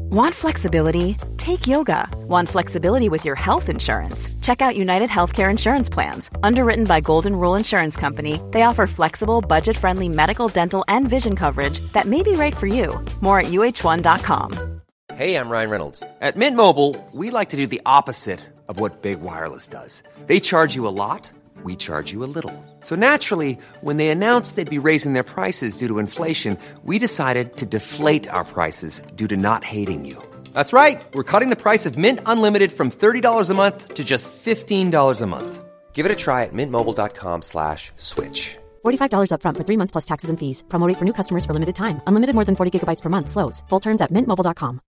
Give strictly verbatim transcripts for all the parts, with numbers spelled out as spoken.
Want flexibility? Take yoga. Want flexibility with your health insurance? Check out United Healthcare Insurance Plans. Underwritten by Golden Rule Insurance Company, they offer flexible, budget-friendly medical, dental, and vision coverage that may be right for you. More at U H one dot com. Hey, I'm Ryan Reynolds. At Mint Mobile, we like to do the opposite of what Big Wireless does. They charge you a lot, we charge you a little. So naturally, when they announced they'd be raising their prices due to inflation, we decided to deflate our prices due to not hating you. That's right. We're cutting the price of Mint Unlimited from thirty dollars a month to just fifteen dollars a month. Give it a try at mintmobile.com slash switch. forty-five dollars up front for three months plus taxes and fees. Promo rate for new customers for limited time. Unlimited more than forty gigabytes per month. Slows full terms at mint mobile dot com.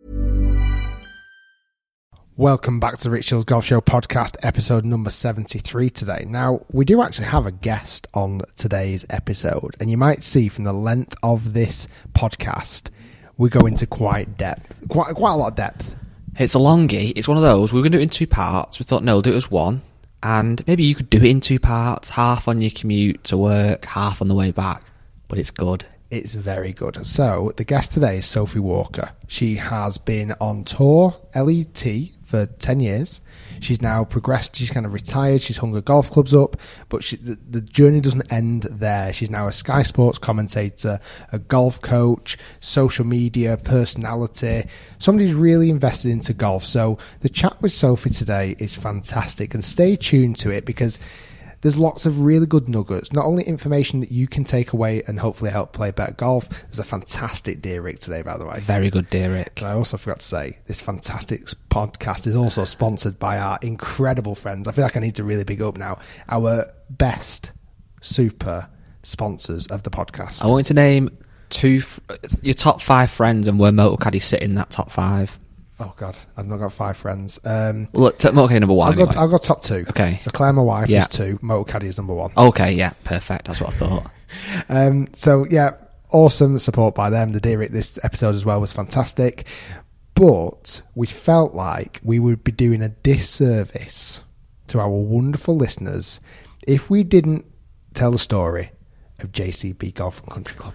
Welcome back to the Rich Hills Golf Show podcast, episode number seventy-three today. Now, we do actually have a guest on today's episode, and you might see from the length of this podcast, we go into quite depth, quite quite a lot of depth. It's a longie. It's one of those. We were going to do it in two parts. We thought, no, we'll do it as one. And maybe you could do it in two parts, half on your commute to work, half on the way back. But it's good. It's very good. So, the guest today is Sophie Walker. She has been on tour, L E T, for ten years. She's now progressed. She's kind of retired. She's hung her golf clubs up, but she, the, the journey doesn't end there. She's now a Sky Sports commentator, a golf coach, social media personality, somebody who's really invested into golf. So the chat with Sophie today is fantastic, and stay tuned to it because there's lots of really good nuggets, not only information that you can take away and hopefully help play better golf. There's a fantastic deer rig today, by the way. Very good deer rig. And I also forgot to say, this fantastic podcast is also sponsored by our incredible friends. I feel like I need to really big up now. Our best super sponsors of the podcast. I want you to name two, your top five friends and where Motorcaddy sit in that top five. Oh, God, I've not got five friends. Um, well, look, Motorcaddy number one. I'll go, anyway. I'll go top two. Okay. So Claire, my wife, yeah. is two. Motorcaddy is number one. Okay, yeah, perfect. That's what I thought. um, so, yeah, awesome support by them. The deer this episode as well was fantastic. But we felt like we would be doing a disservice to our wonderful listeners if we didn't tell the story of J C B Golf and Country Club.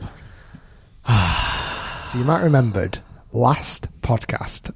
So you might remembered last podcast,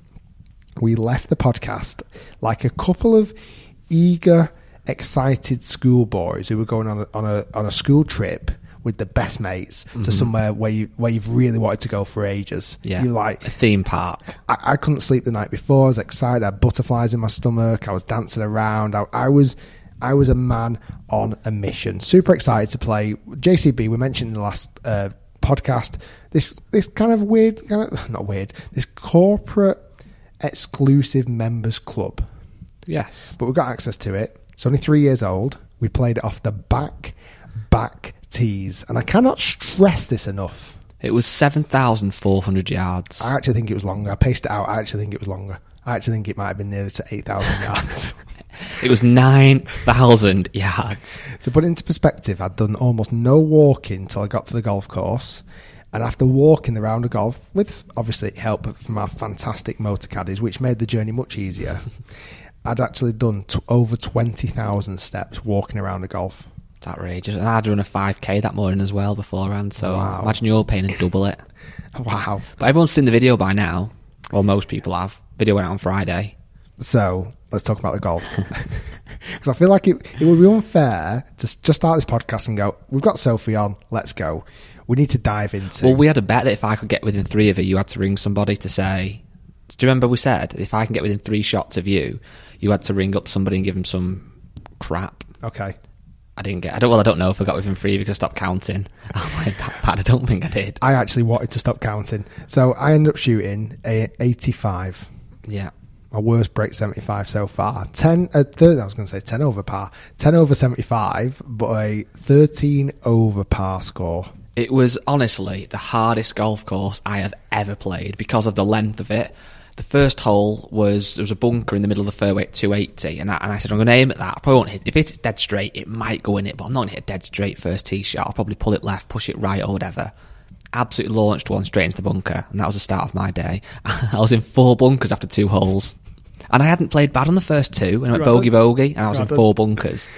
we left the podcast like a couple of eager, excited schoolboys who were going on a, on a on a school trip with the best mates mm-hmm. to somewhere where you where you've really wanted to go for ages. Yeah, you like a theme park. I, I couldn't sleep the night before. I was excited. I had butterflies in my stomach. I was dancing around. I, I was I was a man on a mission. Super excited to play J C B. We mentioned in the last uh, podcast this this kind of weird, kind of, not weird, this corporate exclusive members club. Yes. But we got access to it. It's only three years old. We played it off the back, back tees. And I cannot stress this enough. It was seven thousand four hundred yards. I actually think it was longer. I paced it out. I actually think it was longer. I actually think it might have been nearer to eight thousand yards. It was nine thousand yards. To put it into perspective, I'd done almost no walking till I got to the golf course. And after walking the round of golf, with obviously help from our fantastic motor caddies, which made the journey much easier, I'd actually done t- over twenty thousand steps walking around the golf. It's outrageous. And I'd run a five K that morning as well beforehand, so wow. Imagine you're paying and double it. Wow. But everyone's seen the video by now. Well, most people have. Video went out on Friday. So, let's talk about the golf. Because I feel like it, it would be unfair to just start this podcast and go, we've got Sophie on, let's go. We need to dive into... Well, we had a bet that if I could get within three of you, you had to ring somebody to say... Do you remember we said, if I can get within three shots of you, you had to ring up somebody and give them some crap. Okay. I didn't get... I don't. Well, I don't know if I got within three because I stopped counting. I'm like, that bad. I don't think I did. I actually wanted to stop counting. So, I ended up shooting a eighty-five. Yeah. My worst break seventy-five so far. ten, uh, thirty, I was going to say ten over par. ten over seventy-five, but a thirteen over par score. It was honestly the hardest golf course I have ever played because of the length of it. The first hole was, there was a bunker in the middle of the fairway at two eighty, and I, and I said, I'm going to aim at that. I probably won't hit, if it's dead straight, it might go in it, but I'm not going to hit a dead straight first tee shot. I'll probably pull it left, push it right or whatever. Absolutely launched one straight into the bunker, and that was the start of my day. I was in four bunkers after two holes. And I hadn't played bad on the first two, and I went bogey bogey, and I was in four bunkers.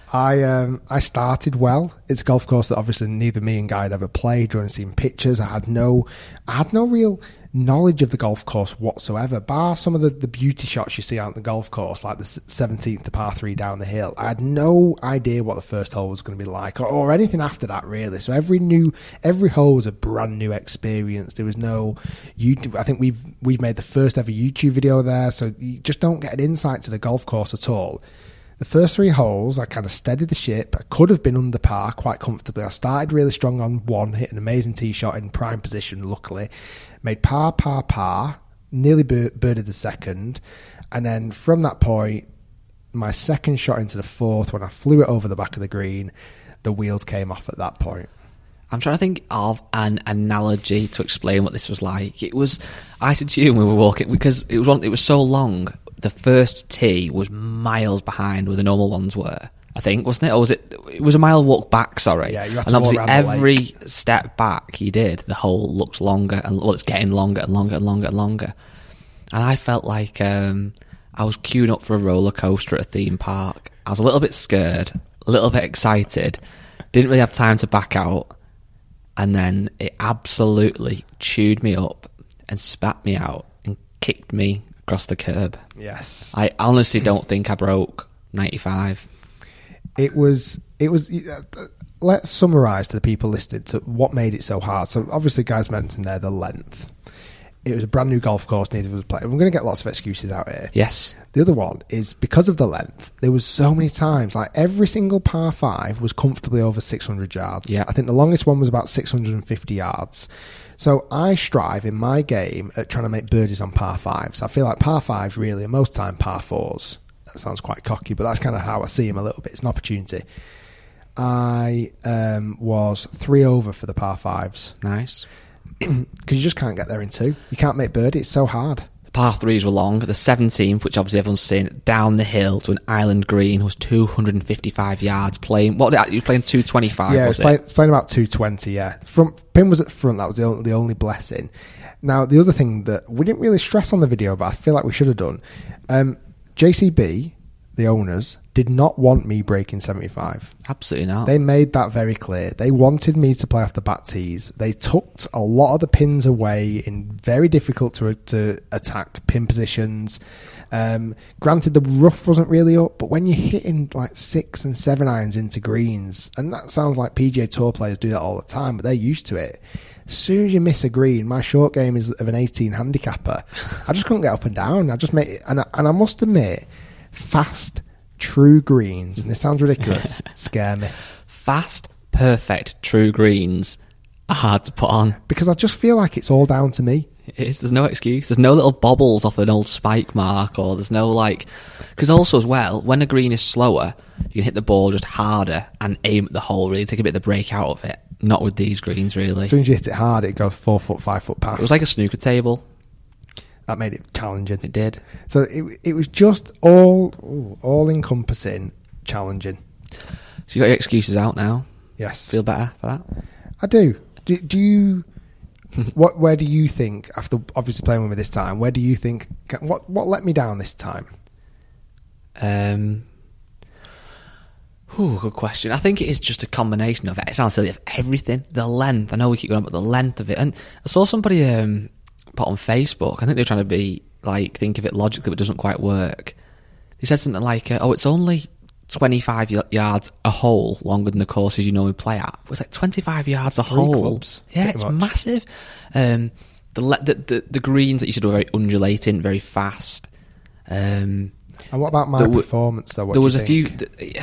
I um, I started well. It's a golf course that obviously neither me and Guy had ever played or seen pictures. I had no, I had no real knowledge of the golf course whatsoever, bar some of the, the beauty shots you see out on the golf course, like the seventeenth, the par three down the hill. I had no idea what the first hole was going to be like, or, or anything after that, really. So every new, every hole was a brand new experience. There was no YouTube. I think we've we've made the first ever YouTube video there, so you just don't get an insight to the golf course at all. The first three holes, I kind of steadied the ship. I could have been under par quite comfortably. I started really strong on one, hit an amazing tee shot in prime position, luckily. Made par, par, par, nearly bir- birded the second. And then from that point, my second shot into the fourth, when I flew it over the back of the green, the wheels came off at that point. I'm trying to think of an analogy to explain what this was like. It was, I said to you when we were walking, because it was one, it was so long, the first tee was miles behind where the normal ones were, I think, wasn't it? Or was it, it was a mile walk back, sorry. Yeah, you had to and obviously walk around the every lake. step back you did, the hole looks longer, and well, it's getting longer and longer and longer and longer. And I felt like um, I was queuing up for a roller coaster at a theme park. I was a little bit scared, a little bit excited, didn't really have time to back out, and then it absolutely chewed me up and spat me out and kicked me across the curb. Yes. I honestly don't think I broke ninety-five. It was, it was, uh, let's summarise to the people listening to what made it so hard. So obviously guys mentioned there the length. It was a brand new golf course, neither of us played. We're going to get lots of excuses out here. Yes. The other one is because of the length, there was so many times, like every single par five was comfortably over six hundred yards. Yeah. I think the longest one was about six hundred fifty yards. So I strive in my game at trying to make birdies on par fives. I feel like par fives really, and most time par fours. That sounds quite cocky, but that's kind of how I see them a little bit. It's an opportunity. I um, was three over for the par fives. Nice. Because you just can't get there in two. You can't make birdie. It's so hard. The par threes were long. The seventeenth, which obviously everyone's seen, down the hill to an island green, was two hundred fifty-five yards. Playing what? You were playing two twenty-five. Yeah, was it was playing, playing about two twenty. Yeah, front pin was at front. That was the only, the only blessing. Now the other thing that we didn't really stress on the video, but I feel like we should have done. Um, J C B, the owners, did not want me breaking seventy-five. Absolutely not. They made that very clear. They wanted me to play off the back tees. They tucked a lot of the pins away in very difficult to to attack pin positions. Um, granted, the rough wasn't really up, but when you're hitting like six and seven irons into greens, and that sounds like P G A Tour players do that all the time, but they're used to it. As soon as you miss a green, my short game is of an eighteen handicapper. I just couldn't get up and down. I just made it, and I, and I must admit, fast, true greens, and this sounds ridiculous, scare me. Fast, perfect, true greens are hard to put on. Because I just feel like it's all down to me. It is. There's no excuse. There's no little bobbles off an old spike mark, or there's no like... Because also as well, when a green is slower, you can hit the ball just harder and aim at the hole, really take a bit of the break out of it. Not with these greens, really. As soon as you hit it hard, it goes four foot, five foot past. It was like a snooker table. That made it challenging. It did. So it it was just all ooh, all encompassing, challenging. So you got your excuses out now. Yes, Feel better for that? I do. Do, do you? what? Where do you think, after obviously playing with me this time, where do you think what what let me down this time? Um. Ooh, good question. I think it is just a combination of it. It sounds silly, of everything. The length. I know we keep going on, but the length of it. And I saw somebody um, put on Facebook. I think they're trying to be like think of it logically, but it doesn't quite work. They said something like, uh, "Oh, it's only twenty-five y- yards a hole longer than the courses you normally play at." It was like twenty-five yards a Three hole. clubs, Yeah, pretty it's much. massive. Um, the, le- the the the greens that you said were very undulating, very fast. Um, And what about my There w- performance though? What there do was you a few. think? Th-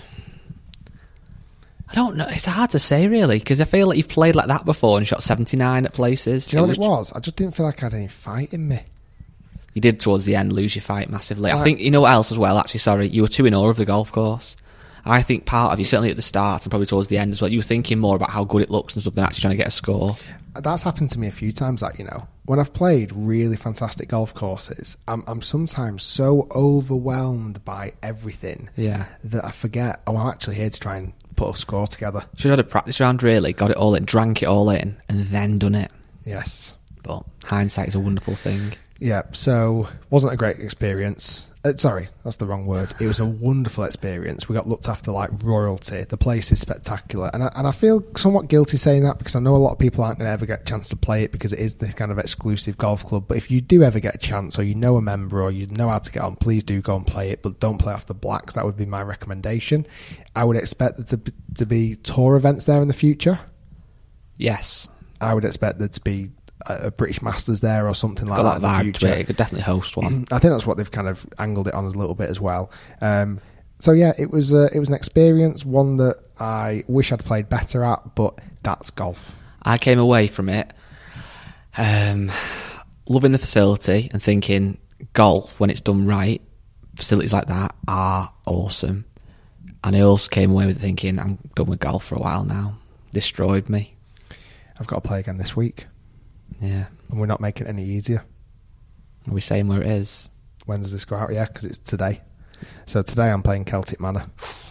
I don't know. It's hard to say really because I feel like you've played like that before and shot seventy-nine at places. Do you know what it was? I just didn't feel like I had any fight in me. You did towards the end lose your fight massively. I Right. think you know what else as well. Actually, sorry, you were too in awe of the golf course. I think part of you, certainly at the start and probably towards the end as well, you were thinking more about how good it looks and stuff than actually trying to get a score. That's happened to me a few times. That you know, when I've played really fantastic golf courses, I'm, I'm sometimes so overwhelmed by everything Yeah. that I forget. Oh, I'm actually here to try and put a score together. Should have had a practice round really, got it all in, drank it all in, and then done it. Yes. But hindsight is a wonderful thing. Yeah, so wasn't a great experience. Uh, sorry, that's the wrong word. It was a wonderful experience. We got looked after like royalty. The place is spectacular. And I, and I feel somewhat guilty saying that because I know a lot of people aren't going to ever get a chance to play it because it is this kind of exclusive golf club. But if you do ever get a chance or you know a member or you know how to get on, please do go and play it. But don't play off the blacks. That would be my recommendation. I would expect there to be, to be tour events there in the future. Yes. I would expect there to be a British Masters there or something like Got that, that in the vibe future. to it. It could definitely host one. I think that's what they've kind of angled it on a little bit as well. Um, so yeah, it was uh, it was an experience, one that I wish I'd played better at, but that's golf. I came away from it um, loving the facility and thinking golf, when it's done right, facilities like that are awesome. And I also came away with thinking I'm done with golf for a while now. Destroyed me. I've got to play again this week. Yeah. And we're not making it any easier. Are we saying where it is? When does this go out? Yeah, because it's today. So today I'm playing Celtic Manor.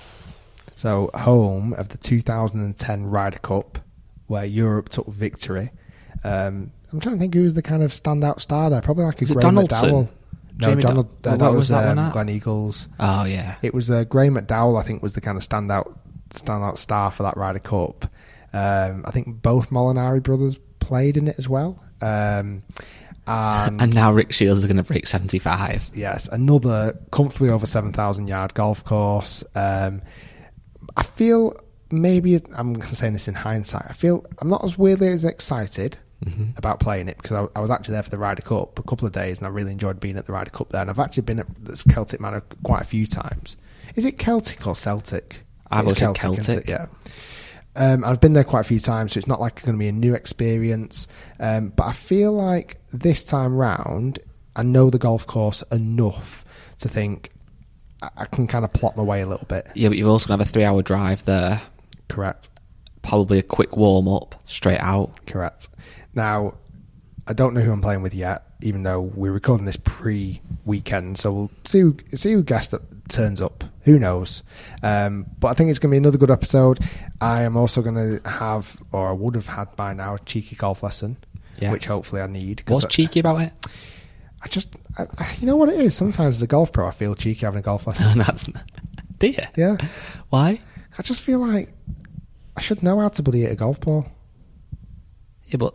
So home of the two thousand ten Ryder Cup, where Europe took victory. Um, I'm trying to think who was the kind of standout star there. Probably like a Was it Graham Donaldson? McDowell. No, Jamie Donald. Do- uh, what that was was, that one um, at? Glenn Eagles. Oh, yeah. It was uh, Graham McDowell, I think, was the kind of standout standout star for that Ryder Cup. Um, I think both Molinari brothers played in it as well. Um, and, And now Rick Shields is going to break seventy-five. yes, another comfortably over seven thousand yard golf course. Um, I feel maybe, I'm saying this in hindsight, I feel I'm not as weirdly as excited mm-hmm. about playing it because I, I was actually there for the Ryder Cup a couple of days and I really enjoyed being at the Ryder Cup there. And I've actually been at this Celtic Manor quite a few times. Is it Celtic or Celtic? I've It's always said Celtic. isn't it? Yeah. Um, I've been there quite a few times, so it's not like it's going to be a new experience. Um, but I feel like this time round, I know the golf course enough to think I, I can kind of plot my way a little bit. Yeah, but you're also going to have a three-hour drive there. Correct. Probably a quick warm-up, straight out. Correct. Now, I don't know who I'm playing with yet, even though we're recording this pre-weekend, so we'll see who, see who guest that turns up. Who knows? Um, but I think it's going to be another good episode. I am also going to have, or I would have had by now, a cheeky golf lesson, Yes. which hopefully I need. 'cause What's I, cheeky about it? I just, I, you know what it is? Sometimes as a golf pro, I feel cheeky having a golf lesson. That's do you? Yeah. Why? I just feel like I should know how to bloody hit a golf ball. Yeah, but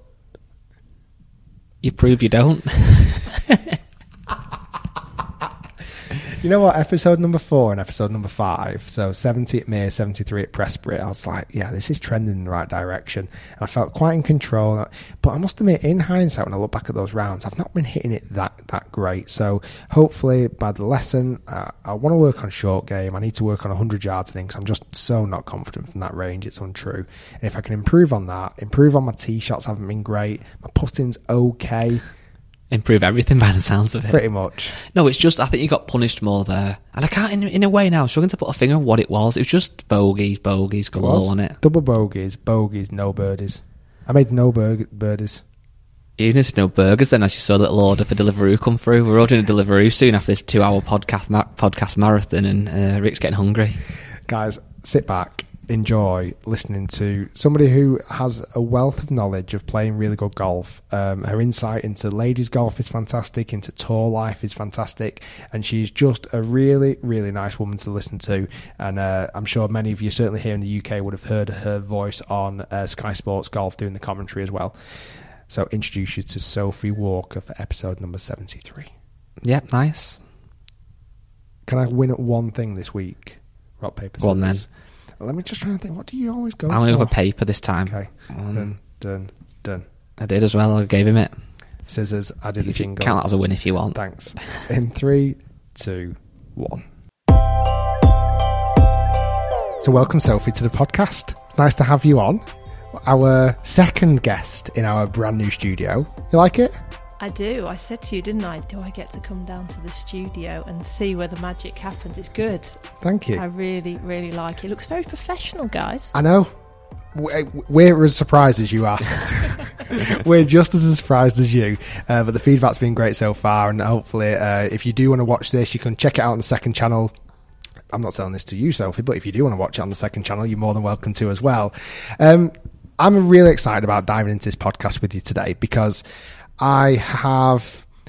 you prove you don't. You know what? Episode number four and episode number five, so seventy at May, seventy-three at Prestbury, I was like, yeah, this is trending in the right direction. And I felt quite in control. But I must admit, in hindsight, when I look back at those rounds, I've not been hitting it that, that great. So hopefully by the lesson, uh, I want to work on short game. I need to work on one hundred yards, I think, 'cause I'm just so not confident from that range. It's untrue. And if I can improve on that, improve on my tee shots haven't been great. My putting's okay. Improve everything by the sounds of it. Pretty much. No, it's just, I think you got punished more there. And I can't, in, in a way now, I'm struggling to put a finger on what it was. It was just bogeys, bogeys, galore on it. Double bogeys, bogeys, no birdies. I made no bur- birdies. You need to know burgers then, as you saw a little order for Deliveroo come through. We're ordering a Deliveroo soon after this two-hour podcast ma- podcast marathon, and uh, Rick's getting hungry. Guys, sit back, enjoy listening to somebody who has a wealth of knowledge of playing really good golf. Um, her insight into ladies golf is fantastic, into tour life is fantastic, and she's just a really, really nice woman to listen to. And uh, I'm sure many of you, certainly here in the U K, would have heard her voice on uh, Sky Sports Golf doing the commentary as well. So introduce you to Sophie Walker for episode number seventy-three. Yep, nice. Can I win at one thing this week? Rock, paper, scissors. Go on then. Let me just try and think. What do you always go I'm for? going to go for paper this time. Okay. Um, done, done, done. I did as well. I gave him it. Scissors. I did the You can jingle. count that as a win if you want. Thanks. In three, two, one. So welcome, Sophie, to the podcast. It's nice to have you on. Our second guest in our brand new studio. You like it? I do. I said to you, didn't I? Do I get to come down to the studio and see where the magic happens? It's good. Thank you. I really, really like it. It looks very professional, guys. I know. We're as surprised as you are. We're just as surprised as you. Uh, but the feedback's been great so far. And hopefully, uh, if you do want to watch this, you can check it out on the second channel. I'm not telling this to you, Sophie, but if you do want to watch it on the second channel, you're more than welcome to as well. Um, I'm really excited about diving into this podcast with you today because I have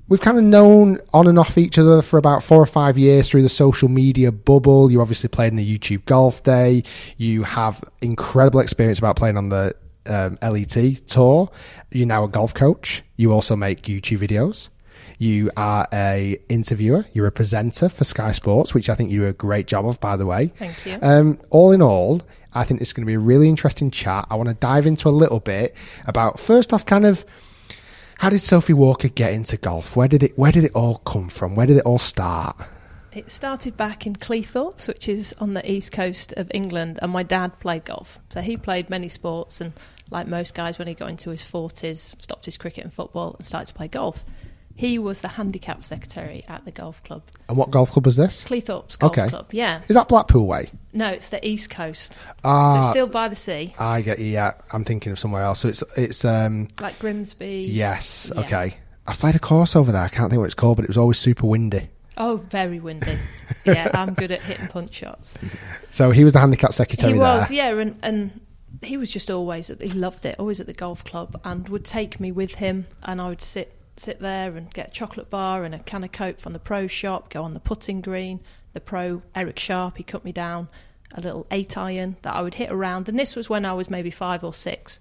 we've kind of known on and off each other for about four or five years through the social media bubble. You obviously played in the YouTube Golf Day. You have incredible experience about playing on the um, L E T tour. You're now a golf coach. You also make YouTube videos. You are a interviewer. You're a presenter for Sky Sports, which I think you do a great job of, by the way. Thank you. Um, all in all, I think this is going to be a really interesting chat. I want to dive into a little bit about, first off, kind of, how did Sophie Walker get into golf? Where did it Where did it all come from? Where did it all start? It started back in Cleethorpes, which is on the east coast of England, and my dad played golf. So he played many sports, and like most guys, when he got into his forties, stopped his cricket and football and started to play golf. He was the handicap secretary at the golf club. And what golf club was this? Cleethorpes Golf Okay. Club, yeah. Is that Blackpool way? No, it's the east coast. Ah, So still by the sea, I get you. Yeah, I'm thinking of somewhere else. So it's it's um like Grimsby. yes, Yeah. okay. I've played a course over there. I can't think what it's called, but it was always super windy. Oh, very windy. Yeah, I'm good at hitting punch shots. So he was the handicap secretary He there. was, yeah, and, and he was just always, at, he loved it, always at the golf club, and would take me with him, and I would sit sit there and get a chocolate bar and a can of Coke from the pro shop, go on the putting green. The pro, Eric Sharp, he cut me down a little eight iron that I would hit around, and this was when I was maybe five or six.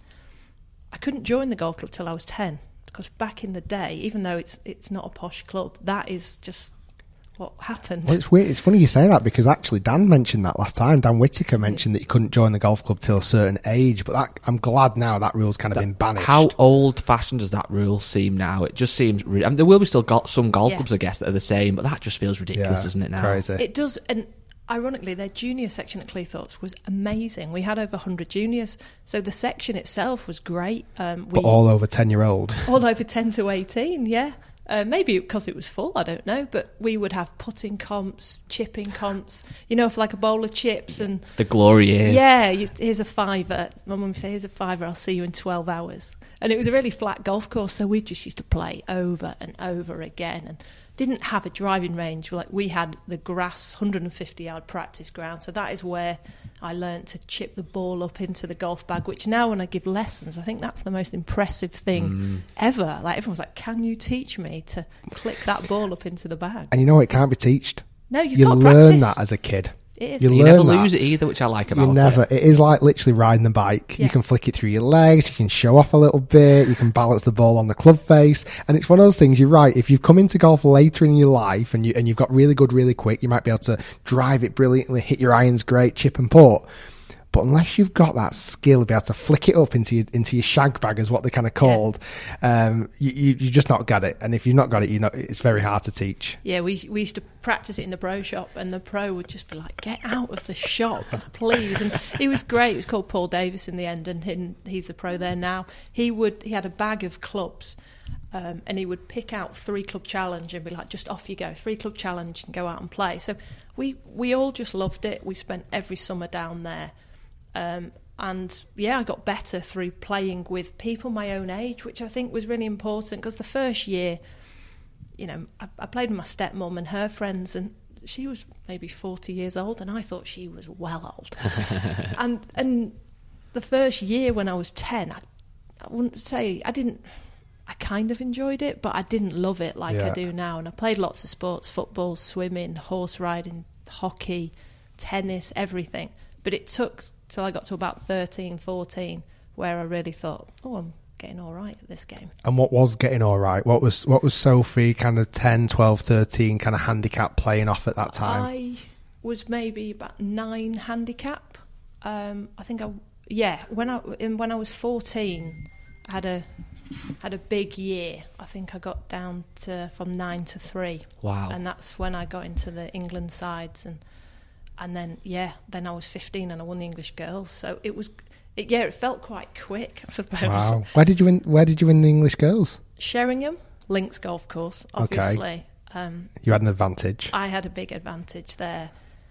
I couldn't join the golf club till I was ten, because back in the day, even though it's it's not a posh club, that is just what happened. Well, it's weird. It's funny you say that, because actually Dan mentioned that last time. Dan Whittaker mentioned that you couldn't join the golf club till a certain age, but that, I'm glad now that rule's kind of been banished. How old-fashioned does that rule seem now? It just seems... Re- I mean, there will be still got some golf Yeah. clubs, I guess, that are the same, but that just feels ridiculous, Yeah, doesn't it now? Crazy. It does, and ironically, their junior section at Cleethorpes was amazing. We had over one hundred juniors, so the section itself was great. Um, we, but all over ten-year-old. all over ten to eighteen, yeah. Uh, maybe because it was full, I don't know, but we would have putting comps, chipping comps, you know, for like a bowl of chips and... The glory years. Yeah, you, here's a fiver. My mum would say, here's a fiver, I'll see you in twelve hours. And it was a really flat golf course, so we just used to play over and over again and didn't have a driving range. Like, we had the grass one hundred fifty yard practice ground, so that is where I learnt to chip the ball up into the golf bag, which now when I give lessons, I think that's the most impressive thing Mm. ever. Like, everyone's like, can you teach me to click that ball up into the bag? And you know, it can't be taught. No, you've You got to learn practice. that as a kid. It is. You You learn never that. lose it either, which I like about You never. it. It is like literally riding the bike. Yeah. You can flick it through your legs. You can show off a little bit. You can balance the ball on the club face. And it's one of those things. You're right. If you've come into golf later in your life and you and you've got really good, really quick, you might be able to drive it brilliantly, hit your irons great, chip and putt. But unless you've got that skill to be able to flick it up into your into your shag bag, is what they're kind of called, um, you, you you just not got it. And if you've not got it, you know it's very hard to teach. Yeah, we we used to practice it in the pro shop, and the pro would just be like, "Get out of the shop, please!" And he was great. It was called Paul Davis in the end, and he, he's the pro there now. He would he had a bag of clubs, um, and he would pick out three club challenge and be like, "Just off you go, three club challenge, and go out and play." So we we all just loved it. We spent every summer down there. Um, and yeah, I got better through playing with people my own age, which I think was really important, because the first year, you know, I, I played with my stepmom and her friends, and she was maybe forty years old, and I thought she was well old. and and the first year when I was ten, I, I wouldn't say I didn't. I kind of enjoyed it, but I didn't love it like Yeah. I do now. And I played lots of sports: football, swimming, horse riding, hockey, tennis, everything. But it took till I got to about thirteen, fourteen, where I really thought, oh, I'm getting all right at this game. And what was getting all right? What was what was Sophie kind of ten, twelve, thirteen kind of handicap playing off at that time? I was maybe about nine handicap. Um, I think I, yeah, when I in, when I was fourteen, I had a had a big year. I think I got down to from nine to three. Wow. And that's when I got into the England sides, and and then yeah, then I was fifteen and I won the English girls. So it was, it, yeah, it felt quite quick, I suppose. Wow. Where did you win? Where did you win the English girls? Sheringham Links Golf Course, obviously. Um, You had an advantage. I had a big advantage there.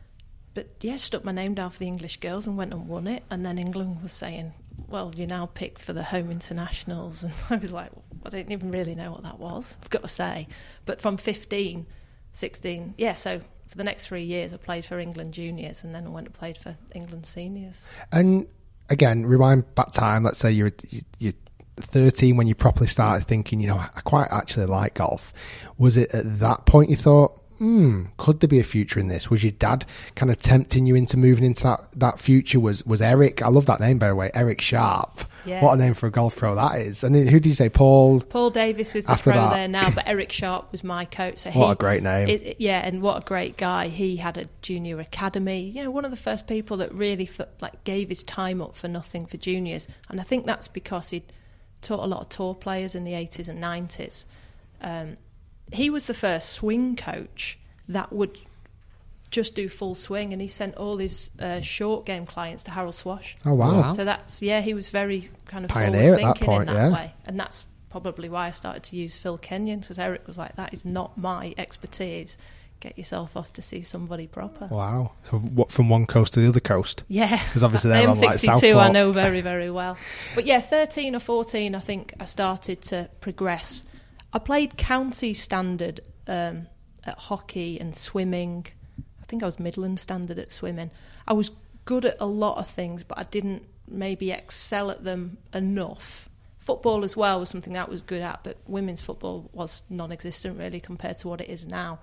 But yeah, stuck my name down for the English girls and went and won it. And then England was saying, well, you're now picked for the home internationals. And I was like, I didn't even really know what that was, I've got to say. But from fifteen, sixteen, yeah, so for the next three years I played for England juniors, and then I went and played for England seniors. And again, rewind back time. Let's say you're you, you're thirteen when you properly started thinking, you know, I quite actually like golf? Was it at that point you thought, hmm, could there be a future in this? Was your dad kind of tempting you into moving into that, that future? Was was Eric, I love that name by the way, Eric Sharp. Yeah. What a name for a golf pro that is. And who did you say, Paul? Paul Davis was the After pro that. there now, but Eric Sharp was my coach. So What he, a great name. It, it- yeah, and what a great guy. He had a junior academy. You know, one of the first people that really th- like gave his time up for nothing for juniors. And I think that's because he'd taught a lot of tour players in the eighties and nineties. Um, he was the first swing coach that would just do full swing, and he sent all his uh, short game clients to Harold Swash. Oh, wow. Wow. So that's, yeah, he was very kind of Pioneer at forward that thinking point, in that yeah. way. And that's probably why I started to use Phil Kenyon, because Eric was like, that is not my expertise. Get yourself off to see somebody proper. Wow. So what, from one coast to the other coast? Yeah. Because obviously they're on like M sixty-two Southport. I know very, very well. But yeah, thirteen or fourteen, I think I started to progress. I played county standard um, at hockey and swimming. I think I was Midland standard at swimming. I was good at a lot of things, but I didn't maybe excel at them enough. Football as well was something that I was good at, but women's football was non-existent really compared to what it is now.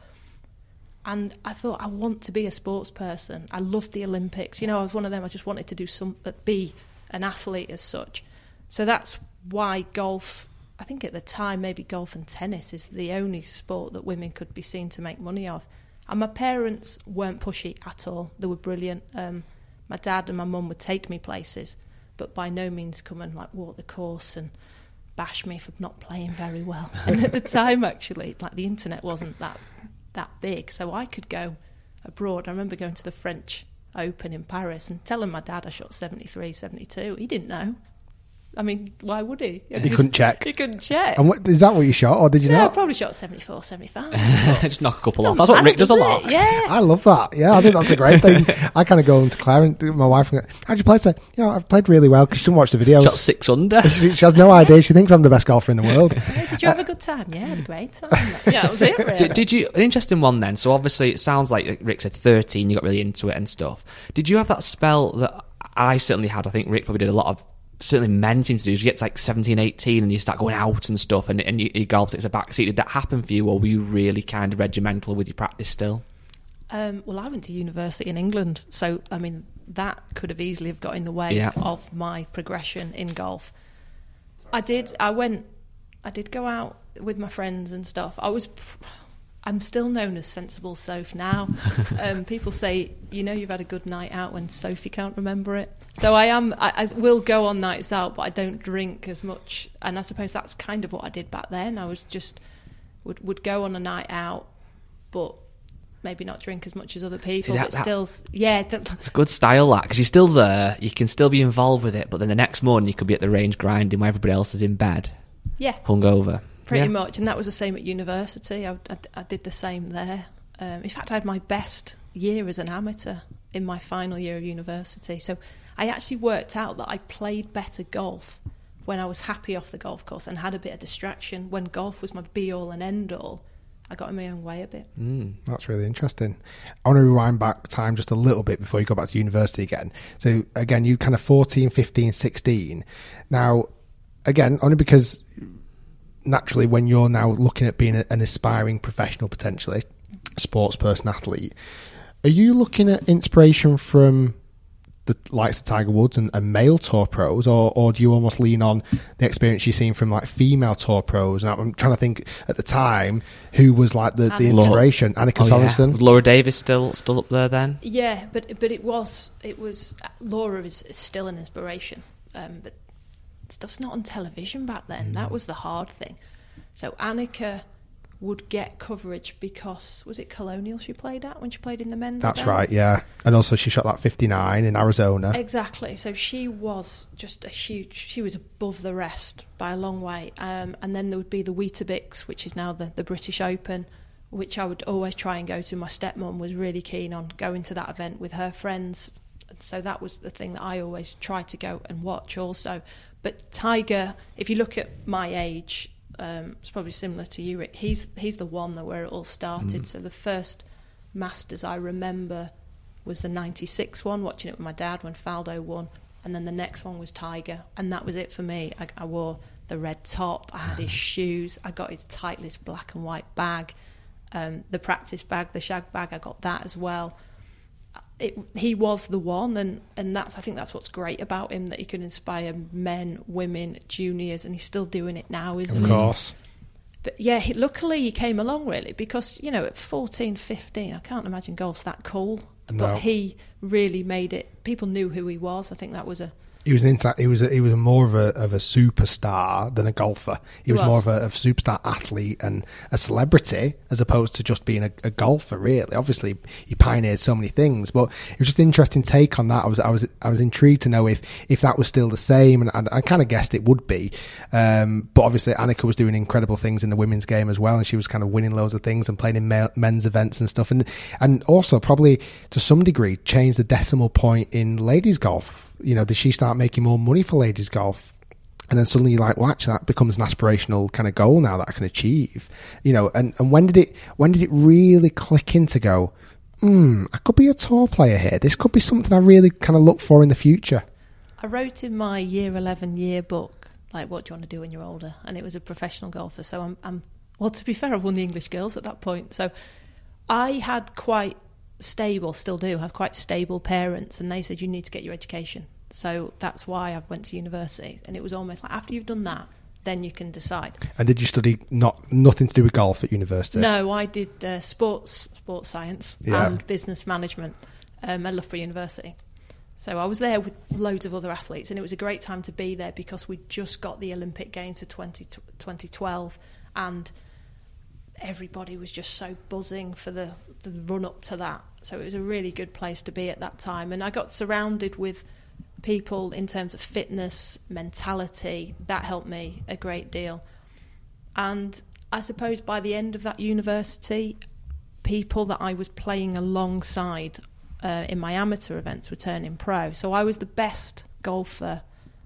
And I thought, I want to be a sports person. I loved the Olympics. You know, I was one of them. I just wanted to do some, be an athlete as such. So that's why golf, I think at the time, maybe golf and tennis is the only sport that women could be seen to make money of. And my parents weren't pushy at all. They were brilliant. Um, my dad and my mum would take me places, but by no means come and like walk the course and bash me for not playing very well. And at the time, actually, like the internet wasn't that that big, so I could go abroad. I remember going to the French Open in Paris and telling my dad I shot seventy-three, seventy-two. He didn't know. I mean, why would he? He couldn't check. He couldn't check. And what, is that what you shot, or did you No, I not? probably shot seventy-four, seventy-five. Just knock a couple off. That's what Rick does a lot. Yeah. I love that. Yeah, I think that's a great thing. I kind of go into Claire and my wife and go, how'd you play? Say, you know, I've played really well, because she doesn't watch the videos. Shot six under. She, she has no idea. She thinks I'm the best golfer in the world. Hey, did you have a good time? Yeah, I had a great time. Yeah, that was it, really. Did, did you an interesting one then? So obviously it sounds like like Rick said thirteen, you got really into it and stuff. Did you have that spell that I certainly had? I think Rick probably did a lot of. Certainly men seem to do. Is you get to like seventeen, eighteen and you start going out and stuff, and, and you, your golf takes a backseat. Did that happen for you, or were you really kind of regimental with your practice still? Um, well, I went to university in England, so I mean that could have easily have got in the way Yeah. of my progression in golf. I did. I went. I did go out with my friends and stuff. I was. I'm still known as Sensible Soph now. Um, people say, you know, you've had a good night out when Sophie can't remember it. So I am. I, I will go on nights out, but I don't drink as much. And I suppose that's kind of what I did back then. I was just would would go on a night out, but maybe not drink as much as other people. See, that- but that- still, yeah. Th- It's a good style, that, because you're still there, you can still be involved with it, but then the next morning you could be at the range grinding while everybody else is in bed, yeah. hungover. Pretty Yeah. much, and that was the same at university. I, I, I did the same there. Um, in fact, I had my best year as an amateur in my final year of university. So I actually worked out that I played better golf when I was happy off the golf course and had a bit of distraction. When golf was my be-all and end-all, I got in my own way a bit. Mm. That's really interesting. I want to rewind back time just a little bit before you go back to university again. So again, you kind of fourteen, fifteen, sixteen. Now, again, only because naturally when you're now looking at being a, an aspiring professional, potentially, sports person, athlete, are you looking at inspiration from the likes of Tiger Woods and, and male tour pros, or, or do you almost lean on the experience you've seen from like female tour pros? And I'm trying to think at the time who was like the, the Annika. inspiration. Annika Oh, yeah. Sorensen. Was Laura Davis still still up there then? Yeah, but but it was it was Laura is, is still an inspiration, um, but stuff's not on television back then. Mm. That was the hard thing. So Annika would get coverage because was it Colonial she played at when she played in the men's? That's event? right, yeah. And also she shot that fifty-nine in Arizona. Exactly. So she was just a huge. She was above the rest by a long way. Um, and then there would be the Weetabix, which is now the the British Open, which I would always try and go to. My stepmom was really keen on going to that event with her friends. So that was the thing that I always tried to go and watch also. But Tiger, if you look at my age, um, it's probably similar to you, Rick. He's he's the one that where it all started. Mm. So the first Masters I remember was the ninety-six one, watching it with my dad when Faldo won. And then the next one was Tiger. And that was it for me. I, I wore the red top. I had his shoes. I got his Titleist black and white bag, um, the practice bag, the shag bag. I got that as well. It, he was the one, and, and that's I think that's what's great about him, that he can inspire men, women, juniors, and he's still doing it now, isn't he? Of course. But yeah, he, luckily he came along, really, because, you know, at fourteen, fifteen, I can't imagine golf's that cool. No. But he really made it. People knew who he was. I think that was a... He was an inter- he was a, he was more of a of a superstar than a golfer. He, He was, was. more of a, of a superstar athlete and a celebrity, as opposed to just being a, a golfer. Really, obviously, he pioneered so many things. But it was just an interesting take on that. I was I was I was intrigued to know if if that was still the same, and, and I kind of guessed it would be. Um, but obviously, Annika was doing incredible things in the women's game as well, and she was kind of winning loads of things and playing in male, men's events and stuff, and and also probably to some degree changed the decimal point in ladies golf. You know, did she start making more money for ladies golf? And then suddenly you're like, well, actually, that becomes an aspirational kind of goal now that I can achieve. You know, and, and when did it when did it really click in to go, hmm, I could be a tour player here. This could be something I really kind of look for in the future. I wrote in my year eleven yearbook, like, what do you want to do when you're older? And it was a professional golfer. So I'm, I'm well, to be fair, I've won the English Girls at that point. So I had quite stable, still do have quite stable parents, and they said, you need to get your education. So that's why I went to university, and it was almost like, after you've done that, then you can decide. And did you study not nothing to do with golf at university? No, I did uh, sports sports science Yeah. and business management um, at Loughborough University. So I was there with loads of other athletes, and it was a great time to be there because we just got the Olympic Games for twenty, twenty twelve, and everybody was just so buzzing for the, the run up to that. So it was a really good place to be at that time. And I got surrounded with people in terms of fitness, mentality. That helped me a great deal. And I suppose by the end of that university, people that I was playing alongside uh, in my amateur events were turning pro. So I was the best golfer,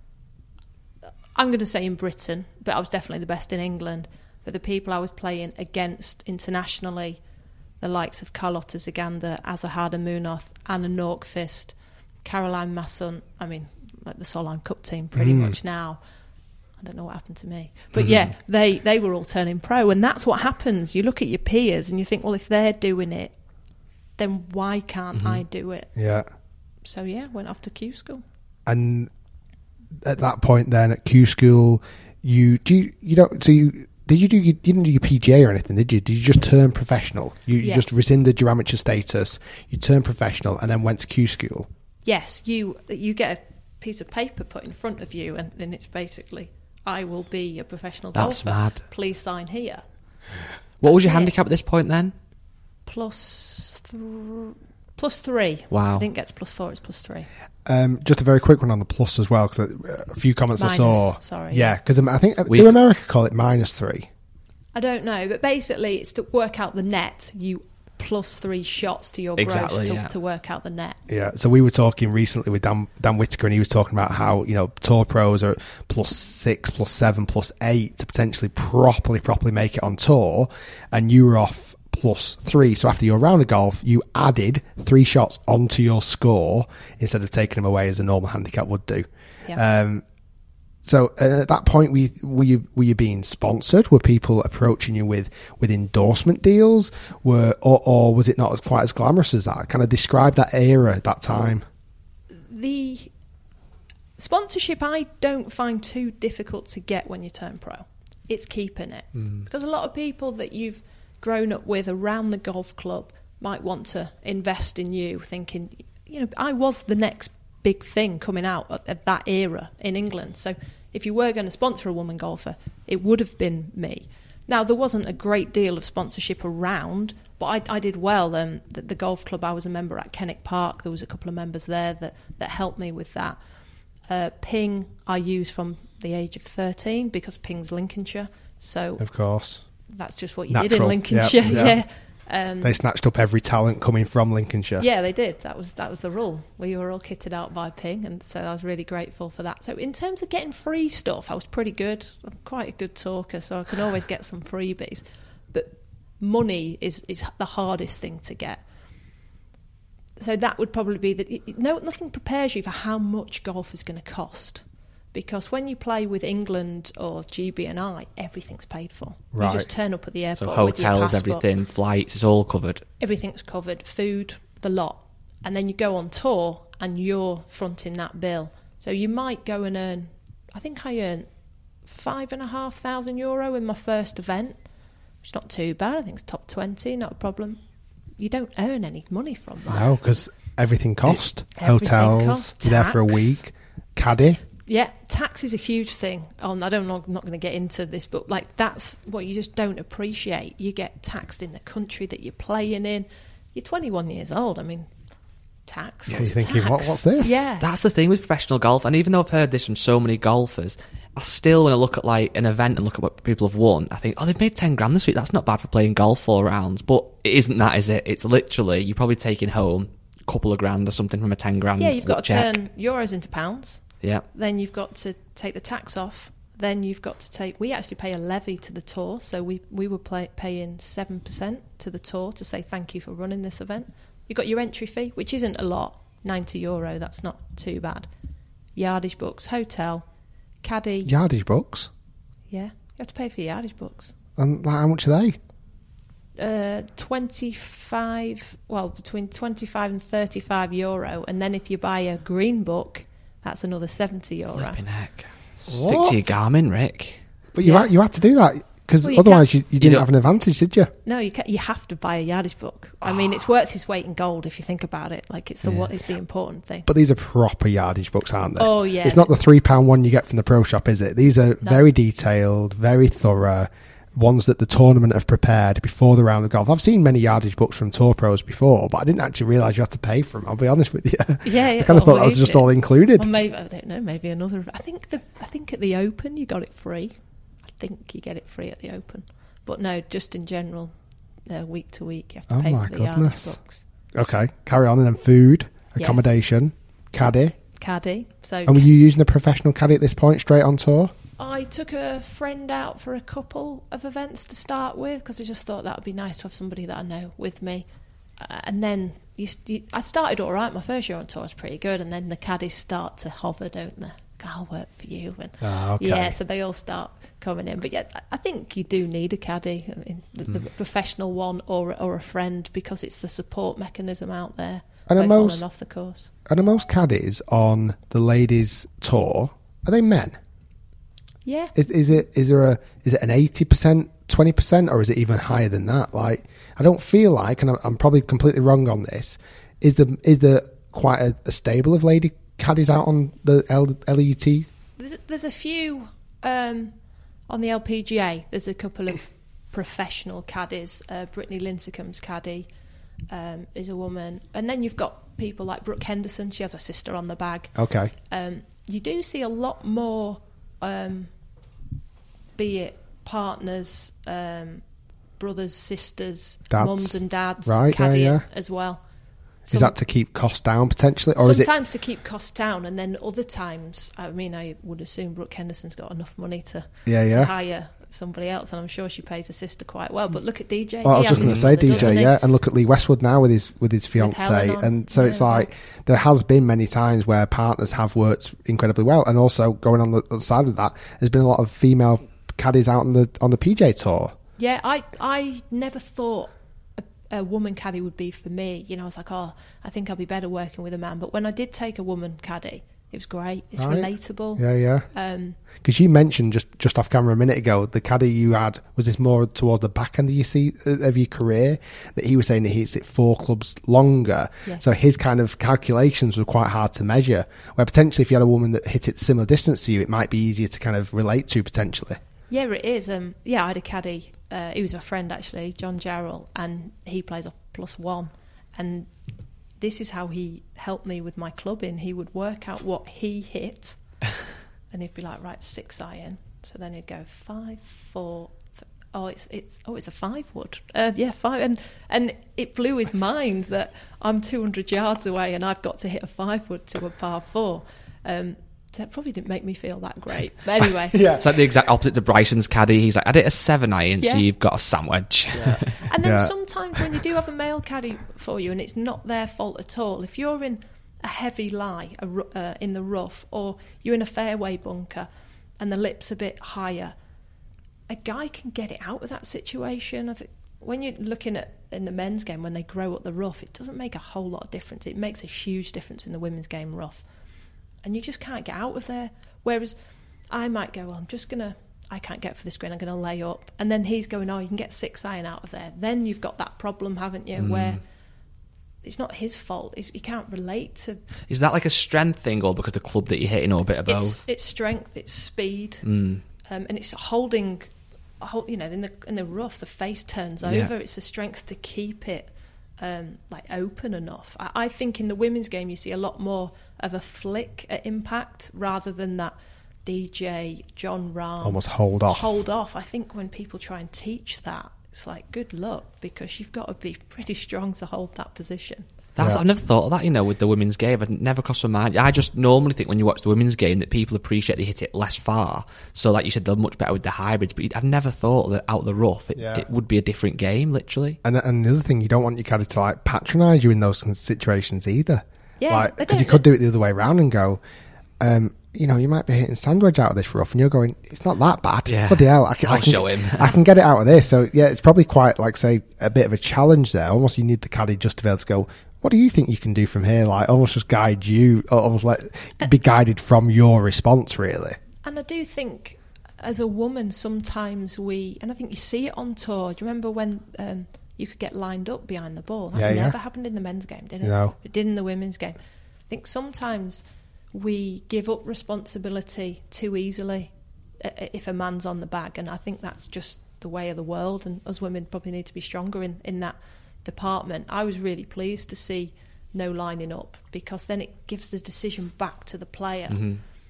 I'm going to say in Britain, but I was definitely the best in England. But the people I was playing against internationally, the likes of Carlotta Zagander, Azahara Munoz, Anna Nordqvist, Caroline Masson, I mean, like the Solheim Cup team pretty Mm. much now. I don't know what happened to me. But yeah, they, they were all turning pro, and that's what happens. You look at your peers and you think, well, if they're doing it, then why can't Mm-hmm. I do it? Yeah. So yeah, went off to Q school. And at that point then at Q school, you do you, you don't so you did you do you didn't do your P G A or anything, did you? Did you just turn professional? You, you Yeah. just rescinded your amateur status, you turned professional, and then went to Q school. Yes, you you get a piece of paper put in front of you, and, and it's basically, I will be a professional That's golfer. mad. Please sign here. What was your That's it. handicap at this point then? Plus, th- plus three. Wow. I didn't get to plus four, it's plus three. Um, just a very quick one on the plus as well, because a few comments Minus, I saw. sorry, Yeah, yeah. because I think We- do America call it minus three? I don't know, but basically it's to work out the net. You plus three shots to your Exactly, gross to, yeah. to work out the net. Yeah, so we were talking recently with Dan, Dan Whitaker, and he was talking about how, you know, tour pros are plus six, plus seven, plus eight to potentially properly, properly make it on tour, and you were off plus three. So after your round of golf, you added three shots onto your score instead of taking them away as a normal handicap would do. Yeah. Um, so uh, at that point, we, were you were you being sponsored? Were people approaching you with, with endorsement deals? Were or, or was it not as quite as glamorous as that? Kind of describe that era at that time. The sponsorship I don't find too difficult to get when you turn pro. It's keeping it. Because a lot of people that you've grown up with around the golf club might want to invest in you, thinking, you know, I was the next big thing coming out at, at that era in England. So if you were going to sponsor a woman golfer, it would have been me. Now, there wasn't a great deal of sponsorship around, but I, I did well. Um, the, the golf club I was a member at, Kenwick Park, there was a couple of members there that, that helped me with that. Uh, Ping I used from the age of thirteen because Ping's Lincolnshire. So Of course. that's just what you did in Natural. Lincolnshire. Yeah, yeah. Yeah. Um, They snatched up every talent coming from Lincolnshire. yeah, they did. That was that was the rule. We were all kitted out by Ping, and so I was really grateful for that. So in terms of getting free stuff, I was pretty good. I'm quite a good talker, so I can always get some freebies. But money is is the hardest thing to get. So that would probably be that. No, nothing prepares you for how much golf is going to cost. because when you play with England or G B and I, everything's paid for. Right. You just turn up at the airport. So with your hotels, passport. everything, flights, it's all covered. Everything's covered, food, the lot. And then you go on tour and you're fronting that bill. So you might go and earn, I think I earned five and a half thousand euro in my first event, which is not too bad. I think it's top twenty, not a problem. You don't earn any money from that. No, because everything cost. Everything Hotels, costs, you're there for a tax. week. Caddy. Yeah, tax is a huge thing. Oh, I don't know, I'm not going to get into this, but like that's what you just don't appreciate. You get taxed in the country that you're playing in. You're twenty-one years old. I mean, tax. Yeah, what's you're thinking, tax? what, what's this? Yeah. That's the thing with professional golf, and even though I've heard this from so many golfers, I still, when I look at like an event and look at what people have won, I think, oh, they've made ten grand this week. That's not bad for playing golf four rounds. But it isn't that, is it? It's literally, you're probably taking home a couple of grand or something from a ten grand Yeah, you've got to check. turn euros into pounds. Yeah. Then you've got to take the tax off. Then you've got to take... We actually pay a levy to the tour, so we we were play, paying seven percent to the tour to say thank you for running this event. You've got your entry fee, which isn't a lot, ninety euro, that's not too bad. Yardage books, hotel, caddy... Yardage books. Yeah, you have to pay for your yardage books. And like, how much are they? Uh, twenty-five, well, between twenty-five and thirty-five euro, and then if you buy a green book, that's another seventy euro. Flipping heck. What? Stick to your Garmin, Rick. But you Yeah. had, you had to do that because Well, you otherwise you, can't- you You didn't don't- have an advantage, did you? No, you ca you have to buy a yardage book. I mean, it's worth its weight in gold if you think about it. Like it's the what is the important thing. But these are proper yardage books, aren't they? Oh, yeah. It's not the three pound one you get from the pro shop, is it? These are very detailed, very thorough. Ones that the tournament have prepared before the round of golf. I've seen many yardage books from tour pros before, but I didn't actually realise you had to pay for them. I'll be honest with you. Yeah, yeah. I kind of well, thought that was we just did. all included. Or maybe I don't know. Maybe another. I think the I think at the Open you got it free. I think you get it free at the Open, but no, just in general, uh, week to week you have to Oh pay my for the yardage goodness. books. Okay, carry on. And then food, Yeah. accommodation, caddy. Caddy. So And were you using a professional caddy at this point, straight on tour? I took a friend out for a couple of events to start with because I just thought that would be nice to have somebody that I know with me. Uh, and then you, you, I started all right. My first year on tour was pretty good, and then the caddies start to hover, don't they? I'll work for you. And Ah, okay. yeah, so they all start coming in. But yeah, I- I think you do need a caddy, I mean, the, the professional one or or a friend, because it's the support mechanism out there, And are both on most- and off the course. And are most caddies on the ladies' tour, are they men? Yeah. Is, is it is there a is it an eighty percent, twenty percent, or is it even higher than that? Like, I don't feel like, and I'm, I'm probably completely wrong on this. Is there is there quite a, a stable of lady caddies out on the L, L E T? There's, there's a few um, on the L P G A. There's a couple of professional caddies. Uh, Brittany Lincecum's caddy um, is a woman. And then you've got people like Brooke Henderson. She has a sister on the bag. Okay. Um, you do see a lot more, um, be it partners, um, brothers, sisters, Dads. mums and dads Right, yeah, caddying yeah. as well. Is Some- that to keep costs down potentially, or is it? Sometimes to keep costs down, and then other times, I mean, I would assume Brooke Henderson's got enough money to, Yeah, to yeah. hire somebody else, and I'm sure she pays her sister quite well. But look at D J. Well, I He was has just going to his say mother, D doesn't J, he? yeah, and look at Lee Westwood now with his with his fiance, Helen on. and so Yeah, it's like yeah. there has been many times where partners have worked incredibly well, and also going on the other side of that, there's been a lot of female caddies out on the on the P J tour. Yeah, I I never thought a, a woman caddy would be for me. You know, I was like, oh, I think I'll be better working with a man. But when I did take a woman caddy, it was great. It's Right. relatable. Yeah, yeah. Um, Because you mentioned just, just off camera a minute ago, the caddy you had, was this more towards the back end of your, se- of your career? That he was saying that he hits it four clubs longer. Yeah. So his kind of calculations were quite hard to measure. Where potentially if you had a woman that hit it similar distance to you, it might be easier to kind of relate to potentially. Yeah, it is. Um, yeah, I had a caddy. Uh, he was a friend, actually, John Jarrell, and he plays off plus one. And this is how he helped me with my clubbing. He would work out what he hit, and he'd be like, right, six iron. So then he'd go five, four. Th- oh, it's it's oh, it's a five wood. Uh, yeah, five. And and it blew his mind that I'm two hundred yards away and I've got to hit a five wood to a par four. Um, that probably didn't make me feel that great. But anyway. Yeah. It's like the exact opposite to Bryson's caddy. He's like, I did a seven iron, so Yeah. you've got a sandwich. And then Yeah. sometimes when you do have a male caddy for you and it's not their fault at all, if you're in a heavy lie a, ru- uh, in the rough, or you're in a fairway bunker and the lip's a bit higher, a guy can get it out of that situation. I think when you're looking at in the men's game, when they grow up the rough, it doesn't make a whole lot of difference. It makes a huge difference in the women's game rough. And you just can't get out of there. Whereas I might go, well, I'm just going to, I can't get for this green, I'm going to lay up. And then he's going, oh, you can get six iron out of there. Then you've got that problem, haven't you, mm. where it's not his fault. It's, he can't relate to... Is that like a strength thing, or because the club that you're hitting, or a bit of both? It's, it's strength, it's speed, mm. um, and it's holding... Hold, you know, in the in the rough, the face turns over. Yeah. It's the strength to keep it um, like open enough. I, I think in the women's game you see a lot more of a flick at impact rather than that D J John Rahm almost hold off. Hold off. I think when people try and teach that, it's like good luck, because you've got to be pretty strong to hold that position. That's, yeah. I've never thought of that, you know, with the women's game. I've never crossed my mind. I just normally think when you watch the women's game that people appreciate they hit it less far. So, like you said, they're much better with the hybrids. But I've never thought that out the rough, it, yeah. it would be a different game, literally. And and the other thing, you don't want your caddy to like patronise you in those situations either. Yeah, like, because you could do it the other way around and go, um, you know, you might be hitting sandwich out of this rough, and you're going, it's not that bad. Yeah. Bloody hell, I can, I'll I can, show him. I can get it out of this. So yeah, it's probably quite like say a bit of a challenge there. Almost, you need the caddy just to be able to go, what do you think you can do from here? Like almost just guide you, almost let be guided from your response, really. And I do think, as a woman, sometimes we, and I think you see it on tour. Do you remember when um, you could get lined up behind the ball? That yeah, never yeah. happened in the men's game, did it? No. It did in the women's game. I think sometimes we give up responsibility too easily if a man's on the bag, and I think that's just the way of the world, and us women probably need to be stronger in, in that department. I was really pleased to see no lining up, because then it gives the decision back to the player. Mm-hmm.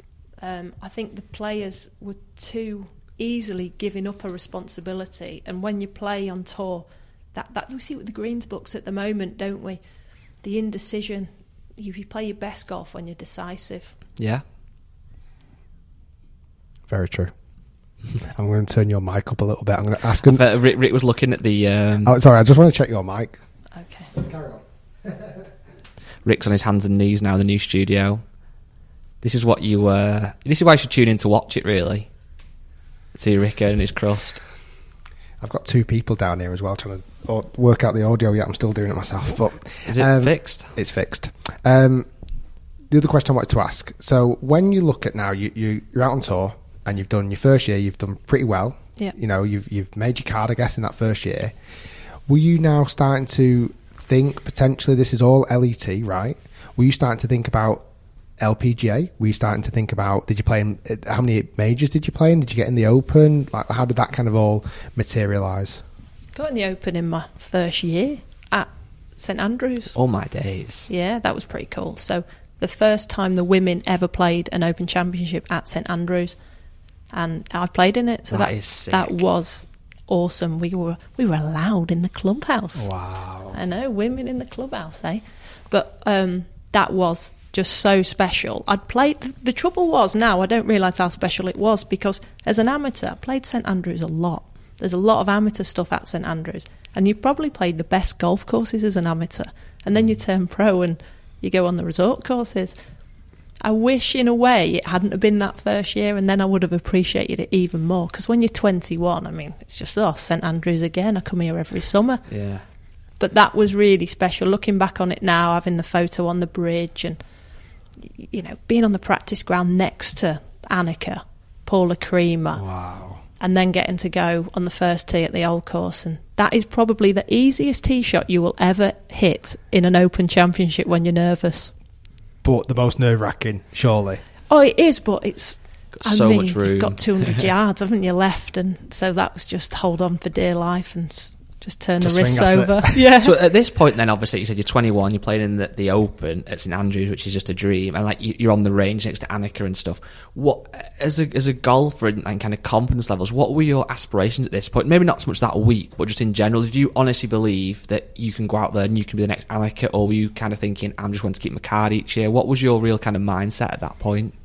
Um, I think the players were too easily giving up a responsibility, and when you play on tour, that, that we see it with the greens books at the moment, don't we? The indecision. You, you play your best golf when you're decisive. Yeah. Very true. I'm going to turn your mic up a little bit. I'm going to ask him. But Rick, Rick was looking at the... Um, oh, sorry, I just want to check your mic. Okay. Carry on. Rick's on his hands and knees now in the new studio. This is what you... Uh, this is why you should tune in to watch it, really. See Rick earning his crust. I've got two people down here as well trying to work out the audio. Yeah, I'm still doing it myself. But is it um, fixed? It's fixed. Um, the other question I wanted to ask. So when you look at now, you, you, you're out on tour and you've done your first year, you've done pretty well. Yeah. You know, you've you've made your card, I guess, in that first year. Were you now starting to think potentially this is all L E T, right? Were you starting to think about L P G A? Were you starting to think about, did you play in, how many majors did you play in? Did you get in the Open? Like, how did that kind of all materialise? Got in the Open in my first year at St Andrews. All my days. Yeah, that was pretty cool. So the first time the women ever played an Open Championship at St Andrews, and I played in it. So that that is sick. That was awesome. We were we were allowed in the clubhouse. Wow. I know, women in the clubhouse, eh? But um, that was just so special. I'd played. The trouble was now I don't realise how special it was, because as an amateur, I played St Andrews a lot. There's a lot of amateur stuff at St Andrews, and you probably played the best golf courses as an amateur, and then you turn pro and you go on the resort courses. I wish, in a way, it hadn't have been that first year, and then I would have appreciated it even more. Because when you're twenty-one, I mean, it's just, oh, St Andrews again. I come here every summer. Yeah. But that was really special. Looking back on it now, having the photo on the bridge, and you know, being on the practice ground next to Annika, Paula Creamer. Wow. And then getting to go on the first tee at the Old Course. And that is probably the easiest tee shot you will ever hit in an Open Championship when you're nervous. But the most nerve-wracking, surely. Oh, it is, but it's... Got I so mean, much room. You've got two hundred yards, haven't you, left? And so that was just hold on for dear life and just turn Just the wrists swing at over. it. Yeah. So at this point then, obviously, you said you're twenty-one, you're playing in the, the Open at St Andrews, which is just a dream, and like you, you're on the range next to Annika and stuff. What, as a as a golfer and, and kind of confidence levels, what were your aspirations at this point? Maybe not so much that week, but just in general, did you honestly believe that you can go out there and you can be the next Annika, or were you kind of thinking, I'm just going to keep my card each year? What was your real kind of mindset at that point?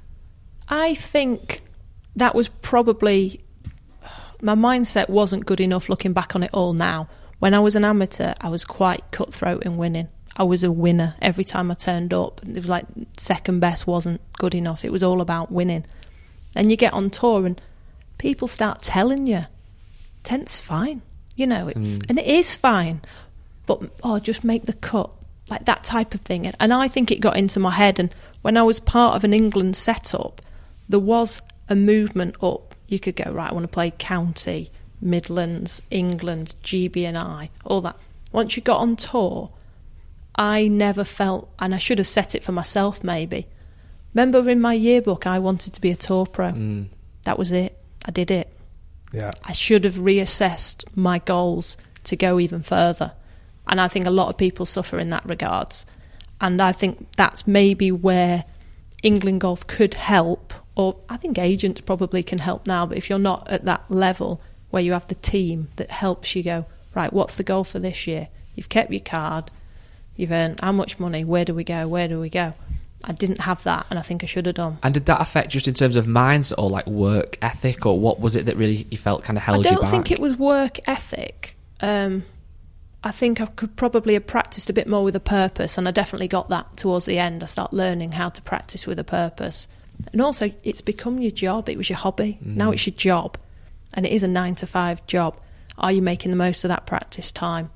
I think that was probably... My mindset wasn't good enough looking back on it all now. When I was an amateur, I was quite cutthroat in winning. I was a winner every time I turned up. It was like second best wasn't good enough. It was all about winning. And you get on tour and people start telling you, tenth's fine. You know, it's mm. and it is fine. But, oh, just make the cut. Like that type of thing. And I think it got into my head. And when I was part of an England setup, there was a movement up. You could go, right, I want to play county, Midlands, England, G B and I, all that. Once you got on tour, I never felt, and I should have set it for myself maybe. Remember in my yearbook, I wanted to be a tour pro. Mm. That was it. I did it. Yeah. I should have reassessed my goals to go even further. And I think a lot of people suffer in that regards. And I think that's maybe where England Golf could help, or I think agents probably can help now, but if you're not at that level where you have the team that helps you go, right, what's the goal for this year? You've kept your card, you've earned how much money, where do we go, where do we go? I didn't have that, and I think I should have done. And did that affect just in terms of mindset or like work ethic, or what was it that really you felt kind of held you back? I don't think it was work ethic. Um, I think I could probably have practiced a bit more with a purpose, and I definitely got that towards the end. I started learning how to practice with a purpose. And also, it's become your job. It was your hobby. Mm. Now it's your job, and it is a nine to five job. Are you making the most of that practice time?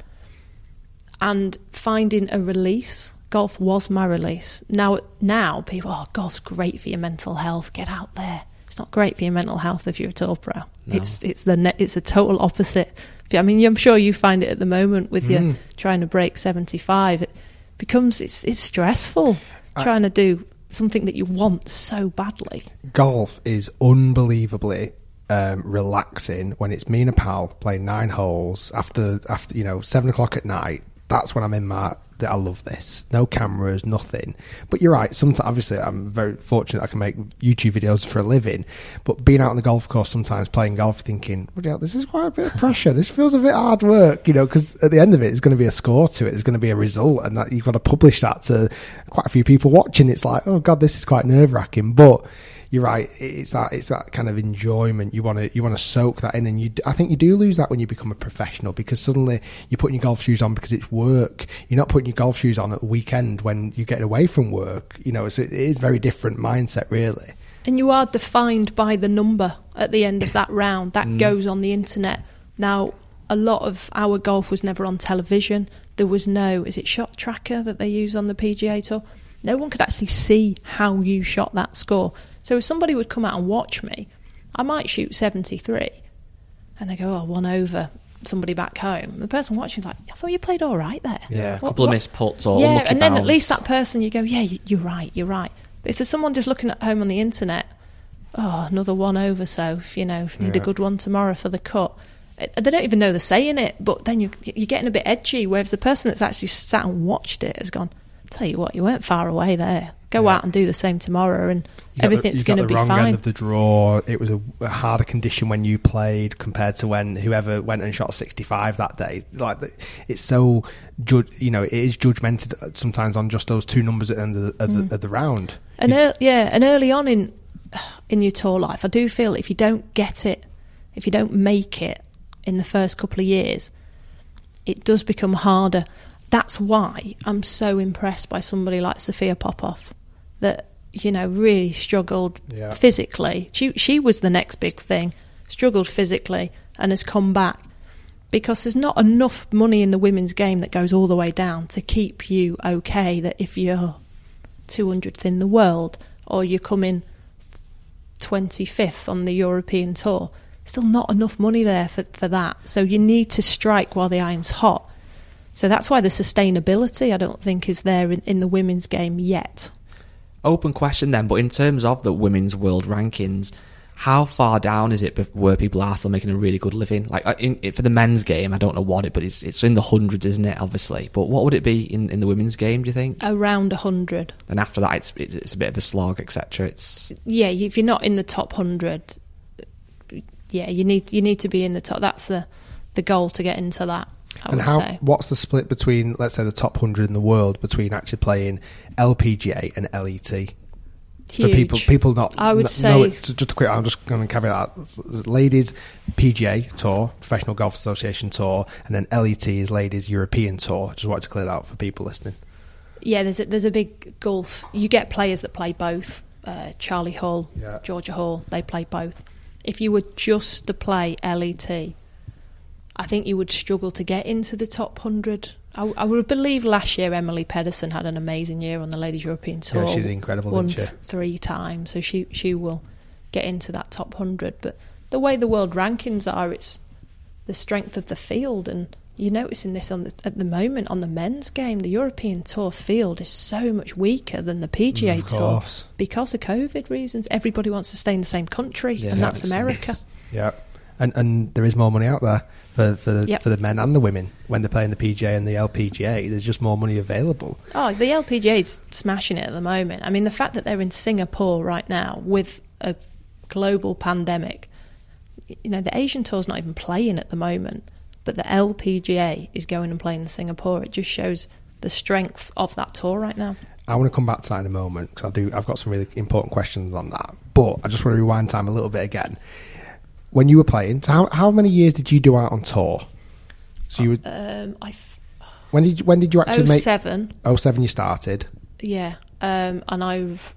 And finding a release. Golf was my release. Now, now people, oh, golf's great for your mental health. Get out there. It's not great for your mental health if you're a tour pro. No. It's it's the ne- it's a total opposite. I mean, I'm sure you find it at the moment with mm. you trying to break seventy-five. It becomes it's it's stressful I, trying to do something that you want so badly. Golf is unbelievably um, relaxing when it's me and a pal playing nine holes after after you know seven o'clock at night. That's when I'm in my. That I love this. No cameras, nothing. But you're right. Sometimes, obviously, I'm very fortunate I can make YouTube videos for a living. But being out on the golf course, sometimes playing golf, thinking, well, yeah, this is quite a bit of pressure. This feels a bit hard work, you know, because at the end of it, there's going to be a score to it. There's going to be a result, and that you've got to publish that to quite a few people watching. It's like, oh God, this is quite nerve wracking. But you're right. It's that it's that kind of enjoyment. You want to you want to soak that in, and you. I think you do lose that when you become a professional, because suddenly you're putting your golf shoes on because it's work. You're not putting your golf shoes on at the weekend when you're getting away from work. You know, so it is a very different mindset, really. And you are defined by the number at the end of that round. That mm. goes on the internet. Now, a lot of our golf was never on television. There was no, is it Shot Tracker that they use on the P G A Tour? No one could actually see how you shot that score. So if somebody would come out and watch me, I might shoot seventy-three, and they go, oh, one over somebody back home. The person watching is like, I thought you played all right there. Yeah, what, a couple what? of missed putts or yeah, lucky and then bounce. At least that person, you go, yeah, you're right, you're right. But if there's someone just looking at home on the internet, oh, another one over, so, if, you know, if you need yeah. a good one tomorrow for the cut. They don't even know they're saying it, but then you're, you're getting a bit edgy, whereas the person that's actually sat and watched it has gone, tell you what, you weren't far away there. Go yeah. out and do the same tomorrow, and everything's going to be fine. You got the wrong end of the draw. It was a, a harder condition when you played compared to when whoever went and shot sixty-five that day. Like it's so, ju- you know, it is judgmented sometimes on just those two numbers at the end of the, of mm. the, of the round. And er, yeah, and early on in in your tour life, I do feel if you don't get it, if you don't make it in the first couple of years, it does become harder. That's why I'm so impressed by somebody like Sophia Popov, that, you know, really struggled yeah. physically. She she was the next big thing, struggled physically and has come back, because there's not enough money in the women's game that goes all the way down to keep you okay, that if you're two hundredth in the world or you're coming twenty-fifth on the European tour, still not enough money there for, for that. So you need to strike while the iron's hot. So that's why the sustainability, I don't think, is there in, in the women's game yet. Open question then, but in terms of the women's world rankings, how far down is it where people are still making a really good living? Like in, for the men's game, I don't know what it, but it's it's in the hundreds, isn't it? Obviously, but what would it be in, in the women's game? Do you think around a hundred? And after that, it's it's a bit of a slog, et cetera. It's yeah, if you're not in the top hundred, yeah, you need you need to be in the top. That's the the goal to get into that. I and would how? say. What's the split between, let's say, the top hundred in the world between actually playing L P G A and L E T? Huge. For people, people not. I would n- say know it, just a quick. I'm just going to caveat that. Ladies P G A Tour, Professional Golf Association Tour, and then L E T is Ladies European Tour. Just wanted to clear that out for people listening. Yeah, there's a, there's a big gulf. You get players that play both. Uh, Charlie Hall, Yeah. Georgia Hall, they play both. If you were just to play L E T, I think you would struggle to get into the top one hundred. I, I would believe last year Emily Pedersen had an amazing year on the Ladies European Tour. Yeah, she's incredible, won isn't she? three times, so she she will get into that top one hundred. But the way the world rankings are, it's the strength of the field, and you're noticing this on the, at the moment on the men's game. The European Tour field is so much weaker than the P G A Mm, of Tour course. because of COVID reasons. Everybody wants to stay in the same country, Yeah, and that that's makes America. sense. Yeah, and and there is more money out there for for the, Yep. for the men and the women when they're playing the P G A and the L P G A. There's just more money available. Oh, the L P G A is smashing it at the moment. I mean, the fact that they're in Singapore right now with a global pandemic, you know, the Asian Tour's not even playing at the moment, but the L P G A is going and playing in Singapore. It just shows the strength of that tour right now. I want to come back to that in a moment because I do. I've got some really important questions on that. But I just want to rewind time a little bit again. When you were playing, so how how many years did you do out on tour? So you were, Um, I f- when did you, when did you actually make? oh seven, oh seven you started. yeah, um, and I've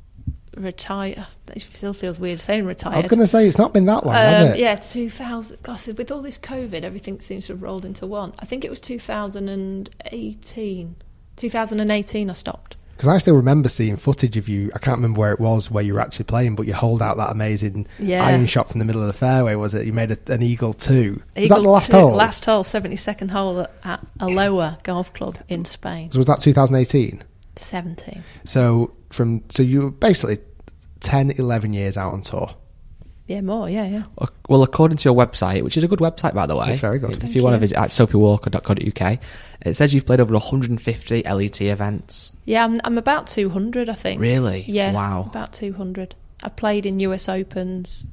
retired. It still feels weird saying retired. I was going to say it's not been that long, has Um, it? yeah, two thousand. Gosh, with all this COVID, everything seems to have rolled into one. I think it was two thousand eighteen. two thousand eighteen I stopped. Because I still remember seeing footage of you. I can't remember where it was where you were actually playing, but you hold out that amazing Yeah. iron shot from the middle of the fairway. Was it? You made a, an eagle two. Was Eagle that the last two- hole? Last hole, seventy-second hole at, at Aloha Golf Club in Spain. So was that two thousand eighteen? seventeen. So from so you were basically ten, eleven years out on tour. Yeah, more, yeah, yeah. Well, according to your website, which is a good website, by the way. It's very good. If Thank you want to you. visit at sophie walker dot co dot uk, it says you've played over one hundred fifty L E T events. Yeah, I'm, I'm about two hundred, I think. Really? Yeah. Wow. About two hundred. I played in U S Opens,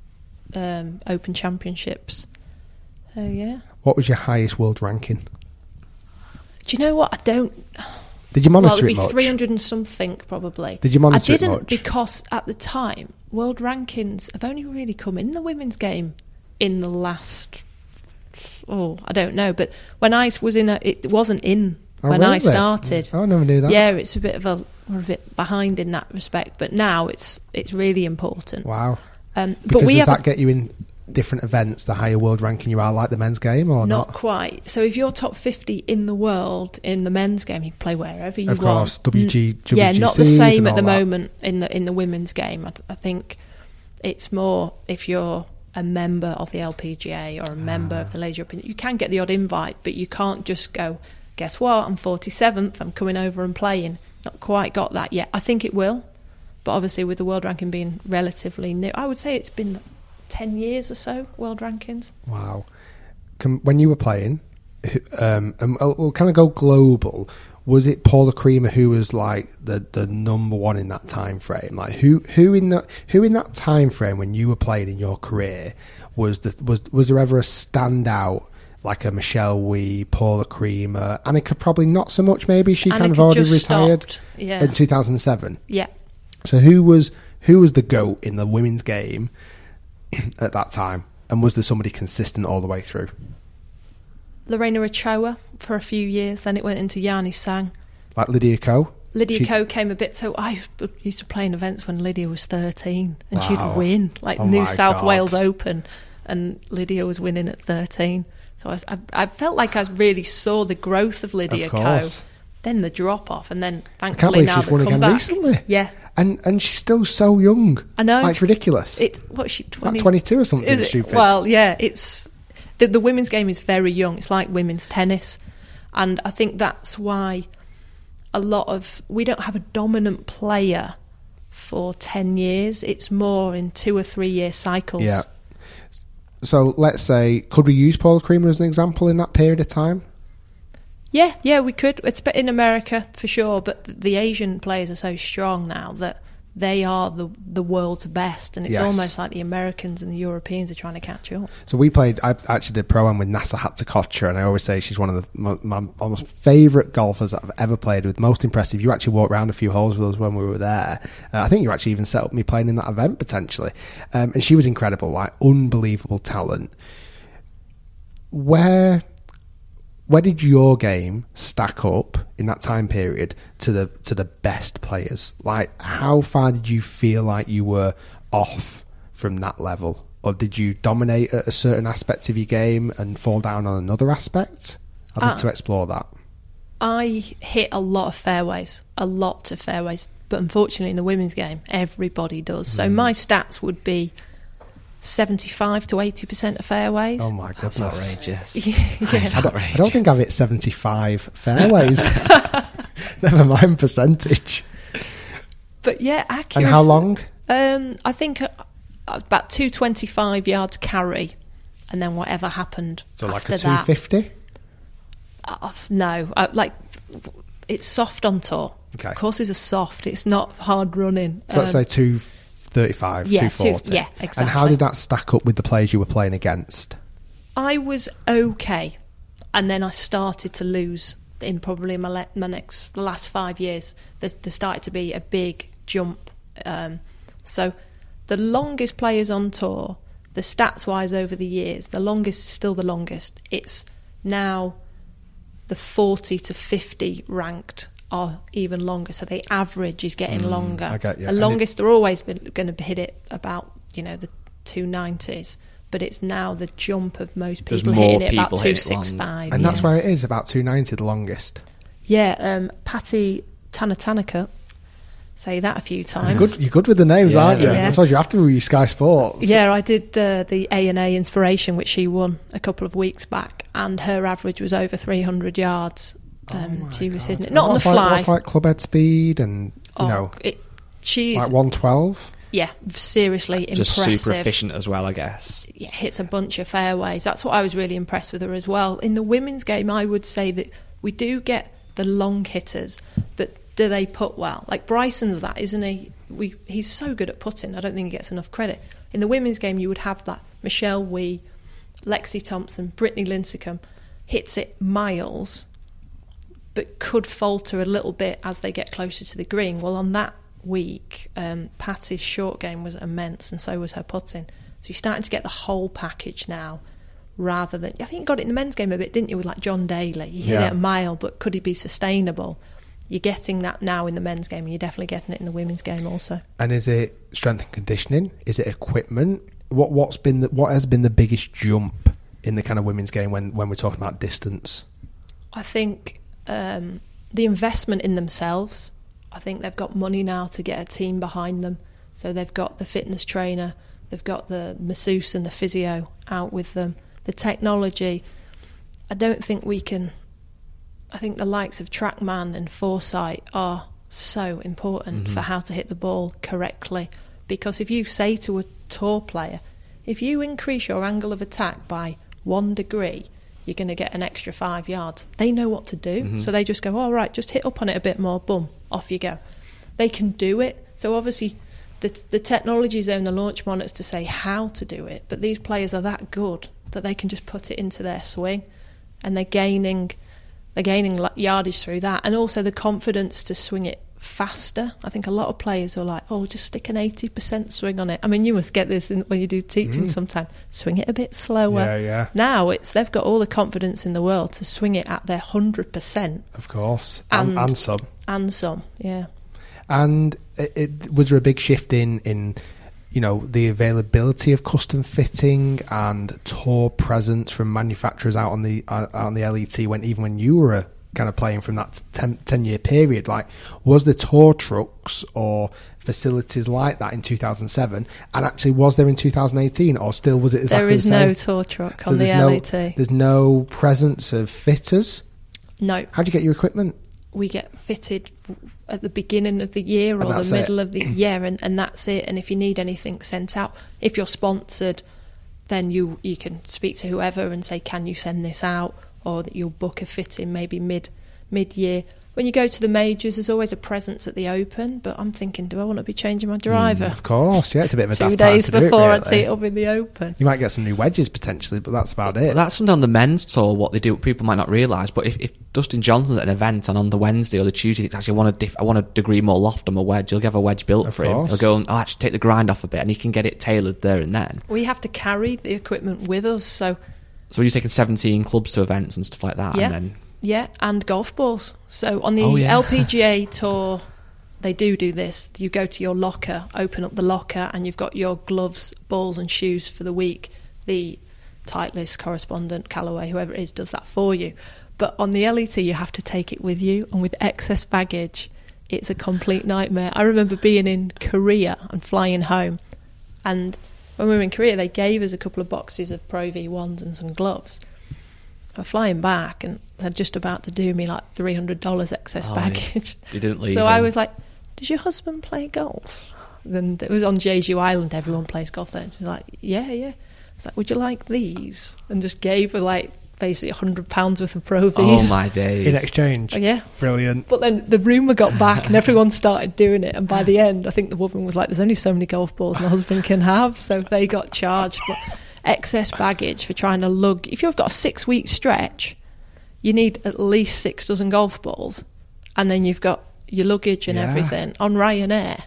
um, Open Championships. So, yeah. What was your highest world ranking? Do you know what? I don't... Did you monitor well, it'd it be much? three hundred and something, probably. Did you monitor I it didn't much? because at the time, world rankings have only really come in the women's game in the last... Oh, I don't know. But when I was in... A, it wasn't in Oh, when I really? started. Oh, I never knew that. Yeah, it's a bit of a... We're a bit behind in that respect. But now it's it's really important. Wow. Um, Because but we does have that get you in different events, the higher world ranking you are, like the men's game, or not not? quite. So if you're top fifty in the world in the men's game, you can play wherever you Of want. course, W G- Mm, yeah, not the W G Cs same and at the all that. moment in the in the women's game. I, th- I think it's more if you're a member of the L P G A or a member Ah. of the Ladies European. You can get the odd invite, but you can't just go. Guess what? I'm forty-seventh. I'm coming over and playing. Not quite got that yet. I think it will, but obviously with the world ranking being relatively new, I would say it's been ten years or so. World rankings. Wow. Can, when you were playing, who- um, and we'll, we'll kind of go global. Was it Paula Creamer who was like the, the number one in that time frame? Like who who in that who in that time frame when you were playing in your career was the was was there ever a standout like a Michelle Wee, Paula Creamer, Annika probably not so much. Maybe she kind of Annika already just retired stopped, yeah. in two thousand seven. Yeah. So who was who was the GOAT in the women's game at that time, and was there somebody consistent all the way through? Lorena Ochoa for a few years, then it went into Yanni Sang. Like Lydia Ko? Lydia She- Ko came a bit, so I used to play in events when Lydia was thirteen and Wow. she'd win, like Oh New my South God. Wales Open, and Lydia was winning at thirteen. So I, was- I, I felt like I really saw the growth of Lydia Of Ko, course. then the drop off, and then I can't thankfully believe now she's the won again comeback. recently. Yeah, And and she's still so young. I know. Like, it's ridiculous. it what she twenty, Like twenty-two or something Is it? stupid. Well, yeah, it's the, the women's game is very young. It's like women's tennis, and I think that's why a lot of we don't have a dominant player for ten years. It's more in two or three year cycles. Yeah. So let's say, could we use Paula Creamer as an example in that period of time? yeah, yeah, we could. It's been in America for sure, but the Asian players are so strong now that they are the the world's best, and it's Yes. almost like the Americans and the Europeans are trying to catch up. So we played, I actually did pro-am with Nasa Hatzakocha, and I always say she's one of the, my, my almost favourite golfers that I've ever played with, most impressive. You actually walked around a few holes with us when we were there. Uh, I think you actually even set up me playing in that event, potentially. Um, and she was incredible, like unbelievable talent. Where, where did your game stack up in that time period to the to the best players? Like, how far did you feel like you were off from that level? Or did you dominate at a certain aspect of your game and fall down on another aspect? I'd love uh, to explore that. I hit a lot of fairways, a lot of fairways. But unfortunately, in the women's game, everybody does. So mm. my stats would be seventy-five to eighty percent of fairways. Oh my goodness. That's outrageous. yeah. That's I, don't, outrageous. I don't think I've hit seventy-five fairways. Never mind percentage. But yeah, accuracy. And how long? Um, I think uh, about two twenty-five yards carry, and then whatever happened so after like a two fifty? Uh, no, uh, like it's soft on tour. Okay. Courses are soft. It's not hard running. So um, let's say two thirty-five, yeah, two forty. Two, yeah, exactly. And how did that stack up with the players you were playing against? I was okay, and then I started to lose in probably my, le- my next last five years. There, there started to be a big jump. Um, so the longest players on tour, the stats wise over the years, the longest is still the longest. It's now the forty to fifty ranked are even longer, so the average is getting mm, longer. I get you. The longest it, they're always been going to hit it about, you know, the two nineties, but it's now the jump of most people hitting it about two sixty-five. And yeah. that's where it is, about two ninety, the longest. Yeah, um, Patty Tanatanaka, say that a few times. You're good, you're good with the names, yeah, aren't you? Yeah. That's why you have to read Sky Sports. Yeah, I did uh, the A and A Inspiration, which she won a couple of weeks back, and her average was over three hundred yards. Um, oh she was God. hitting it, not what's on the like, fly. What's like club head speed and, you oh, know, it, she's like one twelve? Yeah, seriously Just impressive. super efficient as well, I guess. Yeah, hits a bunch of fairways. That's what I was really impressed with her as well. In the women's game, I would say that we do get the long hitters, but do they putt well? Like Bryson's that, isn't he? We He's so good at putting. I don't think he gets enough credit. In the women's game, you would have that. Michelle Wee, Lexi Thompson, Brittany Lincecum hits it miles, but could falter a little bit as they get closer to the green. Well, on that week, um, Patty's short game was immense, and so was her putting. So you're starting to get the whole package now, rather than... I think you got it in the men's game a bit, didn't you, with like John Daly? He hit yeah. it a mile, but could he be sustainable? You're getting that now in the men's game, and you're definitely getting it in the women's game also. And is it strength and conditioning? Is it equipment? What what's been the, what has been the biggest jump in the kind of women's game when, when we're talking about distance? I think um, the investment in themselves. I think they've got money now to get a team behind them. So they've got the fitness trainer, they've got the masseuse and the physio out with them. The technology, I don't think we can... I think the likes of TrackMan and Foresight are so important mm-hmm. for how to hit the ball correctly. Because if you say to a tour player, if you increase your angle of attack by one degree, you're going to get an extra five yards. They know what to do. Mm-hmm. So they just go, all right, just hit up on it a bit more, boom, off you go. They can do it. So obviously the, the technology is there in the launch monitors to say how to do it, but these players are that good that they can just put it into their swing, and they're gaining... They're gaining yardage through that, and also the confidence to swing it faster. I think a lot of players are like, oh, just stick an eighty percent swing on it. I mean, you must get this in, when you do teaching mm. sometimes. Swing it a bit slower. Yeah, yeah. Now it's they've got all the confidence in the world to swing it at their one hundred percent. Of course. And, and, and some. And some, yeah. And it, it, was there a big shift in... in you know, the availability of custom fitting and tour presence from manufacturers out on the uh, out on the L E T when even when you were kind of playing from that ten, ten year period? Like, was there tour trucks or facilities like that in two thousand seven? And actually, was there in two thousand eighteen, or still was it exactly there is the same? no tour truck so on the L E T. No, there's no presence of fitters? No. How do you get your equipment? We get fitted at the beginning of the year or the middle it. of the year, and, and that's it. And if you need anything sent out, if you're sponsored, then you you can speak to whoever and say, can you send this out? Or that you'll book a fitting maybe mid mid year. When you go to the majors, there's always a presence at the Open, but I'm thinking, do I want to be changing my driver? Mm, of course, yeah, it's a bit of a Two daft time days to do it, before really. I tee it up in the Open. You might get some new wedges potentially, but that's about it. Well, that's something on the men's tour, what they do, people might not realise, but if, if Dustin Johnson's at an event and on the Wednesday or the Tuesday, he actually want a diff- I want a degree more loft on my wedge, he'll have a wedge built of for course. him. He'll go and I'll actually take the grind off a bit, and he can get it tailored there and then. We have to carry the equipment with us, so So you're taking seventeen clubs to events and stuff like that, Yeah. and then Yeah, and golf balls. So on the Oh, yeah. L P G A tour, they do do this. You go to your locker, open up the locker, and you've got your gloves, balls and shoes for the week. The Titleist correspondent, Callaway, whoever it is, does that for you. But on the L E T, you have to take it with you, and with excess baggage, it's a complete nightmare. I remember being in Korea and flying home, and when we were in Korea, they gave us a couple of boxes of Pro V ones and some gloves. I'm flying back, and they're just about to do me like three hundred dollars excess Oh, baggage. you didn't leave. So I him. was like, does your husband play golf? And it was on Jeju Island, everyone plays golf there. She's like, yeah, yeah. I was like, would you like these? And just gave her like basically one hundred pounds worth of Pro Vs. Oh my days! In exchange. Oh, yeah. Brilliant. But then the rumour got back and everyone started doing it. And by the end, I think the woman was like, there's only so many golf balls my husband can have. So they got charged. But excess baggage for trying to lug. If you've got a six-week stretch, you need at least six dozen golf balls. And then you've got your luggage and Yeah. everything on Ryanair.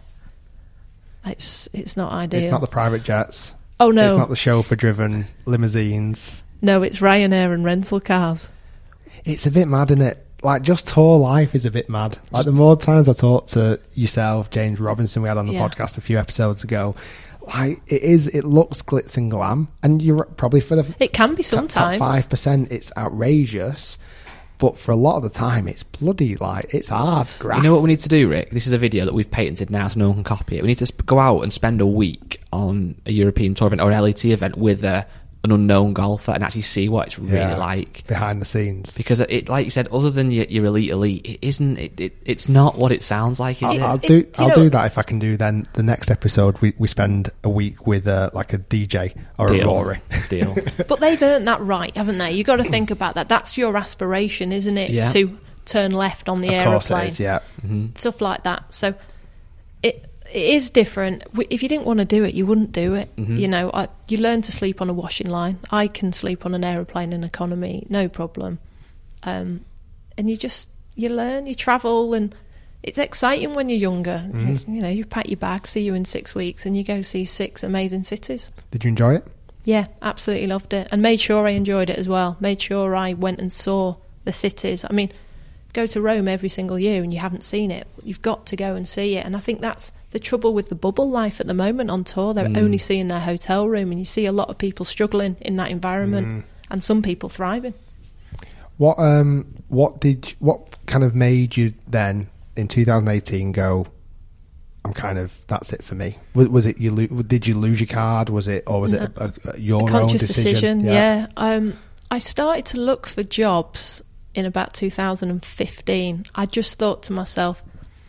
It's it's not ideal. It's not the private jets. oh, no. It's not the chauffeur-driven limousines. No, it's Ryanair and rental cars. It's a bit mad, isn't it? Like, just tour life is a bit mad. Like, the more times I talked to yourself, James Robinson, we had on the Yeah. podcast a few episodes ago, like, it is, it looks glitz and glam. And you're probably for the It can be top- sometimes. top five percent, it's outrageous. But for a lot of the time, it's bloody, like, it's hard graft. You know what we need to do, Rick? This is a video that we've patented now, so no one can copy it. We need to sp- go out and spend a week on a European tour event or an L E T event with a, an unknown golfer and actually see what it's really Yeah, like. behind the scenes. Because it, like you said, other than your, your elite elite, it isn't. It, it it's not what it sounds like. Is I'll, it? I'll it- do. you I'll know- do that if I can do. Then the next episode, we, we spend a week with uh, like a D J or Deal. a Rory. Deal. But they've earned that right, haven't they? You've got to think about that. That's your aspiration, isn't it? Yeah. To turn left on the Of course aeroplane. it is. Yeah. Stuff like that. So it it is different. W- If you didn't want to do it, you wouldn't do it. You know, I, you learn to sleep on a washing line. I can sleep on an aeroplane in economy, no problem. Um, and you just, you learn, you travel, and it's exciting when you're younger. You, you know, you pack your bag, see you in six weeks, and you go see six amazing cities. Did you enjoy it? Yeah, absolutely loved it. And made sure I enjoyed it as well. Made sure I went and saw the cities. I mean, go to Rome every single year and you haven't seen it. You've got to go and see it. And I think that's the trouble with the bubble life at the moment on tour. They're only seeing their hotel room, and you see a lot of people struggling in that environment and some people thriving. What um what did what kind of made you then in two thousand eighteen go, I'm kind of, that's it for me? Was, was it you lo- did you lose your card? Was it or was it a, a, a, your A own conscious decision? decision, yeah. Um, I started to look for jobs in about two thousand fifteen. I just thought to myself,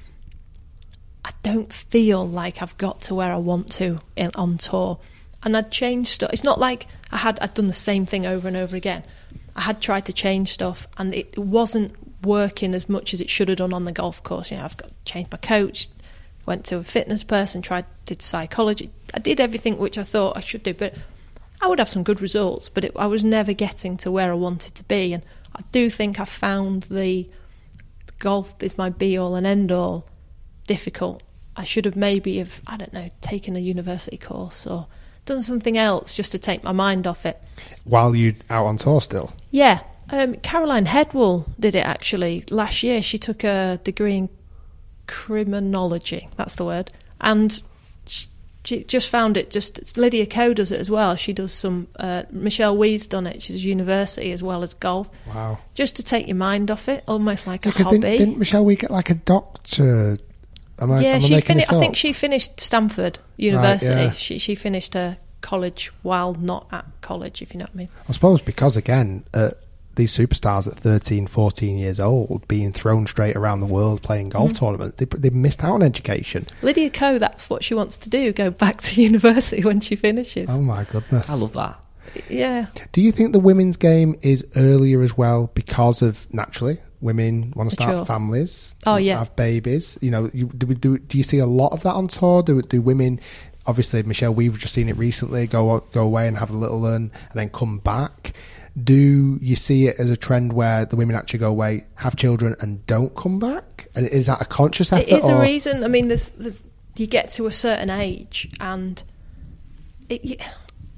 I don't feel like I've got to where I want to in, on tour. And I'd changed stuff. It's not like I had, I'd done the same thing over and over again. I had tried to change stuff, and it wasn't working as much as it should have done on the golf course. You know, I've got changed my coach, went to a fitness person, tried, did psychology. I did everything which I thought I should do, but I would have some good results, but it, I was never getting to where I wanted to be. And I do think I found the golf is my be-all and end-all difficult. I should have maybe have, I don't know, taken a university course or done something else just to take my mind off it. While you out on tour still? Yeah. Um, Caroline Headwell did it actually last year. She took a degree in criminology, that's the word, and she, she just found it just, it's Lydia Ko does it as well. She does some, uh, Michelle Wee's done it. She's university as well as golf. Wow. Just to take your mind off it, almost like a Because hobby. didn't, didn't Michelle we get like a doctor? Am I, yeah, am I she making finished. this I think up? she finished Stanford University. yeah. She she finished her college while not at college, if you know what I mean. I suppose because again, uh, these superstars at thirteen, fourteen years old being thrown straight around the world playing golf Mm-hmm. tournaments, they they missed out on education. Lydia Ko, that's what she wants to do. Go back to university when she finishes. Oh my goodness! I love that. Yeah. Do you think the women's game is earlier as well because of naturally women want to start Mature. families? Oh, yeah. have babies. You know, you, do, we, do do you see a lot of that on tour? Do do women? Obviously, Michelle, we've just seen it recently. Go go away and have a little learn, and then come back. Do you see it as a trend where the women actually go away, have children, and don't come back? And is that a conscious effort? It is or? a reason. I mean, there's, there's you get to a certain age and it, you,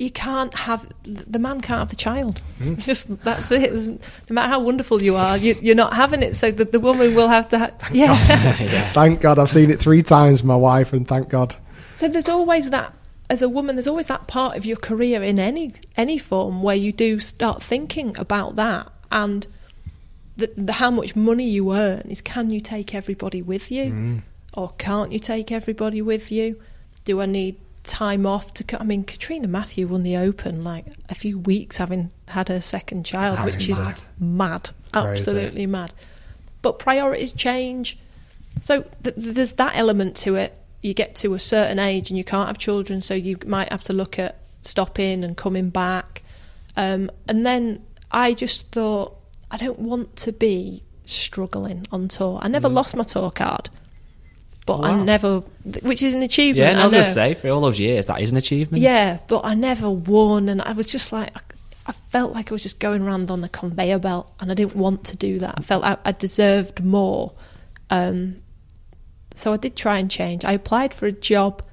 you can't have the man can't have the child. Mm. Just that's it. There's, no matter how wonderful you are, you, you're not having it. So the, the woman will have to. Ha- thank yeah. God. yeah. Thank God, I've seen it three times with my wife, and thank God. So there's always that. As a woman, there's always that part of your career in any any form where you do start thinking about that, and the, the how much money you earn is, can you take everybody with you, mm. or can't you take everybody with you? Do I need time off to? I mean, Katrina Matthew won the Open like a few weeks having had her second child, That's which mad. is mad, absolutely Crazy. mad. But priorities change, so th- there's that element to it. You get to a certain age and you can't have children, so you might have to look at stopping and coming back. Um, and then I just thought, I don't want to be struggling on tour. I never mm. lost my tour card, but wow. I never, which is an achievement. Yeah, and I was I going to say, for all those years, that is an achievement. Yeah, but I never won, and I was just like, I felt like I was just going around on the conveyor belt, and I didn't want to do that. I felt I, I deserved more. Um, So I did try and change. I applied for a job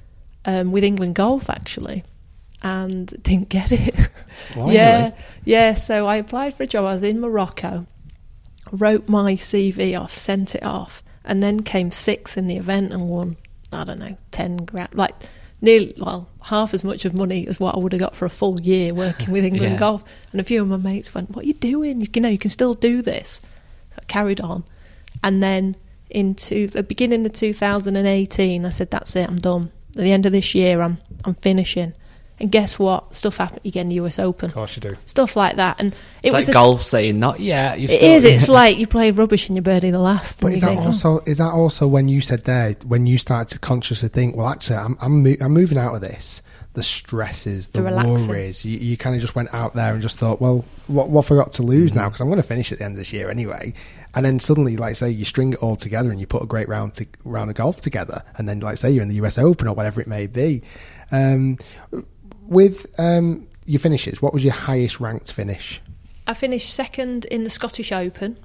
um, with England Golf, actually, and didn't get it. Why, yeah, really? yeah. So I applied for a job. I was in Morocco, wrote my C V off, sent it off, and then came sixth in the event and won, I don't know, ten grand, like nearly, well, half as much of money as what I would have got for a full year working with England yeah. Golf. And a few of my mates went, "What are you doing? You, you know, you can still do this." So I carried on, and then into the beginning of two thousand eighteen, I said, that's it, I'm done. At the end of this year, I'm I'm finishing. And guess what? Stuff happened. You get in the U S Open. Of course you do. Stuff like that. And it it's was like a, golf saying, not yet. It is. It's like you play rubbish and you birdie the last. But and is you that think, also oh. is that also when you said there, when you started to consciously think, well, actually, I'm I'm, mo- I'm moving out of this. The stresses, the, The worries. You, you kind of just went out there and just thought, well, what what have I got to lose Mm-hmm. now? Because I'm going to finish at the end of this year anyway. And then suddenly, like say, you string it all together and you put a great round to, round of golf together, and then, like say, you're in the U S Open or whatever it may be. Um, with um, your finishes, what was your highest ranked finish? I finished second in the Scottish Open.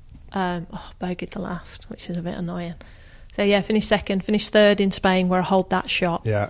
Um, oh, bogeyed the last, which is a bit annoying. So yeah, finished second. Finished third in Spain, where I hold that shot. Yeah.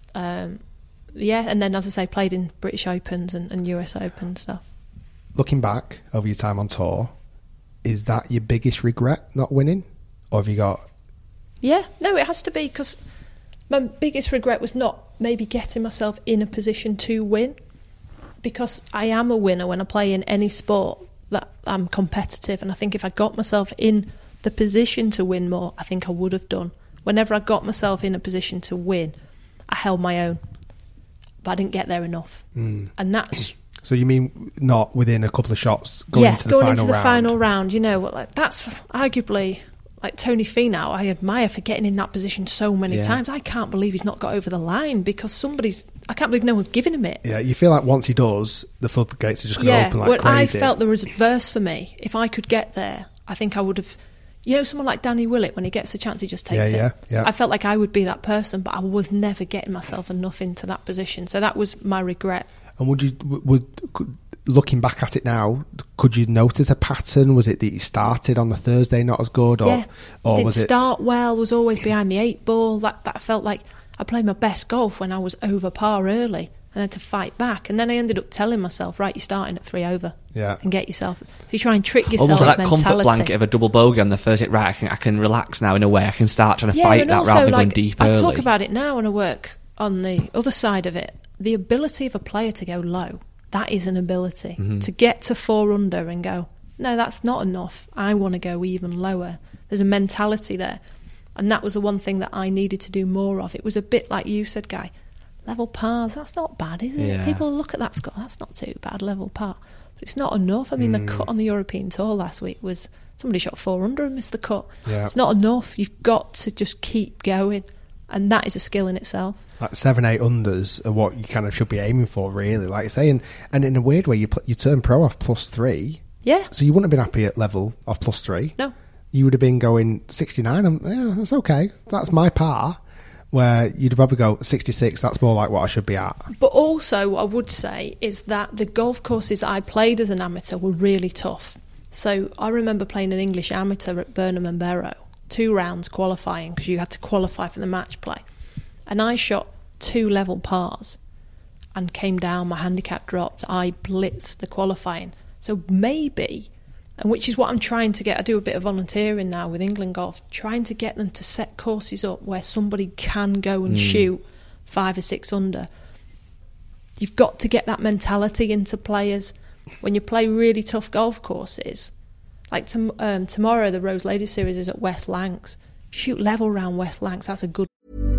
Um, yeah, and then, as I say, played in British Opens and, and U S Open stuff. Looking back over your time on tour, is that your biggest regret, not winning? Or have you got... Yeah, no, it has to be, because my biggest regret was not maybe getting myself in a position to win, because I am a winner when I play in any sport that I'm competitive, and I think if I got myself in the position to win more, I think I would have done. Whenever I got myself in a position to win, I held my own, but I didn't get there enough. Mm. And that's... So you mean not within a couple of shots going yeah, into the going final into the round? final round, you know, like that's arguably like Tony Finau. I admire for getting in that position so many yeah. times. I can't believe he's not got over the line because somebody's. I can't believe no one's giving him it. Yeah, you feel like once he does, the floodgates are just going to yeah, open like well, crazy. I felt the reverse for me. If I could get there, I think I would have. You know, someone like Danny Willett, when he gets a chance, he just takes yeah, it. Yeah, yeah. I felt like I would be that person, but I was never getting myself enough into that position. So that was my regret. And would you would looking back at it now, could you notice a pattern? Was it that you started on the Thursday not as good, or yeah, or didn't was it start well? Was always behind the eight ball. That that felt like I played my best golf when I was over par early and had to fight back. And then I ended up telling myself, right, you're starting at three over. Yeah. And get yourself. So you try and trick yourself. Almost like that mentality. comfort blanket of a double bogey on the first hit. Right, I can, I can relax now in a way. I can start trying to yeah, fight and that also, rather than like, going deep I early. talk about it now when I work on the other side of it. The ability of a player to go low, that is an ability. Mm-hmm. To get to four under and go, no, that's not enough. I want to go even lower. There's a mentality there. And that was the one thing that I needed to do more of. It was a bit like you said, Guy, level pars, that's not bad, is it? Yeah. People look at that score, that's not too bad, level par. But it's not enough. I mean, mm. the cut on the European Tour last week was, somebody shot four under and missed the cut. Yeah. It's not enough. You've got to just keep going. And that is a skill in itself. Like seven, eight unders are what you kind of should be aiming for, really. Like you say, and, and in a weird way, you pl- you turn pro off plus three. Yeah. So you wouldn't have been happy at level of plus three. No. You would have been going sixty-nine. And, yeah, that's okay. That's my par. Where you'd probably go sixty-six. That's more like what I should be at. But also, what I would say is that the golf courses I played as an amateur were really tough. So I remember playing an English amateur at Burnham and Barrow. Two rounds qualifying because you had to qualify for the match play, and I shot two level pars, and came down, my handicap dropped, I blitzed the qualifying. So maybe, and which is what I'm trying to get, I do a bit of volunteering now with England Golf, trying to get them to set courses up where somebody can go and mm. shoot five or six under. You've got to get that mentality into players. When you play really tough golf courses, like to, um, tomorrow the Rose Ladies Series is at West Lancs. If you shoot level round West Lancs, that's a good...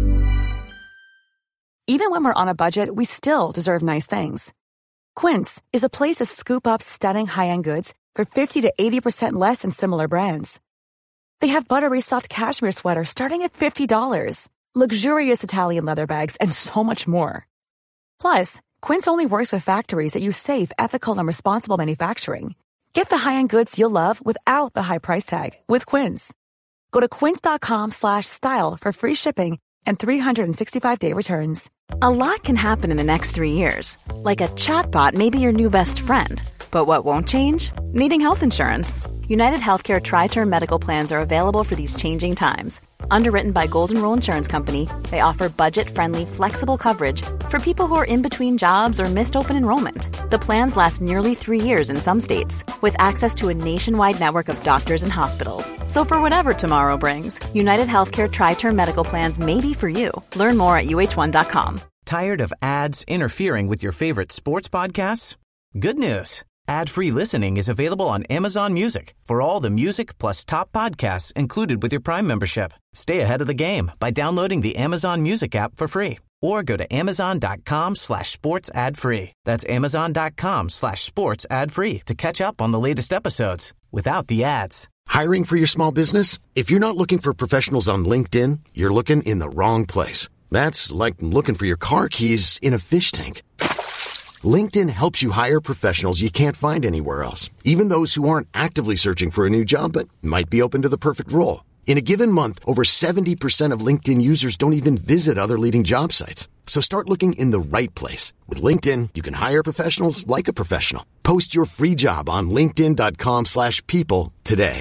Even when we're on a budget, we still deserve nice things. Quince is a place to scoop up stunning high-end goods for fifty to eighty percent less than similar brands. They have buttery soft cashmere sweaters starting at fifty dollars, luxurious Italian leather bags, and so much more. Plus, Quince only works with factories that use safe, ethical, and responsible manufacturing. Get the high-end goods you'll love without the high price tag with Quince. Go to quince.com slash style for free shipping and three sixty-five day returns. A lot can happen in the next three years. Like a chatbot may be your new best friend. But what won't change? Needing health insurance. United Healthcare Tri-Term Medical Plans are available for these changing times. Underwritten by Golden Rule Insurance Company, they offer budget-friendly, flexible coverage for people who are in between jobs or missed open enrollment. The plans last nearly three years in some states, with access to a nationwide network of doctors and hospitals. So for whatever tomorrow brings, United Healthcare Tri-Term Medical Plans may be for you. Learn more at U H one dot com. Tired of ads interfering with your favorite sports podcasts? Good news. Ad-free listening is available on Amazon Music for all the music plus top podcasts included with your Prime membership. Stay ahead of the game by downloading the Amazon Music app for free or go to amazon.com slash sports ad free. That's amazon.com slash sports ad free to catch up on the latest episodes without the ads. Hiring for your small business? If you're not looking for professionals on LinkedIn, you're looking in the wrong place. That's like looking for your car keys in a fish tank. LinkedIn helps you hire professionals you can't find anywhere else, even those who aren't actively searching for a new job but might be open to the perfect role. In a given month, over seventy percent of LinkedIn users don't even visit other leading job sites. So start looking in the right place. With LinkedIn, you can hire professionals like a professional. Post your free job on linkedin.com slash people today.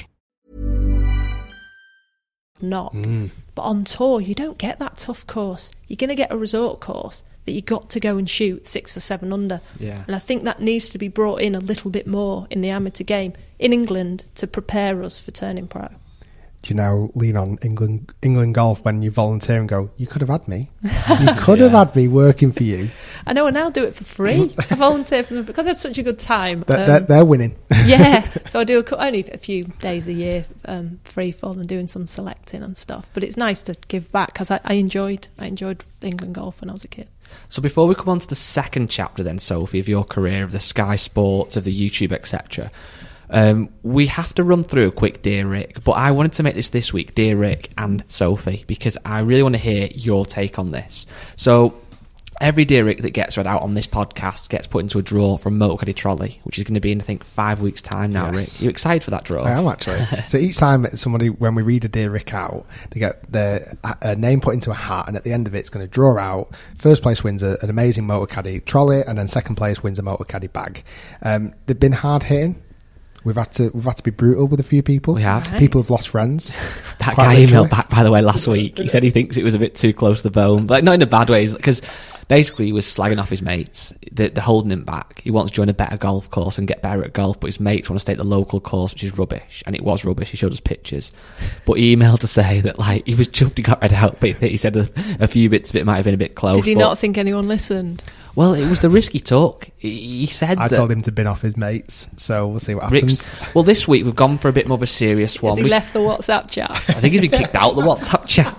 Not. Mm. But on tour, you don't get that tough course. You're going to get a resort course that you got to go and shoot six or seven under. Yeah. And I think that needs to be brought in a little bit more in the amateur game in England to prepare us for turning pro. Do you now lean on England England Golf when you volunteer and go, you could have had me. You could yeah. have had me working for you. I know, I now do it for free. I volunteer for them because I had such a good time. They're, um, they're, they're winning. Yeah. So I do a, only a few days a year um, free for them, doing some selecting and stuff. But it's nice to give back because I, I enjoyed I enjoyed England Golf when I was a kid. So before we come on to the second chapter then, Sophie, of your career, of the Sky Sports, of the YouTube, et cetera, um, we have to run through a quick Dear Rick. But I wanted to make this this week, Dear Rick and Sophie, because I really want to hear your take on this. So every Dear Rick that gets read out on this podcast gets put into a draw from Motor Caddy Trolley, which is going to be in, I think, five weeks' time now, yes. Rick. Are you excited for that draw? I am, actually. So each time somebody, when we read a Dear Rick out, they get their a name put into a hat, and at the end of it, it's going to draw out. First place wins a, an amazing Motor Caddy Trolley, and then second place wins a Motor Caddy bag. Um, they've been hard hitting. We've had to we've had to be brutal with a few people. We have. Right. People have lost friends. That guy literally emailed back, by the way, last week. He said he thinks it was a bit too close to the bone. But like, not in a bad way, because basically he was slagging off his mates. They're, they're holding him back. He wants to join a better golf course and get better at golf, but his mates want to stay at the local course, which is rubbish. And it was rubbish. He showed us pictures. But he emailed to say that like he was chuffed he got read out, but he said a, a few bits of it might have been a bit close. Did he but, not think anyone listened? Well, it was the risk he took. He, he said I that, told him to bin off his mates, so we'll see what happens. Rick's, well, this week we've gone for a bit more of a serious one. Has he we, left the WhatsApp chat? I think he's been kicked out of the WhatsApp chat.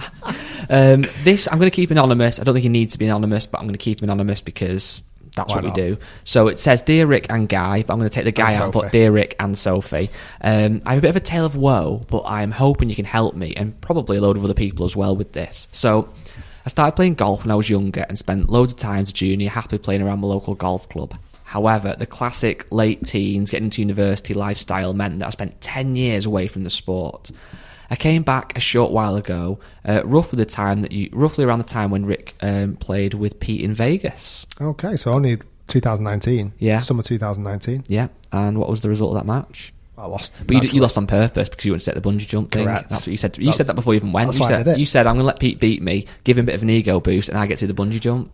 Um, this, I'm going to keep anonymous. I don't think he needs to be anonymous, but I'm going to keep him anonymous because that's Why what not? we do. So it says, Dear Rick and Guy, but I'm going to take the Guy And out, Sophie. but Dear Rick and Sophie. Um, I have a bit of a tale of woe, but I'm hoping you can help me, and probably a load of other people as well with this. So I started playing golf when I was younger and spent loads of time as a junior happily playing around my local golf club. However, the classic late teens, getting into university lifestyle meant that I spent ten years away from the sport. I came back a short while ago, uh, roughly the time that you, roughly around the time when Rick um, played with Pete in Vegas. Okay, so only twenty nineteen. Yeah. Summer twenty nineteen. Yeah, and what was the result of that match? I lost. But you, d- you lost on purpose because you wouldn't set the bungee jump thing. Correct. That's what you said. To, you That's- said that before you even went. that's You why I said, did it. you said, I'm going to let Pete beat me, give him a bit of an ego boost, and I get to do the bungee jump.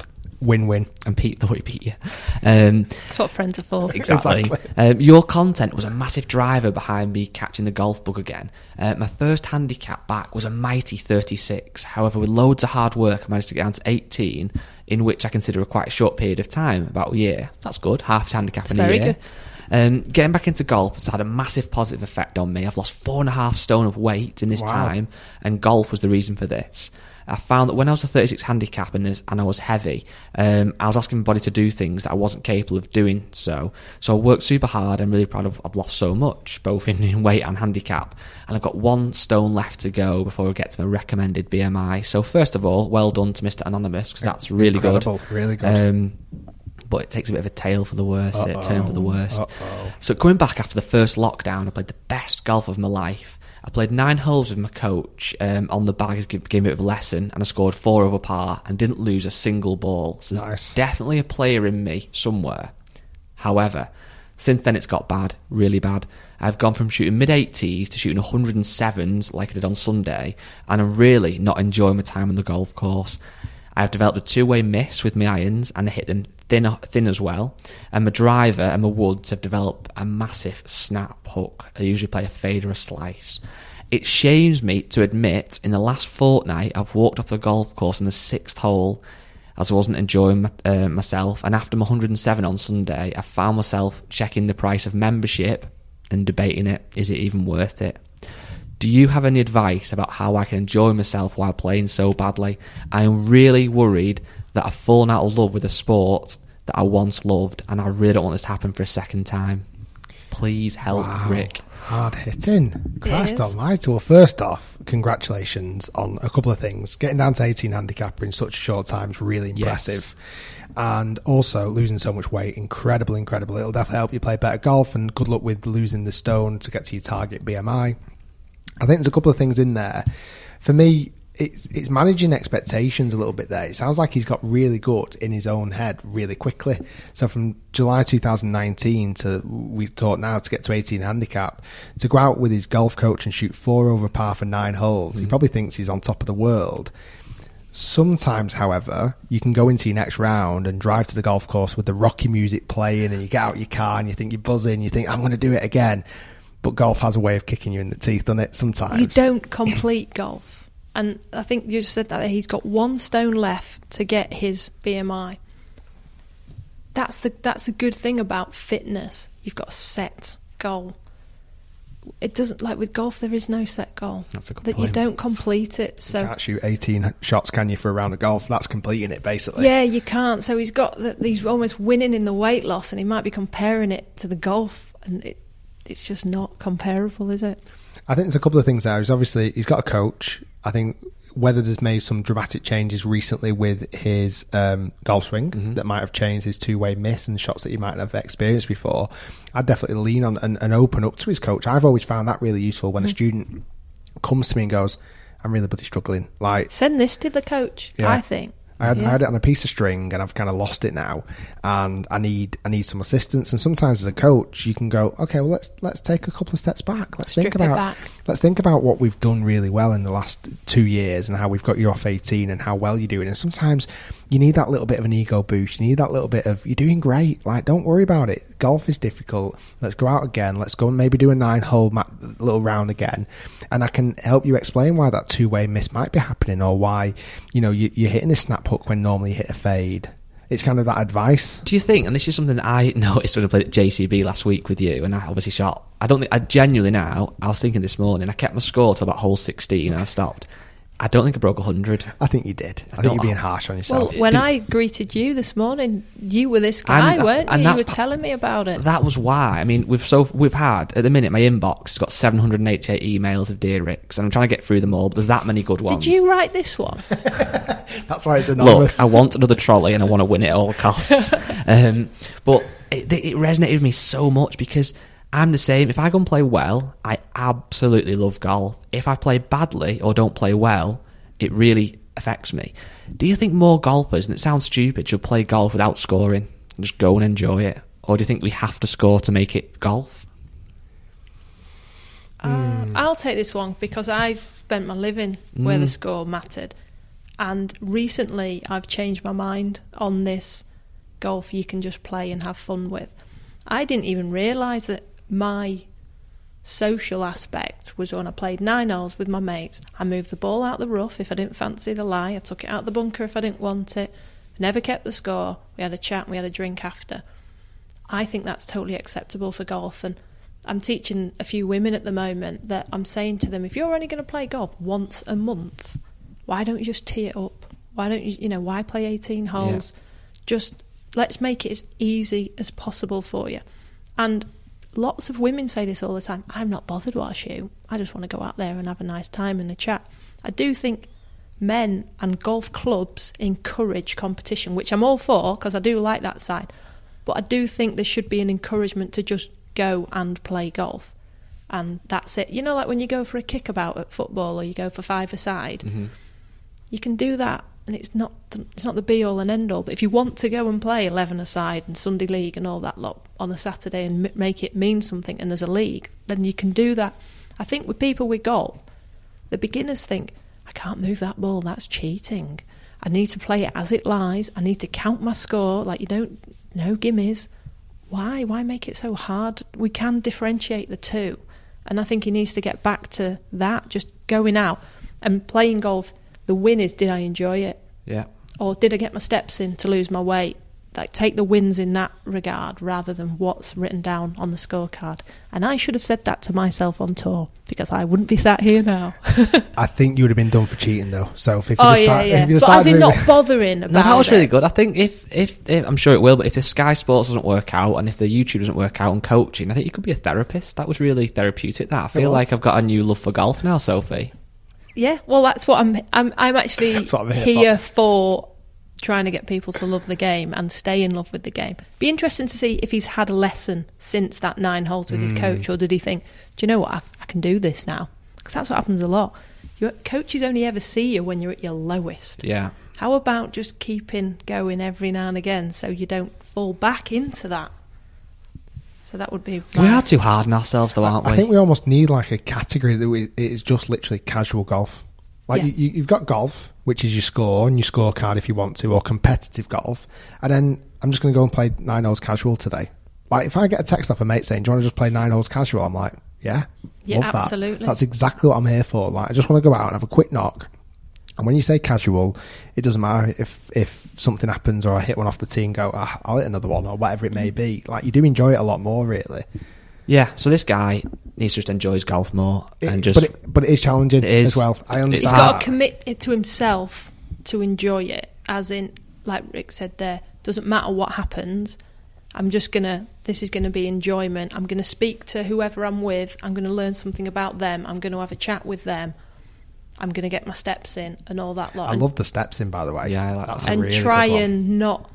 Win-win. And Pete the way beat you. Um, That's what friends are for. Exactly. Exactly. Um, your content was a massive driver behind me catching the golf bug again. Uh, my first handicap back was a mighty thirty-six. However, with loads of hard work, I managed to get down to eighteen, in which I consider a quite short period of time, about a year. That's good. Half a handicap It's in a very year. good. Um, getting back into golf has had a massive positive effect on me. I've lost four and a half stone of weight in this Wow. time, and golf was the reason for this. I found that when I was a thirty-six handicap and, as, and I was heavy, um, I was asking my body to do things that I wasn't capable of doing so. So I worked super hard. I'm really proud of I've lost so much, both in, in weight and handicap. And I've got one stone left to go before I get to my recommended B M I. So first of all, well done to Mister Anonymous, because that's really Incredible, good. really good. Um, but it takes a bit of a tail for the worst, a turn for the worst. Uh-oh. So coming back after the first lockdown, I played the best golf of my life. I played nine holes with my coach um, on the bag, gave me a bit of a lesson, and I scored four over par and didn't lose a single ball. So there's Nice. definitely a player in me somewhere. However, since then it's got bad, really bad. I've gone from shooting mid eighties to shooting one hundred sevens like I did on Sunday, and I'm really not enjoying my time on the golf course. I've developed a two-way miss with my irons, and I hit them thin, thin as well. And my driver and my woods have developed a massive snap hook. I usually play a fade or a slice. It shames me to admit, in the last fortnight, I've walked off the golf course in the sixth hole as I wasn't enjoying my, uh, myself. And after my one hundred seven on Sunday, I found myself checking the price of membership and debating it. Is it even worth it? Do you have any advice about how I can enjoy myself while playing so badly? I am really worried that I've fallen out of love with a sport that I once loved, and I really don't want this to happen for a second time. Please help, Wow. Rick. Hard hitting. Christ is. almighty. Well, first off, congratulations on a couple of things. Getting down to eighteen handicapper in such a short time is really impressive. Yes. And also losing so much weight, incredible, incredible. It'll definitely help you play better golf, and good luck with losing the stone to get to your target B M I. I think there's a couple of things in there. For me, it's, it's managing expectations a little bit there. It sounds like he's got really good in his own head really quickly. So from July two thousand nineteen to, we talk now, to get to eighteen handicap, to go out with his golf coach and shoot four over par for nine holes, mm. he probably thinks he's on top of the world. Sometimes, however, you can go into your next round and drive to the golf course with the Rocky music playing, and you get out your car and you think you're buzzing, you think, I'm going to do it again. But golf has a way of kicking you in the teeth, doesn't it, sometimes? You don't complete golf. And I think you just said that he's got one stone left to get his B M I. That's the that's a good thing about fitness. You've got a set goal. It doesn't, like with golf, there is no set goal. That's a good that point. You don't complete it. So You can't shoot eighteen shots, can you, for a round of golf? That's completing it, basically. yeah, you can't. So he's got the, he's almost winning in the weight loss, and he might be comparing it to the golf, and it, it's just not comparable, is it? I think there's a couple of things there. He's obviously, he's got a coach. I think Weathered has made some dramatic changes recently with his um, golf swing mm-hmm. that might have changed his two-way miss and shots that he might have experienced before. I'd definitely lean on and, and open up to his coach. I've always found that really useful when mm-hmm. a student comes to me and goes, I'm really bloody struggling. Like, send this to the coach, yeah. I think. I had, yeah. I had it on a piece of string and I've kind of lost it now, and I need I need some assistance. And sometimes as a coach, you can go, okay, well let's let's take a couple of steps back. Let's Strip think about back. let's think about what we've done really well in the last two years and how we've got you off eighteen and how well you're doing. And sometimes you need that little bit of an ego boost. You need that little bit of, you're doing great. Like, don't worry about it. Golf is difficult. Let's go out again. Let's go and maybe do a nine hole ma- little round again. And I can help you explain why that two way miss might be happening, or why, you know, you, you're hitting a snap hook when normally you hit a fade. It's kind of that advice. Do you think, and this is something that I noticed when I played at J C B last week with you, and I obviously shot, I don't think, I genuinely now, I was thinking this morning, I kept my score till about hole sixteen and I stopped. I don't think I broke one hundred. I think you did. I, I think you're being harsh on yourself. Well, when Did- I greeted you this morning, you were this guy, And- weren't and you? You that's were pa- telling me about it. That was why. I mean, we've so we've had, at the minute, my inbox has got seven hundred eighty-eight emails of Dear Ricks, and I'm trying to get through them all, but there's that many good ones. Did you write this one? That's why it's Look, anonymous. I want another trolley and I want to win it at all costs. um, but it, it resonated with me so much because I'm the same. If I go and play well, I absolutely love golf. If I play badly or don't play well, it really affects me. Do you think more golfers, and it sounds stupid, should play golf without scoring and just go and enjoy it? Or do you think we have to score to make it golf? Uh, I'll take this one because I've spent my living where Mm. the score mattered. And recently I've changed my mind on this golf you can just play and have fun with. I didn't even realise that my social aspect was when I played nine holes with my mates. I moved the ball out the rough if I didn't fancy the lie. I took it out the bunker if I didn't want it. I never kept the score. We had a chat and we had a drink after. I think that's totally acceptable for golf, and I'm teaching a few women at the moment that I'm saying to them, if you're only going to play golf once a month, why don't you just tee it up? Why don't you, you know, why play eighteen holes? Yeah. Just let's make it as easy as possible for you. And lots of women say this all the time. I'm not bothered what I shoot. I just want to go out there and have a nice time and a chat. I do think men and golf clubs encourage competition, which I'm all for because I do like that side. But I do think there should be an encouragement to just go and play golf. And that's it. You know, like when you go for a kickabout at football or you go for five-a-side, mm-hmm. you can do that, and it's not it's not the be-all and end-all. But if you want to go and play eleven-a-side and Sunday League and all that lot on a Saturday and m- make it mean something, and there's a league, then you can do that. I think with people with golf, the beginners think, I can't move that ball, that's cheating. I need to play it as it lies. I need to count my score. Like, you don't, no gimmies. Why? Why make it so hard? We can differentiate the two. And I think he needs to get back to that, just going out and playing golf. The win is, did I enjoy it? Yeah. Or did I get my steps in to lose my weight? Like, take the wins in that regard rather than what's written down on the scorecard. And I should have said that to myself on tour, because I wouldn't be sat here now. I think you would have been done for cheating, though. So if you oh, just yeah, start, yeah. if you But as in not bothering about no, that was it. really good. I think if, if, if, I'm sure it will, but if the Sky Sports doesn't work out and if the YouTube doesn't work out and coaching, I think you could be a therapist. That was really therapeutic, that. I feel like I've got a new love for golf now, Sophie. Yeah, well, that's what I'm. I'm. I'm actually what I'm here here for. for trying to get people to love the game and stay in love with the game. Be interesting to see if he's had a lesson since that nine holes with mm. his coach, or did he think, do you know what, I, I can do this now? Because that's what happens a lot. Your coaches only ever see you when you're at your lowest. Yeah. How about just keeping going every now and again so you don't fall back into that? So that would be... We are too hard on ourselves, though, aren't I, we? I think we almost need like a category that we, it is just literally casual golf. Like yeah. you, you've got golf, which is your score and your scorecard if you want to, or competitive golf. And then I'm just going to go and play nine holes casual today. Like, if I get a text off a mate saying, do you want to just play nine holes casual? I'm like, yeah, yeah, love absolutely. that. That's exactly what I'm here for. Like, I just want to go out and have a quick knock. And when you say casual, it doesn't matter if, if something happens or I hit one off the tee and go, ah, I'll hit another one, or whatever it may be. Like, you do enjoy it a lot more, really. Yeah, so this guy needs to just enjoy his golf more and it, just. But it, but it is challenging it is, as well. I understand. He's got to commit it to himself to enjoy it. As in, like Rick said there, doesn't matter what happens. I'm just gonna. This is gonna be enjoyment. I'm gonna speak to whoever I'm with. I'm gonna learn something about them. I'm gonna have a chat with them. I'm gonna get my steps in and all that lot. I and, love the steps in, by the way. Yeah, I like That's that. a and really try good one. and not.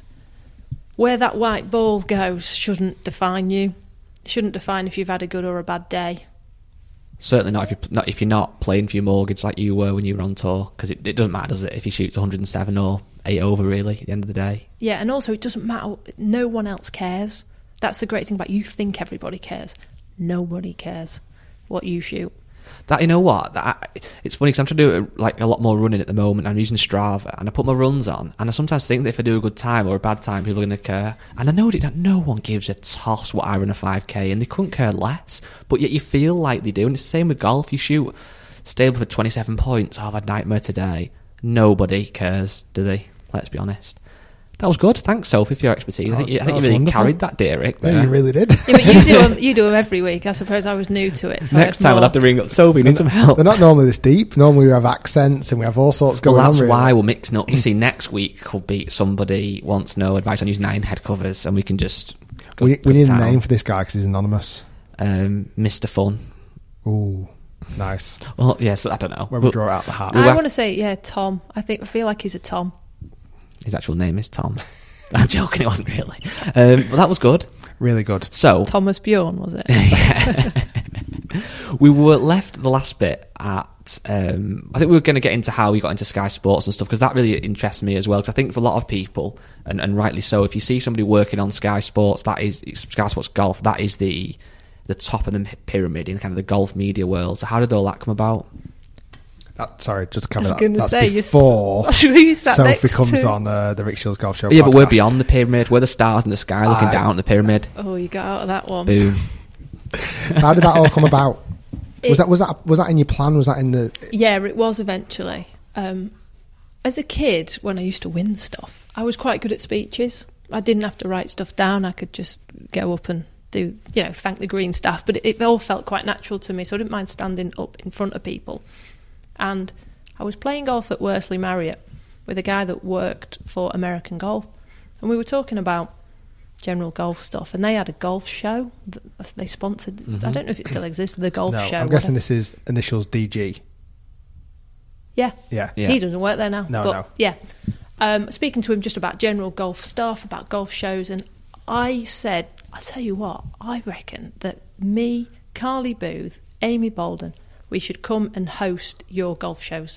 Where that white ball goes shouldn't define you. Shouldn't define if you've had a good or a bad day. Certainly not if you're not if you're not playing for your mortgage like you were when you were on tour, because it, it doesn't matter, does it, if you shoot one hundred seven or eight over, really, at the end of the day. Yeah, and also it doesn't matter. No one else cares. That's the great thing about you think everybody cares. Nobody cares what you shoot. That, you know what, that, it's funny because I'm trying to do like a lot more running at the moment. I'm using Strava and I put my runs on, and I sometimes think that if I do a good time or a bad time, people are going to care. And I know that no one gives a toss what I run a five K, and they couldn't care less, but yet you feel like they do. And it's the same with golf. You shoot stable for twenty-seven points. Oh, I've had a nightmare today. Nobody cares, do they? Let's be honest. That was good. Thanks, Sophie, for your expertise. That I think was, you, I think you was really wonderful. carried that day, Rick. Yeah, there. you really did. Yeah, but you do them, you do them every week. I suppose I was new to it. So Next I time more. I'll have to ring up Sophie. Need some help. They're not normally this deep. Normally we have accents and we have all sorts going Well, on. that's really. why we're mixing up. You see, next week could be somebody wants no advice on using nine head covers, and we can just go We, go we to need a town. name for this guy because he's anonymous. Um, Mister Fun. Ooh, nice. Well, yes, I don't know. When we Well, draw it out the hat. I want to say, yeah, Tom. I think I feel like he's a Tom. his actual name is Tom. I'm joking, it wasn't really. Um, but that was good. Really good. So, Thomas Bjorn, was it? we were left the last bit at, um, I think we were going to get into how we got into Sky Sports and stuff, because that really interests me as well, because I think for a lot of people, and, and rightly so, if you see somebody working on Sky Sports, that is Sky Sports Golf, that is the the top of the pyramid in kind of the golf media world. So how did all that come about? That, sorry, just to I was cover that. going to That's say, you're before s- that's who you sat Sophie next comes to. on uh, the Rick Shields Golf Show. Yeah, podcast. but we're beyond the pyramid. We're the stars in the sky looking I- down at the pyramid. Oh, you got out of that one. Boom. So how did that all come about? It- was that was that was that in your plan? Was that in the? Yeah, it was eventually. Um, as a kid, when I used to win stuff, I was quite good at speeches. I didn't have to write stuff down. I could just go up and do, you know, thank the green staff. But it, it all felt quite natural to me, so I didn't mind standing up in front of people. And I was playing golf at Worsley Marriott with a guy that worked for American Golf, and we were talking about general golf stuff, and they had a golf show that they sponsored. Mm-hmm. I don't know if it still exists, the golf No, show. I'm guessing whatever. this is initials D G. Yeah. Yeah. Yeah. He doesn't work there now. No, but, no. Yeah. Um, speaking to him just about general golf stuff, about golf shows, and I said, I tell you what, I reckon that me, Carly Booth, Amy Bolden, we should come and host your golf shows.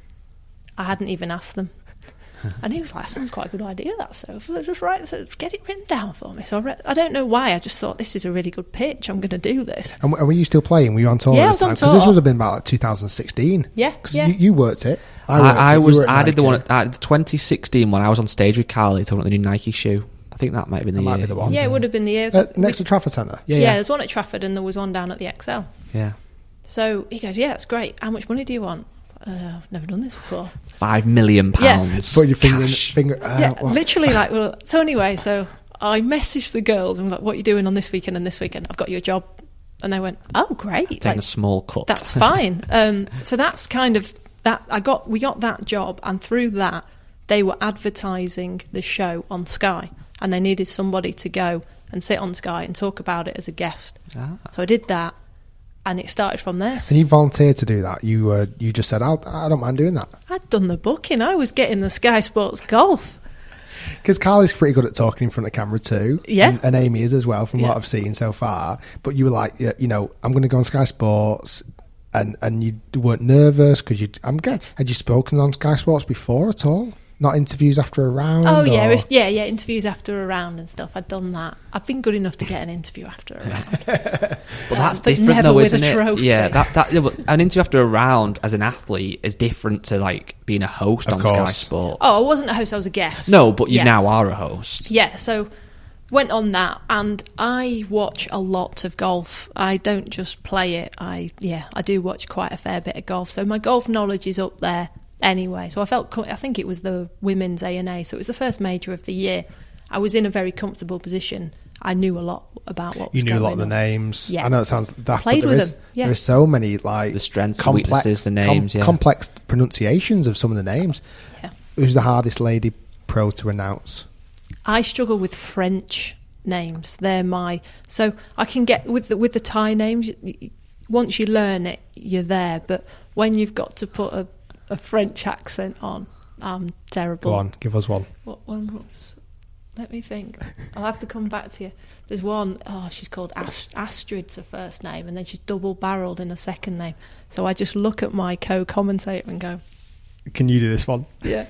I hadn't even asked them. And he was like, sounds quite a good idea, that, Soph. Let's just write, so get it written down for me. So I, re- I don't know why, I just thought, this is a really good pitch, I'm going to do this. And, w- and were you still playing? Were you on tour Yeah, at I this was time? on Because this tour. would have been about like two thousand sixteen. Yeah, Because yeah. you, you worked it. I, worked I, I it. You was. were at I did the Nike. one at, at the twenty sixteen one. I was on stage with Carly talking about the new Nike shoe. I think that might have been the That might year. be the one. Yeah, it would have been the year. Uh, next to Trafford Centre. Yeah, yeah, yeah, there's one at Trafford and there was one down at the X L. yeah. So he goes, yeah, that's great. How much money do you want? Uh, I've never done this before. Five million Yeah. pounds. Put your finger in Cash. finger. Uh, yeah, what? literally like, well, so anyway, so I messaged the girls and was like, what are you doing on this weekend and this weekend? I've got you a job. And they went, oh, great. Taking Like, a small cut. that's fine. Um, so that's kind of, that. I got, we got that job, and through that, they were advertising the show on Sky, and they needed somebody to go and sit on Sky and talk about it as a guest. Ah. So I did that, and it started from there. And you volunteered to do that. You uh, you just said, I'll, I don't mind doing that. I'd done the booking. I was getting the Sky Sports golf. Because Carly's pretty good at talking in front of camera too. Yeah. And, and Amy is as well, from Yeah. what I've seen so far. But you were like, yeah, you know, I'm going to go on Sky Sports. And, and you weren't nervous because you. I'm getting. Had you spoken on Sky Sports before at all? Not interviews after a round. Oh yeah, or- if, yeah, yeah. Interviews after a round and stuff. I'd done that. I've been good enough to get an interview after a round. But that's but different, never though, with isn't a it? trophy. Yeah, that that yeah, but an interview after a round as an athlete is different to like being a host Of on Sky course. Sports. Oh, I wasn't a host. I was a guest. no, but you Yeah. now are a host. Yeah, so went on that, and I watch a lot of golf. I don't just play it. I yeah, I do watch quite a fair bit of golf. So my golf knowledge is up there anyway. So I felt co- I think it was the women's A and A, so it was the first major of the year. I was in a very comfortable position. I knew a lot about what was You knew a going lot of the on. names. Yeah. I know it sounds daft, Played but there with is, them, yeah. there is so many like The strengths, the complex, weaknesses, the names, yeah. complex pronunciations of some of the names. Yeah. Who's the hardest lady pro to announce? I struggle with French names. They're my so I can get with the with the Thai names. y- y- Once you learn it, you're there. But when you've got to put a, a French accent on, I'm terrible. Go on, give us one. What one? Was, let me think. I'll have to come back to you. There's one, oh, she's called Ast- Astrid's her first name, and then she's double-barreled in the second name. So I just look at my co-commentator and go, Can you do this one? yeah.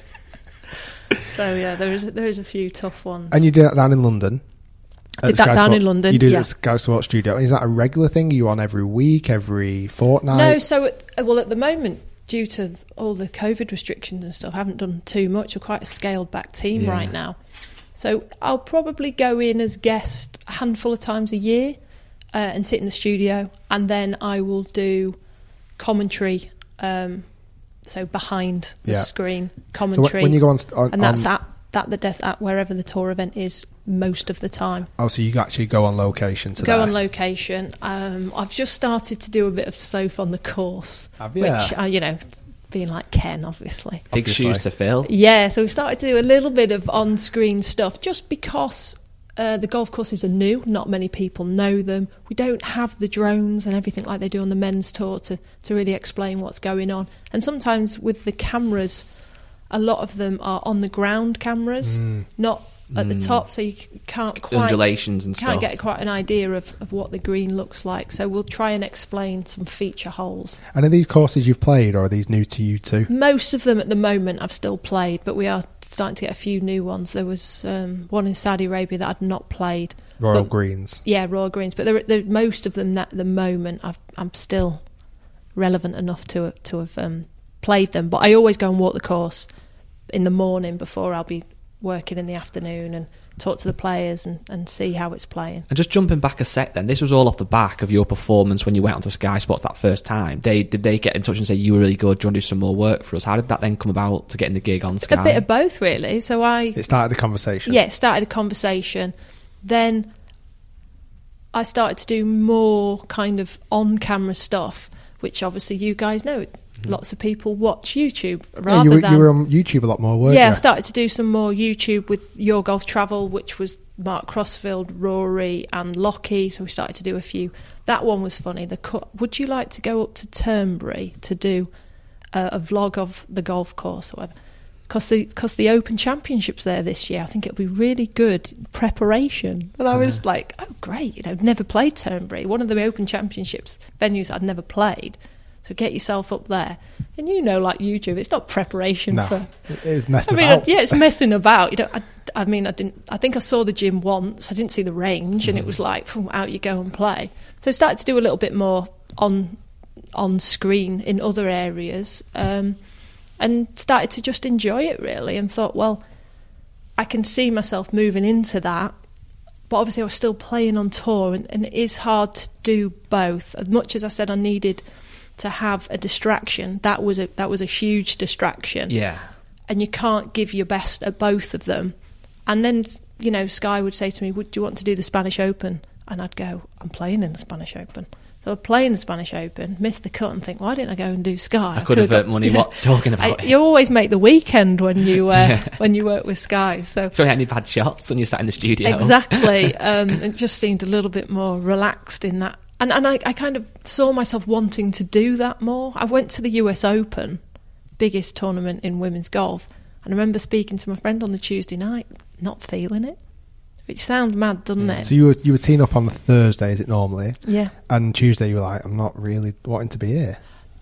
So yeah, there is there is a few tough ones. And you do that down in London. I did At the that Sky down Sport- in London, You do yeah. the Sky Sports studio. Is that a regular thing? Are you on every week, every fortnight? No, so at, well, at the moment, due to all the COVID restrictions and stuff, I haven't done too much. We're quite a scaled back team Yeah. right now. So I'll probably go in as guest a handful of times a year uh, and sit in the studio, and then I will do commentary. Um, so behind the Yeah. screen So commentary, when, when you go on, on and that's on, at that the desk at wherever the tour event is most of the time. oh, so you actually go on location to Go there. on location. Um, I've just started to do a bit of soap on the course, Have you? which uh, you know, being like Ken, obviously. Big Obviously. shoes to fill. Yeah, so we started to do a little bit of on-screen stuff, just because uh, the golf courses are new. Not many people know them. We don't have the drones and everything like they do on the men's tour to to really explain what's going on. And sometimes with the cameras, a lot of them are on the ground cameras, not at the top, so you c- can't quite Undulations and can't stuff. get quite an idea of, of what the green looks like. So we'll try and explain some feature holes. And are these courses you've played, or are these new to you too? Most of them at the moment I've still played, but we are starting to get a few new ones. There was um, one in Saudi Arabia that I'd not played. Royal But- Greens. Yeah, Royal Greens. But there, there, most of them at the moment I've, I'm still relevant enough to to have um, played them, but I always go and walk the course in the morning before I'll be working in the afternoon and talk to the players and, and see how it's playing. And just jumping back a sec then, this was all off the back of your performance when you went onto Sky Sports that first time. They Did they get in touch and say, you were really good, do you want to do some more work for us? How did that then come about to getting the gig on Sky? A bit of both, really. So I... It started the conversation. Yeah, it started a conversation. Then I started to do more kind of on-camera stuff, which obviously you guys know. Lots of people watch YouTube rather yeah, you were, than... you were on YouTube a lot more, weren't yeah, you? I started to do some more YouTube with Your Golf Travel, which was Mark Crossfield, Rory and Lockie, so we started to do a few. That one was funny. The co- Would you like to go up to Turnberry to do a, a vlog of the golf course or whatever? Because the, cause the Open Championship's there this year. I think it'll be really good preparation. And I was like, oh, great. You know, never played Turnberry. One of the Open Championships venues I'd never played. So get yourself up there. And you know, like YouTube, it's not preparation no, for... it's messing I mean, about. yeah, it's messing about. You know, I, I mean, I didn't. I think I saw the gym once. I didn't see the range, and it was like, phew, out you go and play. So I started to do a little bit more on on screen in other areas, um, and started to just enjoy it really. And thought, well, I can see myself moving into that. But obviously, I was still playing on tour, and, and it is hard to do both. As much as I said I needed to have a distraction, that was a that was a huge distraction. Yeah. And you can't give your best at both of them. And then, you know, Sky would say to me, would you want to do the Spanish Open? And I'd go, I'm playing in the Spanish Open. So I'd play in the Spanish Open, miss the cut and think, why didn't I go and do Sky? I, I could have earned money what, talking about I, it. You always make the weekend when you uh, yeah. when you work with Sky. So Sure, you had any bad shots when you sat in the studio. Exactly. um, it just seemed a little bit more relaxed in that. And and I, I kind of saw myself wanting to do that more. I went to the U S Open, biggest tournament in women's golf, and I remember speaking to my friend on the Tuesday night, not feeling it. Which sounds mad, doesn't yeah. it? So you were you were teeing up on the Thursday, is it normally? Yeah. And Tuesday you were like, I'm not really wanting to be here.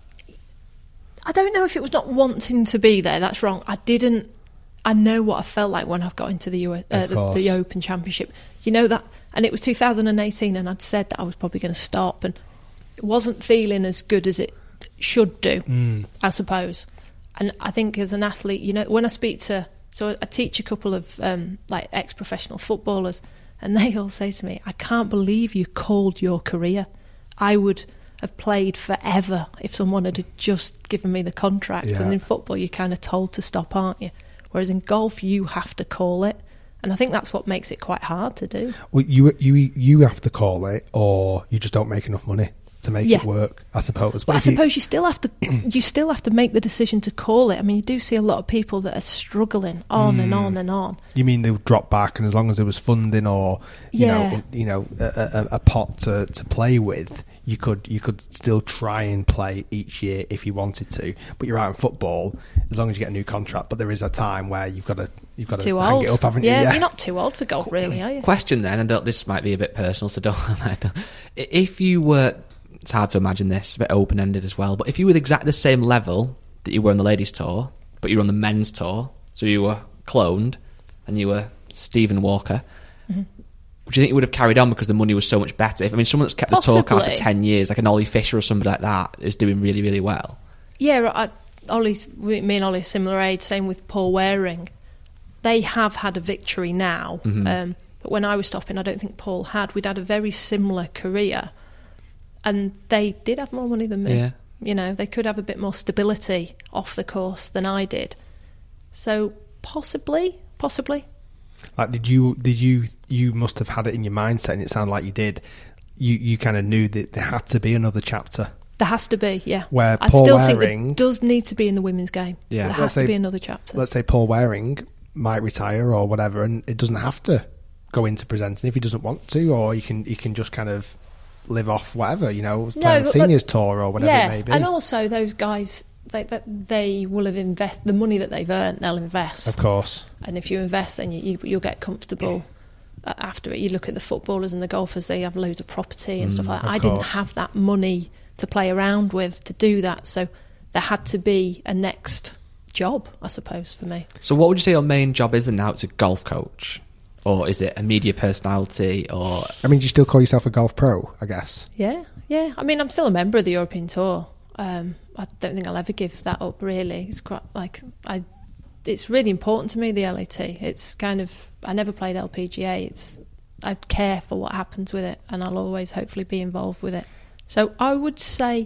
I don't know if it was not wanting to be there. That's wrong. I didn't. I know what I felt like when I got into the U S, uh, the, the Open Championship. You know that. And it was two thousand eighteen, and I'd said that I was probably going to stop, and it wasn't feeling as good as it should do, mm. I suppose. And I think as an athlete, you know, when I speak to, so I teach a couple of um, like ex-professional footballers, and they all say to me, I can't believe you called your career. I would have played forever if someone had just given me the contract. Yeah. And in football, you're kind of told to stop, aren't you? Whereas in golf, you have to call it. And I think that's what makes it quite hard to do. Well, you you you have to call it, or you just don't make enough money to make yeah. it work, I suppose. But I suppose you, you still have to you still have to make the decision to call it. I mean, you do see a lot of people that are struggling on mm. and on and on. You mean they'll drop back, and as long as there was funding or you yeah. know you know a, a, a pot to, to play with, you could you could still try and play each year if you wanted to. But you're out in football, as long as you get a new contract. But there is a time where you've got to you've got too to hang old. it up, haven't yeah, you? Yeah, you're not too old for golf, really, are you? Question then, and this might be a bit personal, so don't. If you were, it's hard to imagine this, a bit open ended as well. But if you were exactly the same level that you were on the ladies' tour, but you were on the men's tour, so you were cloned, and you were Stephen Walker. Mm-hmm. Do you think it would have carried on because the money was so much better? If, I mean, someone that's kept Possibly. the tour card for ten years, like an Ollie Fisher or somebody like that, is doing really, really well. Yeah, I, Ollie's, me and Ollie are similar age, same with Paul Waring. They have had a victory now, mm-hmm. um, but when I was stopping, I don't think Paul had. We'd had a very similar career, and they did have more money than me. Yeah. You know, they could have a bit more stability off the course than I did. So possibly, possibly. Like, did you, did you, you must have had it in your mindset, and it sounded like you did. You, you kind of knew that there had to be another chapter. There has to be, yeah. Where I Paul still Waring, think there does need to be in the women's game. Yeah. There has let's to say, be another chapter. Let's say Paul Waring might retire or whatever, and it doesn't have to go into presenting if he doesn't want to, or he can, he can just kind of live off whatever, you know, No, playing but- seniors tour or whatever yeah, it may be. and also those guys, they, they, they will have invest the money that they've earned. They'll invest, Of course. and if you invest, then you, you you'll get comfortable. uh, after it, you look at the footballers and the golfers; they have loads of property and Mm, stuff like that. of I didn't course. have that money to play around with to do that, so there had to be a next job, I suppose, for me. So what would you say your main job is then now? It's a golf coach? Or is it a media personality? Or I mean, do you still call yourself a golf pro, I guess? Yeah, yeah. I mean, I'm still a member of the European Tour. Um, I don't think I'll ever give that up, really. It's quite like I it's really important to me, the L A T. It's kind of, I never played L P G A. It's I care for what happens with it, and I'll always hopefully be involved with it. So I would say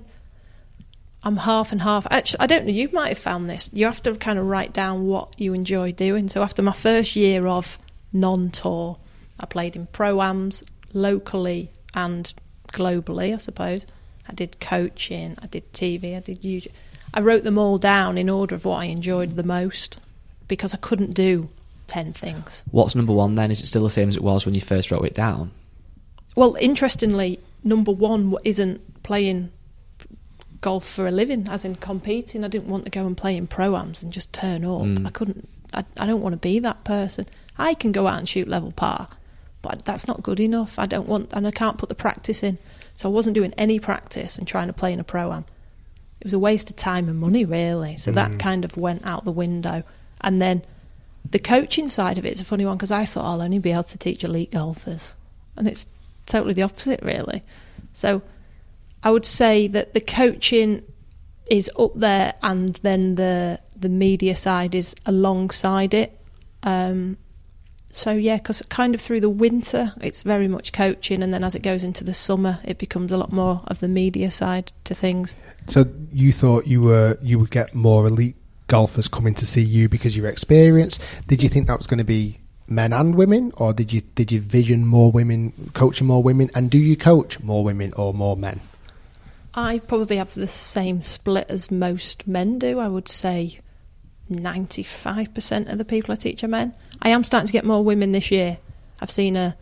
I'm half and half. Actually, I don't know, you might have found this. You have to kind of write down what you enjoy doing. So after my first year of non-tour, I played in pro-ams, locally and globally, I suppose. I did coaching, I did T V, I did YouTube. I wrote them all down in order of what I enjoyed the most, because I couldn't do ten things. What's number one then? Is it still the same as it was when you first wrote it down? Well, interestingly, number one isn't playing golf for a living, as in competing. I didn't want to go and play in pro-ams and just turn up. Mm. I couldn't, I, I don't want to be that person. I can go out and shoot level par, but that's not good enough. I don't want, and I can't put the practice in. So I wasn't doing any practice and trying to play in a pro-am. It was a waste of time and money, really. So mm. that kind of went out the window. And then the coaching side of it is a funny one, because I thought I'll only be able to teach elite golfers. And it's totally the opposite, really. So I would say that the coaching is up there, and then the the media side is alongside it. Um, so, yeah, because kind of through the winter, it's very much coaching, and then as it goes into the summer, it becomes a lot more of the media side to things. So you thought you were you would get more elite golfers coming to see you because of your experience. Did you think that was going to be men and women, or did you did you vision more women, coaching more women? And do you coach more women or more men? I probably have the same split as most men do. I would say ninety-five percent of the people I teach are men. I am starting to get more women this year. I've seen a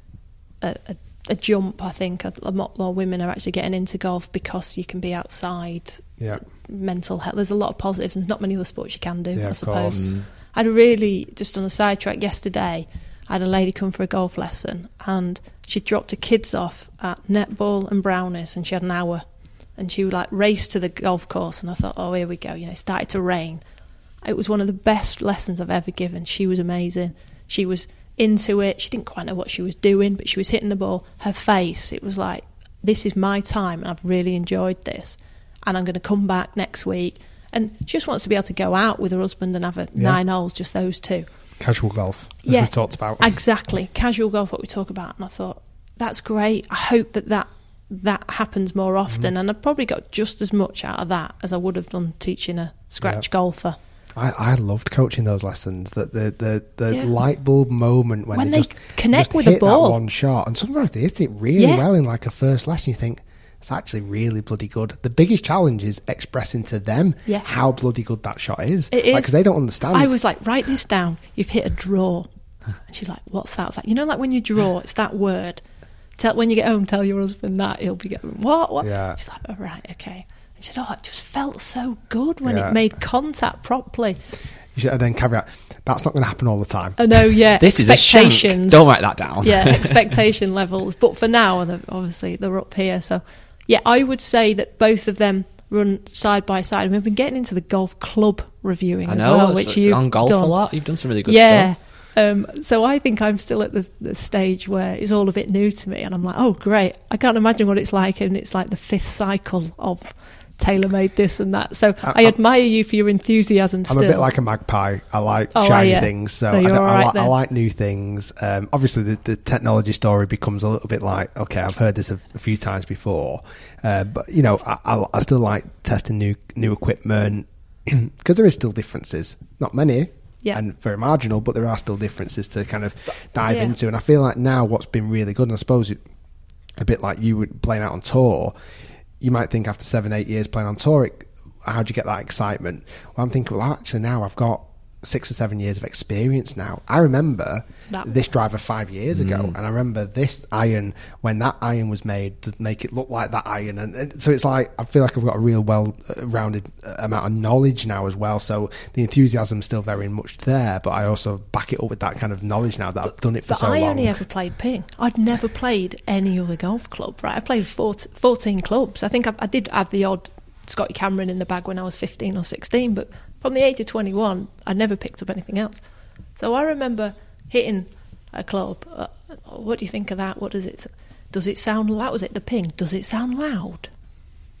a, a, a jump, I think. A, a lot more women are actually getting into golf because you can be outside. Yeah. Mental health. There's a lot of positives. There's not many other sports you can do, yeah, I suppose. Mm. I had a really, just on a sidetrack yesterday, I had a lady come for a golf lesson, and she dropped her kids off at netball and brownies, and she had an hour. And she would like race to the golf course, and I thought, oh, here we go. You know, it started to rain. It was one of the best lessons I've ever given. She was amazing. She was into it. She didn't quite know what she was doing, but she was hitting the ball. Her face, it was like, this is my time, and I've really enjoyed this. And I'm going to come back next week. And she just wants to be able to go out with her husband and have a yeah. nine holes, just those two. Casual golf, as yeah, we talked about. Exactly. Casual golf, what we talk about. And I thought, that's great. I hope that that, that happens more often. Mm. And I've probably got just as much out of that as I would have done teaching a scratch yeah. golfer. I, I loved coaching those lessons. That the the, the yeah. light bulb moment when, when they, they just connect just with hit the ball, that one shot, and sometimes they hit it really yeah. well in like a first lesson. You think it's actually really bloody good. The biggest challenge is expressing to them yeah. how bloody good that shot is. It is, because like, they don't understand. I was like, write this down. You've hit a draw, and she's like, "What's that?" I was like, you know, like when you draw, it's that word. Tell when you get home, tell your husband that. He'll be going, what? What? Yeah. She's like, oh, right, okay. And she said, oh, it just felt so good when yeah. it made contact properly. You should, and then caveat, that's not going to happen all the time. I know, yeah. This is a shank. Don't write that down. Yeah, expectation levels. But for now, obviously, they're up here. So, yeah, I would say that both of them run side by side. And we've been getting into the golf club reviewing I as know, well, which you've on golf done. a lot. You've done some really good yeah. stuff. Um, so I think I'm still at the, the stage where it's all a bit new to me. And I'm like, oh, great. I can't imagine what it's like. And it's like the fifth cycle of tailor-made this and that. So I, I admire you for your enthusiasm I'm still. a bit like a magpie. I like oh, shiny yeah. things. So no, I, don't, I, right li- I like new things. Um, obviously, the, the technology story becomes a little bit like, okay, I've heard this a, a few times before. Uh, but, you know, I, I, I still like testing new new equipment because there is still differences. Not many. Yeah. And very marginal, but there are still differences to kind of dive yeah. into. And I feel like now what's been really good, and I suppose it, a bit like you were playing out on tour, you might think after seven, eight years playing on tour, it, how'd you get that excitement? Well, I'm thinking, well, actually now I've got six or seven years of experience now. I remember that. this driver five years ago, mm. and I remember this iron, when that iron was made, to make it look like that iron. And, and so it's like, I feel like I've got a real well-rounded amount of knowledge now as well. So the enthusiasm's still very much there, but I also back it up with that kind of knowledge now that but, I've done it for so I long. I only ever played ping. I'd never played any other golf club, right? I played fourteen clubs. I think I, I did have the odd Scotty Cameron in the bag when I was fifteen or sixteen, but from the age of twenty-one, I never picked up anything else. So I remember hitting a club. Uh, what do you think of that? What does it? Does it sound loud? Was it the ping? Does it sound loud?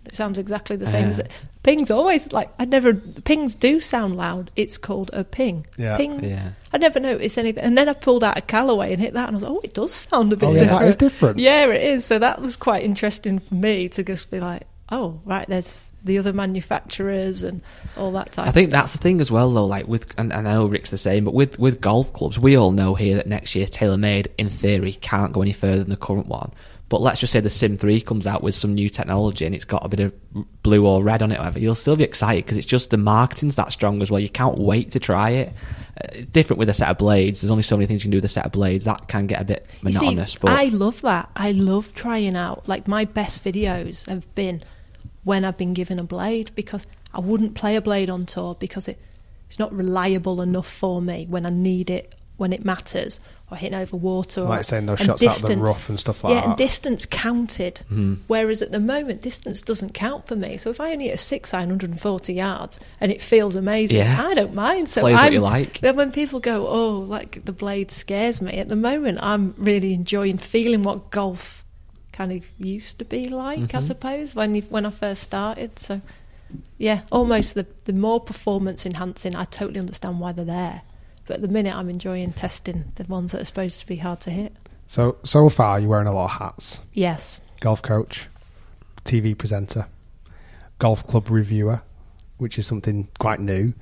It sounds exactly the same as it. Ping's always like, I never, pings do sound loud. It's called a ping. Yeah. Ping. Yeah. I never noticed anything. And then I pulled out a Callaway and hit that and I was like, oh, it does sound a bit Oh, yeah, different. that is different. Yeah, it is. So that was quite interesting for me to just be like, oh, right, there's the other manufacturers and all that type I think of stuff. that's the thing as well, though. Like with, and, and I know Rick's the same, but with with golf clubs, we all know here that next year TaylorMade, in theory, can't go any further than the current one. But let's just say the Sim three comes out with some new technology and it's got a bit of blue or red on it, or whatever. You'll still be excited because it's just the marketing's that strong as well. You can't wait to try it. Uh, it's different with a set of blades. There's only so many things you can do with a set of blades. That can get a bit monotonous. You see, but I love that. I love trying out. Like, my best videos have been when I've been given a blade, because I wouldn't play a blade on tour because it, it's not reliable enough for me when I need it, when it matters, or hitting over water. Like or, saying those and shots distance, out of the rough and stuff like yeah, that. and distance counted. Mm-hmm. Whereas at the moment, distance doesn't count for me. So if I only hit a six iron one hundred forty yards and it feels amazing, Yeah. I don't mind. So Play what I'm, you like. then when people go, oh, like the blade scares me, at the moment I'm really enjoying feeling what golf kind of used to be like, Mm-hmm. I suppose, when you, when I first started. So yeah, almost the the more performance enhancing, I totally understand why they're there. But at the minute I'm enjoying testing the ones that are supposed to be hard to hit. So, so far you're wearing a lot of hats. Yes. Golf coach, T V presenter, golf club reviewer, which is something quite new.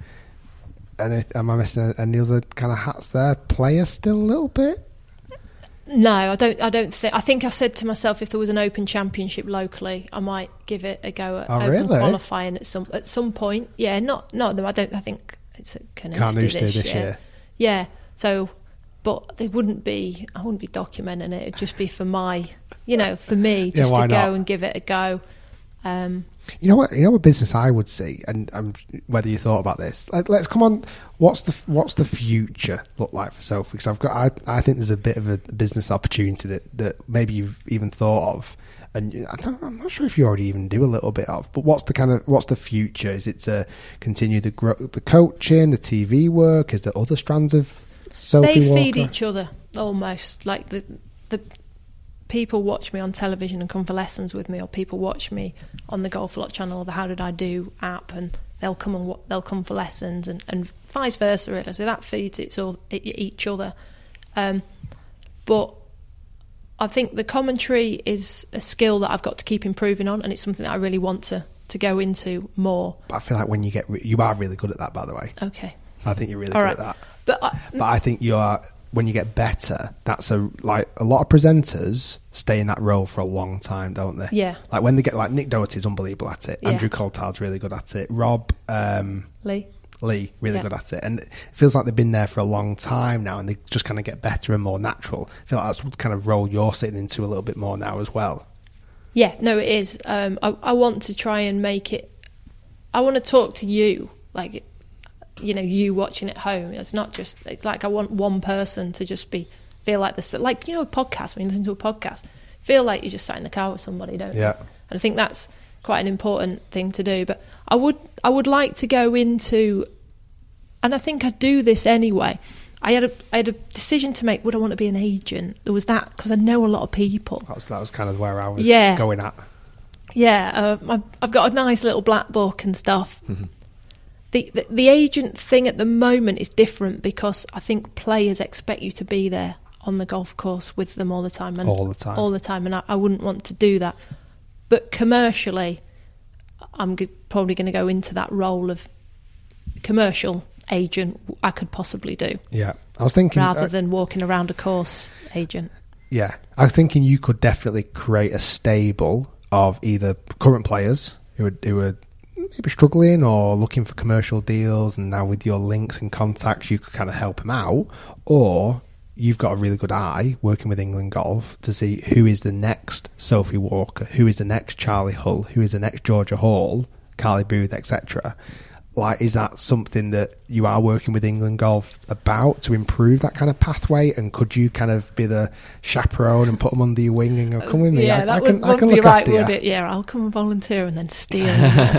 And am I missing any other kind of hats there? Player still a little bit? No, I don't. I don't think. I think I said to myself, if there was an Open Championship locally, I might give it a go at Oh, Open really? qualifying at some at some point. Yeah, not not. I don't. I think it's at Carnoustie Carnoustie this, this year. year. Yeah. So, but they wouldn't be. I wouldn't be documenting it. It'd just be for my, you know, for me, Yeah, just why to go not? and give it a go. Um, You know what? You know what business I would see, and um, whether you thought about this. Let, let's come on. What's the what's the future look like for Sophie? Because I've got, I, I think there's a bit of a business opportunity that, that maybe you've even thought of, and I don't, I'm not sure if you already even do a little bit of. But what's the kind of what's the future? Is it to continue the grow, the coaching, the T V work? Is there other strands of Sophie they Walker? feed each other almost. Like the the people watch me on television and come for lessons with me, or people watch me on the Golf Lot channel or the How Did I Do app, and they'll come and they'll come for lessons, and, and vice versa. Really, so that feeds it's all each other. Um, but I think the commentary is a skill that I've got to keep improving on, and it's something that I really want to to go into more. But I feel like when you get, re- you are really good at that. By the way, Okay. I think you're really All good right. at that. But I, But I think you are, when you get better, that's a, like, a lot of presenters stay in that role for a long time, don't they? Yeah. Like when they get, like, Nick Doherty's unbelievable at it. Yeah. Andrew Coulthard's really good at it. Rob um, Lee. Lee, really Yeah. good at it. And it feels like they've been there for a long time now, and they just kind of get better and more natural. I feel like that's what kind of role you're sitting into a little bit more now as well. Yeah, no, it is. Um, I, I want to try and make it. I want to talk to you, like, you know, you watching at home. It's not just. It's like I want one person to just be feel like this. Like, you know, a podcast. When you listen to a podcast, feel like you just sat in the car with somebody, don't you? Yeah. And I think that's quite an important thing to do. But I would, I would like to go into, and I think I do this anyway. I had a, I had a decision to make. Would I want to be an agent? There was that, because I know a lot of people. That was, that was kind of where I was Yeah. going at. Yeah, uh, I've, I've got a nice little black book and stuff. the, the the agent thing at the moment is different, because I think players expect you to be there on the golf course with them all the time. And All the time. All the time, and I, I wouldn't want to do that. But commercially, I'm g- probably going to go into that role of commercial agent I could possibly do, Yeah. I was thinking... rather uh, than walking around a course agent. Yeah, I was thinking you could definitely create a stable of either current players who are, who are maybe struggling or looking for commercial deals, and now with your links and contacts you could kind of help them out, or you've got a really good eye working with England Golf to see who is the next Sophie Walker, who is the next Charlie Hull, who is the next Georgia Hall, Carly Booth, et cetera. Like, is that something that you are working with England Golf about to improve that kind of pathway? And could you kind of be the chaperone and put them under your wing and go, come with me? Yeah, I, that I would, can, I wouldn't can be look right, after would you. it? Yeah, I'll come and volunteer and then steal.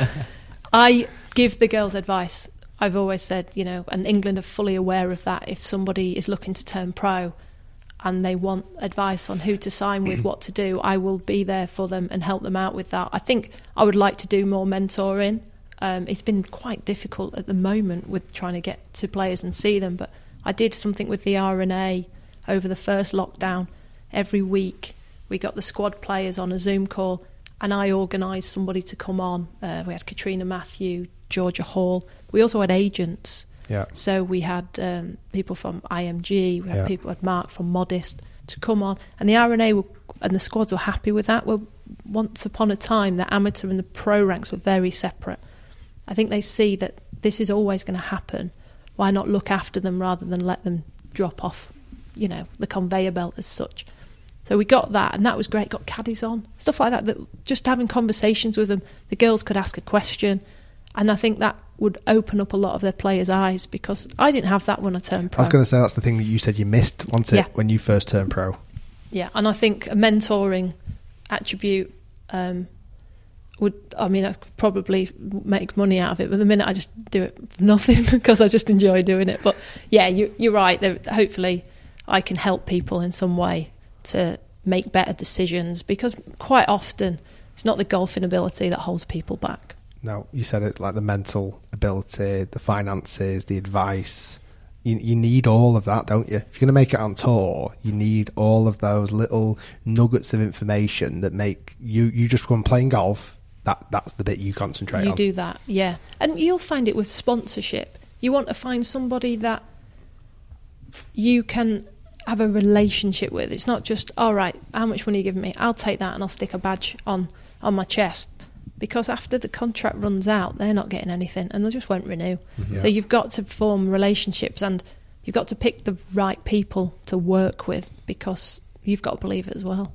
I give the girls advice. I've always said, you know, and England are fully aware of that. If somebody is looking to turn pro, and they want advice on who to sign with, what to do, I will be there for them and help them out with that. I think I would like to do more mentoring. Um, it's been quite difficult at the moment with trying to get to players and see them, but I did something with the R N A over the first lockdown. Every week we got the squad players on a Zoom call, and I organised somebody to come on. Uh, we had Katrina Matthew, Georgia Hall. We also had agents. Yeah. So we had um, people from I M G, we had yeah. people at Mark from Modest to come on, and the R N A were, and the squads were happy with that. Well, once upon a time, the amateur and the pro ranks were very separate. I think they see that this is always going to happen. Why not look after them rather than let them drop off, you know, the conveyor belt as such? So we got that, and that was great. Got caddies on, stuff like that, that just having conversations with them. The girls could ask a question, and I think that would open up a lot of their players' eyes, because I didn't have that when I turned pro. I was going to say that's the thing that you said you missed, wasn't it, yeah. when you first turned pro? Yeah, and I think a mentoring attribute um, would, I mean, I could probably make money out of it, but the minute I just do it for nothing because I just enjoy doing it. But yeah, you, you're right. There, hopefully I can help people in some way to make better decisions, because quite often it's not the golfing ability that holds people back. No, you said it, like the mental ability, the finances, the advice. You, you need all of that, don't you? If you're going to make it on tour, you need all of those little nuggets of information that make you, you just go and playing golf. That That's the bit you concentrate you on. You do that, yeah. And you'll find it with sponsorship. You want to find somebody that you can have a relationship with. It's not just, all right, how much money are you giving me? I'll take that and I'll stick a badge on, on my chest. Because after the contract runs out, they're not getting anything and they just won't renew. Mm-hmm. So you've got to form relationships, and you've got to pick the right people to work with, because you've got to believe it as well.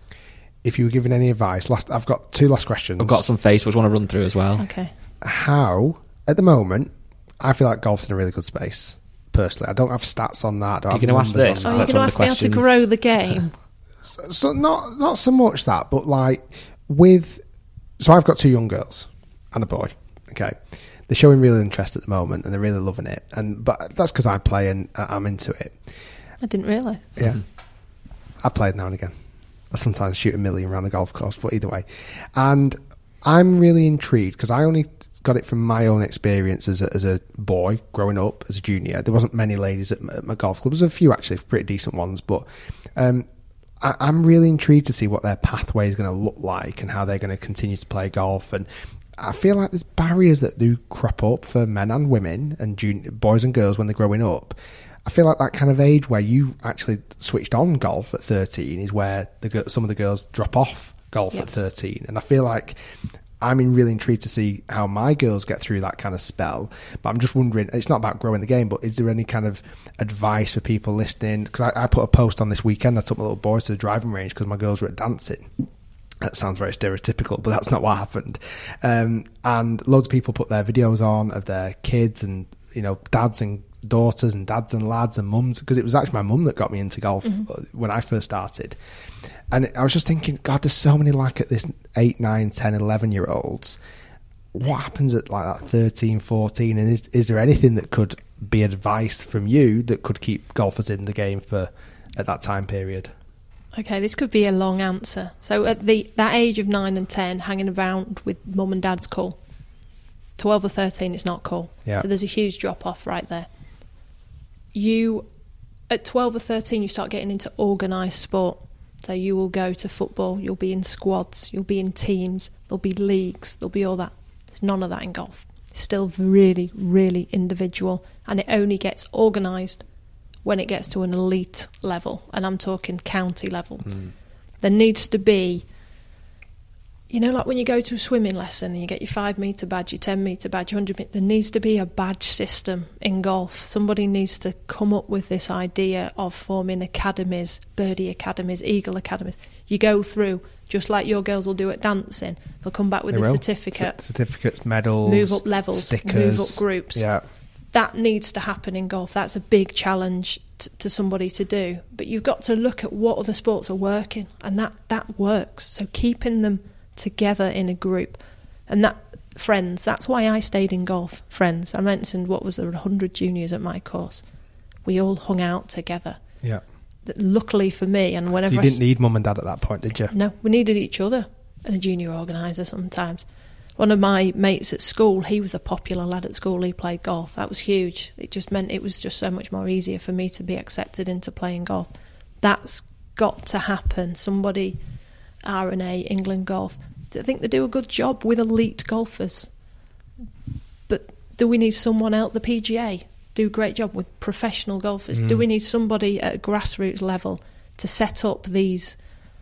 If you were given any advice, last I've got two last questions. I've got some Facebook I want to run through as well. Okay. How, at the moment, I feel like golf's in a really good space, personally. I don't have stats on that. Are you going to ask this? Are you going to ask me how to grow the game? so, so not not so much that, but like with... So I've got two young girls and a boy, okay? They're showing real interest at the moment and they're really loving it. And But that's because I play and I'm into it. I didn't realise. Yeah. Mm-hmm. I play now and again. I sometimes shoot a million around the golf course, but either way. And I'm really intrigued, because I only got it from my own experience as a, as a boy growing up, as a junior. There wasn't many ladies at my, at my golf club. There was a few, actually, pretty decent ones, but... Um, I'm really intrigued to see what their pathway is going to look like and how they're going to continue to play golf. And I feel like there's barriers that do crop up for men and women and junior, boys and girls when they're growing up. I feel like that kind of age where you actually switched on golf at thirteen is where the, some of the girls drop off golf yep. at thirteen. And I feel like I'm really intrigued to see how my girls get through that kind of spell. But I'm just wondering, it's not about growing the game, but is there any kind of advice for people listening? Because I, I put a post on this weekend. I took my little boys to the driving range because my girls were at dancing. That sounds very stereotypical, but that's not what happened. Um, and loads of people put their videos on of their kids and, you know, dads and daughters and dads and lads and mums, because it was actually my mum that got me into golf mm-hmm. when I first started. And I was just thinking, God, there's so many like at this eight, nine, ten, eleven year olds. What happens at like that thirteen, fourteen? And is is there anything that could be advice from you that could keep golfers in the game for at that time period? Okay, this could be a long answer. So at the that age of nine and ten, hanging around with mum and dad's cool. twelve or thirteen, it's not cool. Yeah. So there's a huge drop off right there. You, at twelve or thirteen, you start getting into organised sport. So you will go to football, you'll be in squads, you'll be in teams, there'll be leagues, there'll be all that. There's none of that in golf. It's still really, really individual, and it only gets organised when it gets to an elite level, and I'm talking county level. Mm. There needs to be, you know, like when you go to a swimming lesson and you get your five metre badge, your ten metre badge, your one hundred metre, there needs to be a badge system in golf. Somebody needs to come up with this idea of forming academies, birdie academies, eagle academies. You go through, just like your girls will do at dancing. They'll come back with they a will. certificate. C- certificates, medals, move up levels, stickers, move up groups. Yeah. That needs to happen in golf. That's a big challenge t- to somebody to do. But you've got to look at what other sports are working, and that, that works. So keeping them together in a group, and that friends, that's why I stayed in golf. Friends, I mentioned what was there one hundred juniors at my course. We all hung out together. Yeah. that luckily for me, and whenever so you I didn't s- need mum and dad at that point, did you? No, we needed each other and a junior organiser sometimes. One of my mates at school, he was a popular lad at school, he played golf. That was huge. It just meant it was just so much more easier for me to be accepted into playing golf. That's got to happen. Somebody, R and A, England Golf, I think they do a good job with elite golfers. But do we need someone else, the P G A, do a great job with professional golfers? Mm. Do we need somebody at a grassroots level to set up these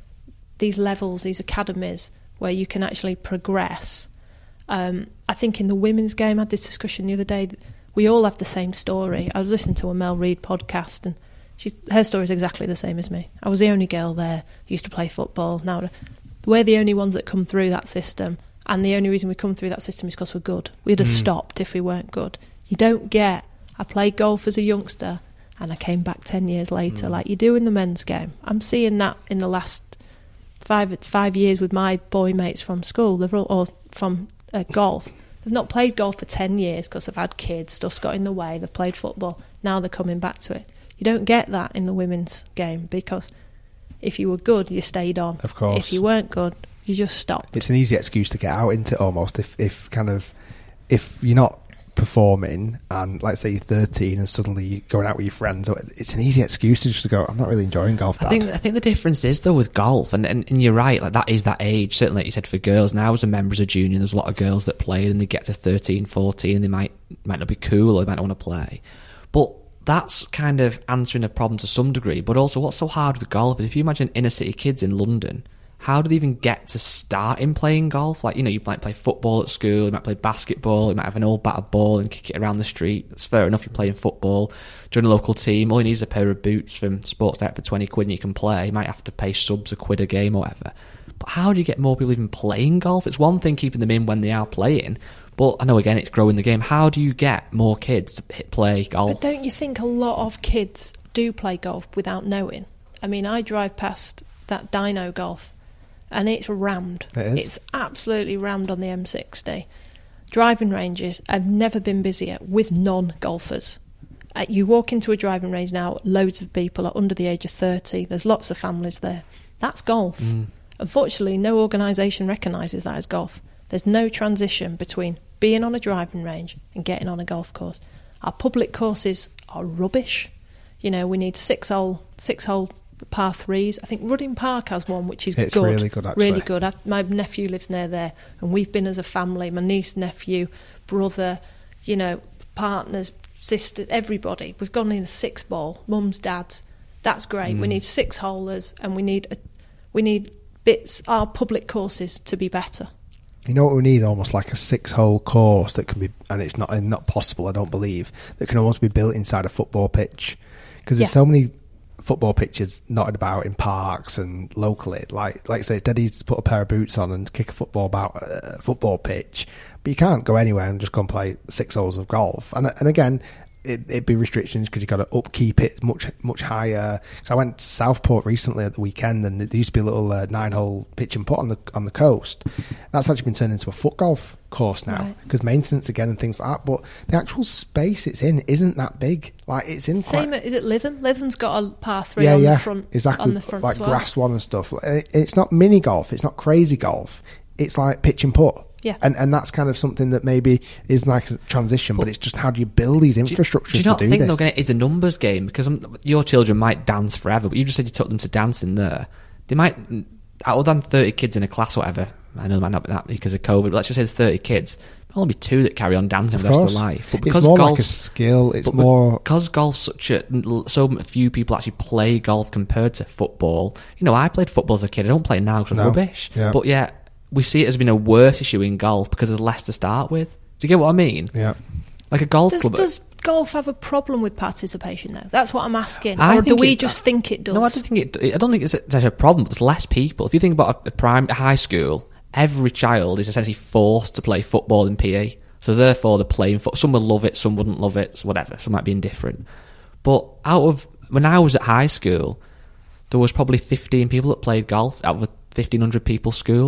these levels, these academies, where you can actually progress? Um, I think in the women's game, I had this discussion the other day, that we all have the same story. I was listening to a Mel Reid podcast, and she, her story is exactly the same as me. I was the only girl there, used to play football. Now we're the only ones that come through that system, and the only reason we come through that system is because we're good. We'd have mm. stopped if we weren't good. You don't get, I played golf as a youngster, and I came back ten years later, mm. like you do in the men's game. I'm seeing that in the last five five years with my boy mates from school, they're all, or from uh, golf. They've not played golf for ten years because they've had kids, stuff's got in the way, they've played football. Now they're coming back to it. You don't get that in the women's game, because if you were good, you stayed on. Of course. If you weren't good, you just stopped. It's an easy excuse to get out into it almost. If, if kind of, if you're not performing and, like, say you're thirteen and suddenly you're going out with your friends, it's an easy excuse to just go, I'm not really enjoying golf, Dad. I think I think the difference is, though, with golf, and, and, and you're right, like that is that age, certainly like you said, for girls. Now, as a member as a junior, there's a lot of girls that played and they get to thirteen, fourteen and they might might not be cool or they might not want to play. But that's kind of answering a problem to some degree. But also, what's so hard with golf is if you imagine inner city kids in London, how do they even get to start in playing golf? Like, you know, you might play football at school, you might play basketball, you might have an old battered ball and kick it around the street. That's fair enough, you're playing football. Join a local team, all you need is a pair of boots from Sports Direct for twenty quid and you can play. You might have to pay subs a quid a game or whatever. But how do you get more people even playing golf? It's one thing keeping them in when they are playing, but I know, again, it's growing the game. How do you get more kids to hit, play golf? But don't you think a lot of kids do play golf without knowing? I mean, I drive past that Dino Golf, and it's rammed. It is. It's absolutely rammed on the M sixty. Driving ranges have never been busier with non-golfers. Uh, you walk into a driving range now, loads of people are under the age of thirty. There's lots of families there. That's golf. Mm. Unfortunately, no organisation recognises that as golf. There's no transition between being on a driving range and getting on a golf course. Our public courses are rubbish. You know, we need six-hole, six-hole par threes. I think Rudding Park has one, which is it's good. It's really good, actually. Really good. I, my nephew lives near there, and we've been as a family, my niece, nephew, brother, you know, partners, sisters, everybody. We've gone in a six-ball, mums, dads. That's great. Mm. We need six-holers, and we need a, we need bits, our public courses to be better. You know what we need? Almost like a six-hole course that can be, and it's not not possible, I don't believe, that can almost be built inside a football pitch. Because there's yeah. so many football pitches knotted about in parks and locally. Like, like I say, it's dead easy to put a pair of boots on and kick a football about a football pitch, but you can't go anywhere and just go and play six holes of golf. And and again, it, it'd be restrictions because you've got to upkeep it much much higher. So I went to Southport recently at the weekend, and there used to be a little uh, nine-hole pitch and putt on the on the coast. That's actually been turned into a foot golf course now because right. maintenance again and things like that. But the actual space it's in isn't that big. Like it's in same. Quite, is it Lytham? Lytham's got a par three yeah, on yeah, the front. Exactly, on the front like as well. grass one and stuff. And it's not mini golf. It's not crazy golf. It's like pitch and putt. Yeah. And and that's kind of something that maybe is like a transition, but it's just how do you build these infrastructures do you, do you not to do think this? They're gonna, it's a numbers game because I'm, your children might dance forever, but you just said you took them to dancing there. They might, other than thirty kids in a class or whatever, I know it might not be that because of COVID, but let's just say there's thirty kids, there'll only be two that carry on dancing for the rest of their life. But because it's more golf, like a skill, it's but more... Because golf's such a... So few people actually play golf compared to football. You know, I played football as a kid, I don't play now because I'm no. rubbish. Yeah. But yeah, we see it as being a worse issue in golf because there's less to start with. Do you get what I mean? Yeah. Like a golf does, club. Does golf have a problem with participation, though? That's what I'm asking. I or do we it, just think it does? No, I don't think it. I don't think it's a, it's a problem. There's less people. If you think about a, a prime a high school, every child is essentially forced to play football in P E. So therefore, they're playing football. Some will love it, some wouldn't love it, so whatever. Some might be indifferent. But out of when I was at high school, there was probably fifteen people that played golf out of a fifteen hundred people school.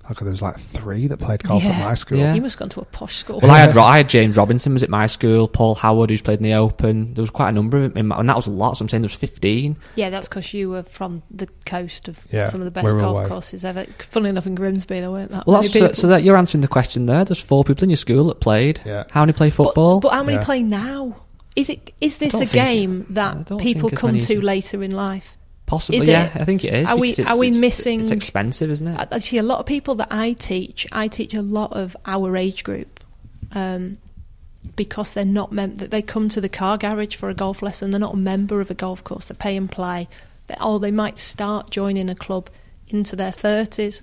Like, there was like three that played golf Yeah. at my school. Yeah. You must have gone to a posh school. Well, I had I had James Robinson was at my school, Paul Howard, who's played in the Open. There was quite a number of them, in my, and that was a lot. So I'm saying there was fifteen. Yeah, that's because you were from the coast of Yeah, some of the best we're golf away. courses ever. Funnily enough, in Grimsby, there weren't that Well, many that's so, people. so that you're answering the question there. There's four people in your school that played. Yeah. How many play football? But, but how many Yeah. play now? Is it is this don't a think- game I that don't people think as come many as to you- later in life? Possibly, Is yeah. it? I think it is. Are we- because it's- are we it's- missing- It's expensive, isn't it? I, I see a lot of people that I teach. I teach a lot of our age group um, because they're not mem- that they come to the car garage for a golf lesson. They're not a member of a golf course. They pay and play. They, or they might start joining a club into their thirties.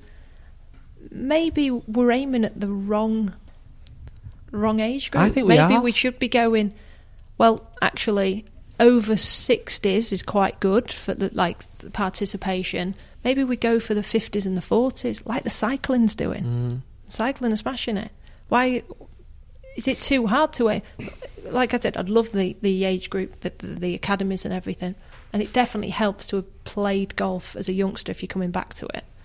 Maybe we're aiming at the wrong wrong age group. I think we Maybe are. we should be going. Well, actually, over sixties is quite good for the, like the participation. Maybe we go for the fifties and the forties, like the cycling's doing. Mm. Cycling are smashing it. Why is it too hard to? Like I said, I'd love the, the age group, the, the, the academies and everything, and it definitely helps to have played golf as a youngster if you're coming back to it.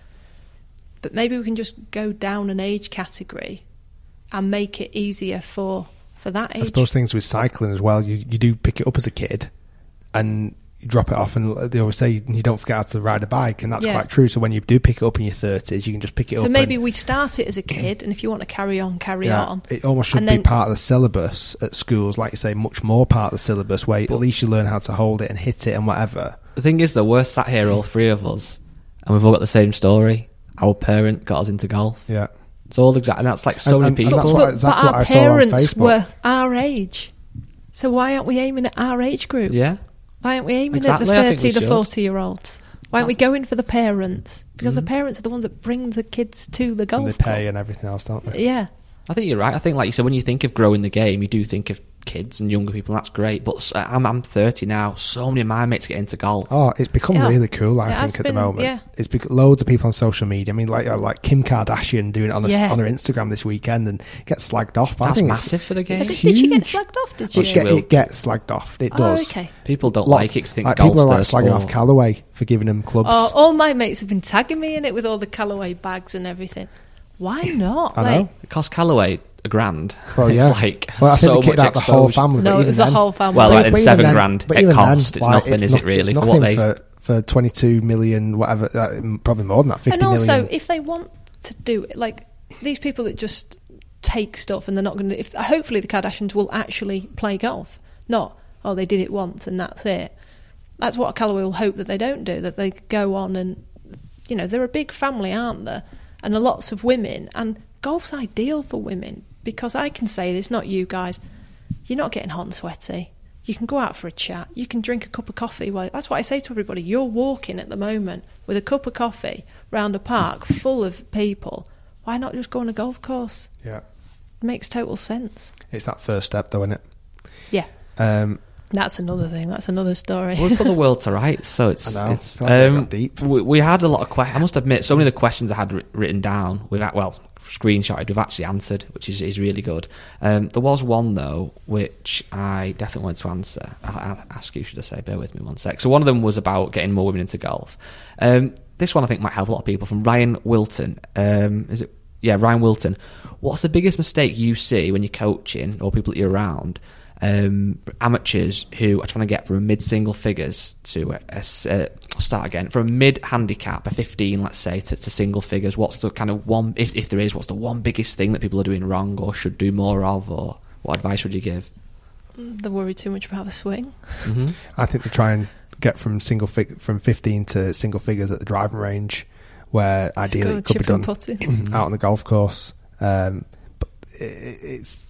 But maybe we can just go down an age category and make it easier for for that age. I suppose things with cycling as well, you, you do pick it up as a kid and you drop it off, and they always say you don't forget how to ride a bike, and that's Yeah. quite true. So when you do pick it up in your thirties, you can just pick it So up. maybe and, we start it as a kid, and if you want to carry on, carry yeah, on. it almost should And be then- part of the syllabus at schools, like you say, much more part of the syllabus, where at least you learn how to hold it and hit it and whatever. The thing is, though, we're sat here, all three of us, and we've all got the same story. Our parent got us into golf. Yeah. It's all exact, and that's like so And- many and- and people. that's but, what- exactly but what our I saw on parents Facebook. were our age. So why aren't we aiming at our age group? Yeah. Why aren't we aiming Exactly, I at the think we thirty, the should. forty-year-olds? Why aren't we That's- going for the parents? Because the parents are the ones that bring the kids to the golf And they pay club. and everything else, don't they? Yeah. I think you're right. I think, like you said, when you think of growing the game, you do think of kids and younger people, and that's great. But s- I'm, I'm thirty now. So many of my mates get into golf. Oh, it's become Yeah. really cool, I It has think, at been, the moment. yeah. It's bec- loads of people on social media. I mean, like uh, like Kim Kardashian doing it on, a, Yeah. on her Instagram this weekend and gets slagged off. I That's think it's- massive for the game. It's Did, did she get huge. slagged off? Did It, she? get, will. it gets slagged off. It Oh, does. okay. People don't Lots- like it 'cause they think like, golf's people are like their slagging sport. off Callaway for giving them clubs. Oh, all my mates have been tagging me in it with all the Callaway bags and everything. Why not? I Like, know. It costs Callaway a grand. Well, it's yeah. like well, I think so they kicked much out the whole exposure. family. but No, it even was the then- whole family. Well, But- like, in but seven even then- grand but at even cost, then, it's like, nothing, is it noth- really, it's for what nothing they- for, for twenty-two million, whatever, uh, probably more than that, fifty and million. also, if they want to do it, like these people that just take stuff and they're not going to. If hopefully the Kardashians will actually play golf, not oh they did it once and that's it. That's what Callaway will hope that they don't do. That they go on and you know they're a big family, aren't they? And there are lots of women, and golf's ideal for women because I can say this, not you guys. You're not getting hot and sweaty. You can go out for a chat. You can drink a cup of coffee. Well, that's what I say to everybody. You're walking at the moment with a cup of coffee round a park full of people. Why not just go on a golf course? yeah, It makes total sense. it's that first step, though, isn't it? Yeah, Um, that's another thing. That's another story. We've put the world to rights, so it's. I know. it's I feel like we um, got deep. We, we had a lot of questions. I must admit, so many of the questions I had wri- written down, we've act- well screenshotted, we've actually answered, which is is really good. Um, there was one though, which I definitely wanted to answer. I'll, I'll ask you, should I say? Bear with me one sec. So one of them was about getting more women into golf. Um, this one I think might help a lot of people. From Ryan Wilton. Um, is it? Yeah, Ryan Wilton. What's the biggest mistake you see when you're coaching or people that you're around? Um, for amateurs who are trying to get from mid-single figures to a, a s- uh, start again from a mid-handicap, a fifteen, let's say, to, to single figures. What's the kind of one, if, if there is, what's the one biggest thing that people are doing wrong or should do more of, or what advice would you give? They worry too much about the swing. Mm-hmm. I think they try and get from single fig- from fifteen to single figures at the driving range, where ideally go it could be chip and done putting. out on the golf course. Um, but it, it's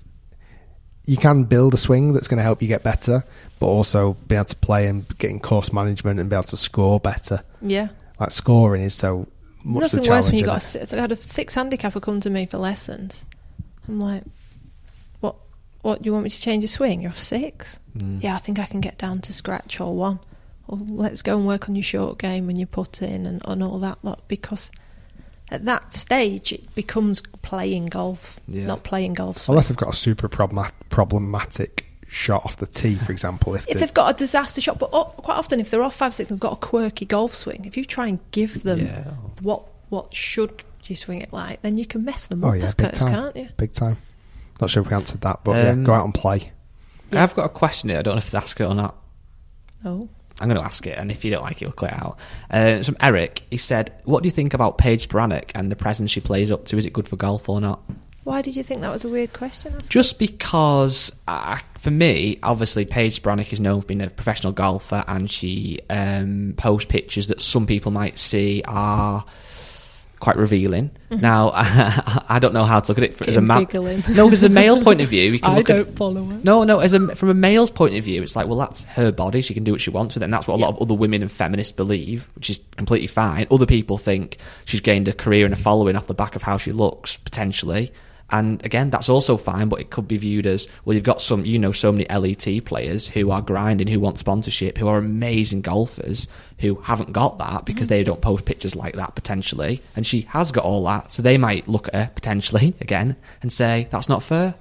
you can build a swing that's going to help you get better, but also be able to play and getting course management and be able to score better. Yeah. Like scoring is so much Nothing the worse challenge. when you isn't got a it? six, I had a six handicapper come to me for lessons. I'm like, what? What do you want me to change your swing? You're off six. Mm. Yeah, I think I can get down to scratch or one. Or let's go and work on your short game when you put in and, and all that lot. Because at that stage, it becomes playing golf, Yeah. not playing golf swing. Unless they've got a super problema- problematic shot off the tee, for example. If, If they, they've got a disaster shot, but oh, quite often if they're off five six, they've got a quirky golf swing. If you try and give them Yeah. what what should do you swing it like? Then you can mess them Oh up, yeah, as big Curtis, time. can't you? Big time. Not sure if we answered that, but Um, yeah, go out and play. Yeah. I've got a question here. I don't know if to ask it or not. Oh. I'm going to ask it, and if you don't like it, we'll clear it out. Uh, it's from Eric. He said, what do you think about Paige Brannock and the presence she plays up to? Is it good for golf or not? Why did you think that was a weird question? Oscar? Just because, uh, for me, obviously, Paige Brannock is known for being a professional golfer, and she um, posts pictures that some people might see are quite revealing. Mm-hmm. Now, I don't know how to look at it for, as a man. No, because a male point of view, you can I look don't at, follow her. No, no. As a, from a male's point of view, it's like, well, that's her body. She can do what she wants with it, and that's what a yeah. lot of other women and feminists believe, which is completely fine. Other people think she's gained a career and a following off the back of how she looks, potentially. And again, that's also fine, but it could be viewed as, well, you've got some, you know, so many L E T players who are grinding, who want sponsorship, who are amazing golfers, who haven't got that because mm-hmm. they don't post pictures like that, potentially. And she has got all that, so they might look at her, potentially, again, and say, that's not fair.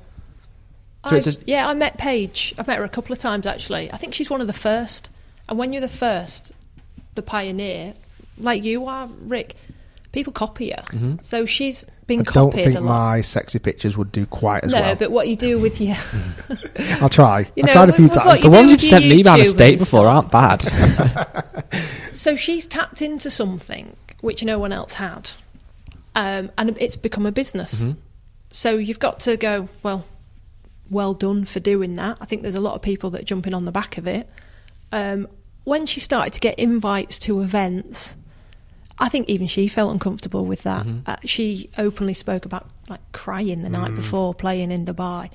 So I, it's just, yeah, I met Paige. I've met her a couple of times, actually. I think she's one of the first. And when you're the first, the pioneer, like you are, Rick, people copy her. Mm-hmm. So she's been I copied don't think a lot. my sexy pictures would do quite as no, well. No, but what you do with your... I'll try. You I've know, tried a few with, with times. the ones you've sent me by YouTube mistake and before stuff. aren't bad. So she's tapped into something which no one else had. Um, and it's become a business. Mm-hmm. So you've got to go, well, well done for doing that. I think there's a lot of people that are jumping on the back of it. Um, when she started to get invites to events, I think even she felt uncomfortable with that. Mm-hmm. Uh, she openly spoke about like crying the mm. night before playing in Dubai.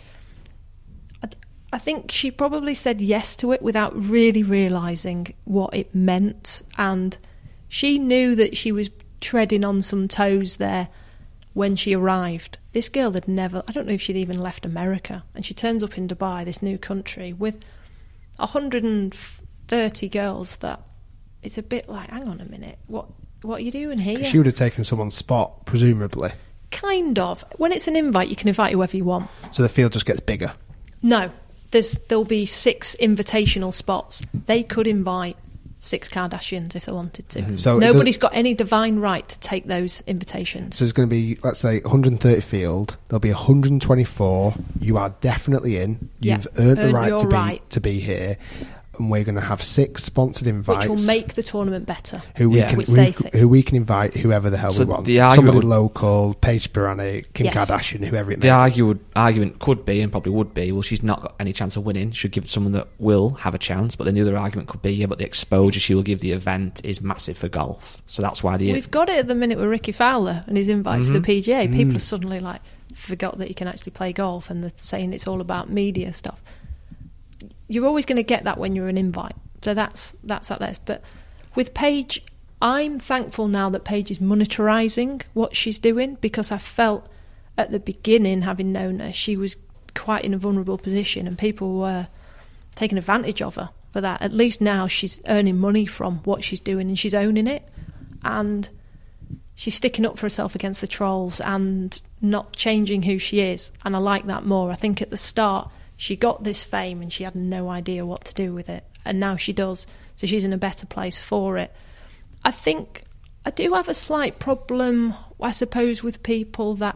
I, I think she probably said yes to it without really realising what it meant. And she knew that she was treading on some toes there when she arrived. This girl had never, I don't know if she'd even left America. And she turns up in Dubai, this new country, with one hundred thirty girls that it's a bit like, hang on a minute, what what are you doing here? She would have taken someone's spot, presumably. Kind of. When it's an invite, you can invite whoever you want. So the field just gets bigger? No. There's, there'll be six invitational spots. They could invite six Kardashians if they wanted to. Mm-hmm. So nobody's got any divine right to take those invitations. So there's going to be, let's say, one hundred thirty field. There'll be one hundred twenty-four. You are definitely in. You've yeah. earned the Earned right to be right. to be here. And we're going to have six sponsored invites, which will make the tournament better. Who we yeah. can, which who, they think. who we can invite, whoever the hell so we want. The argument Somebody would, local, Paige Brannock, Kim yes. Kardashian, whoever it may the be. argue, argument could be, and probably would be, well, she's not got any chance of winning. Should give it to someone that will have a chance. But then the other argument could be, yeah, but the exposure she will give the event is massive for golf. So that's why the we've got it at the minute with Ricky Fowler and his invite mm-hmm. to the P G A. People mm. are suddenly like forgot that you can actually play golf, and they're saying it's all about media stuff. You're always going to get that when you're an invite. So that's that's at this. But with Paige, I'm thankful now that Paige is monetarising what she's doing, because I felt at the beginning, having known her, she was quite in a vulnerable position and people were taking advantage of her for that. At least now she's earning money from what she's doing and she's owning it. And she's sticking up for herself against the trolls and not changing who she is. And I like that more. I think at the start she got this fame and she had no idea what to do with it. And now she does, so she's in a better place for it. I think I do have a slight problem, I suppose, with people that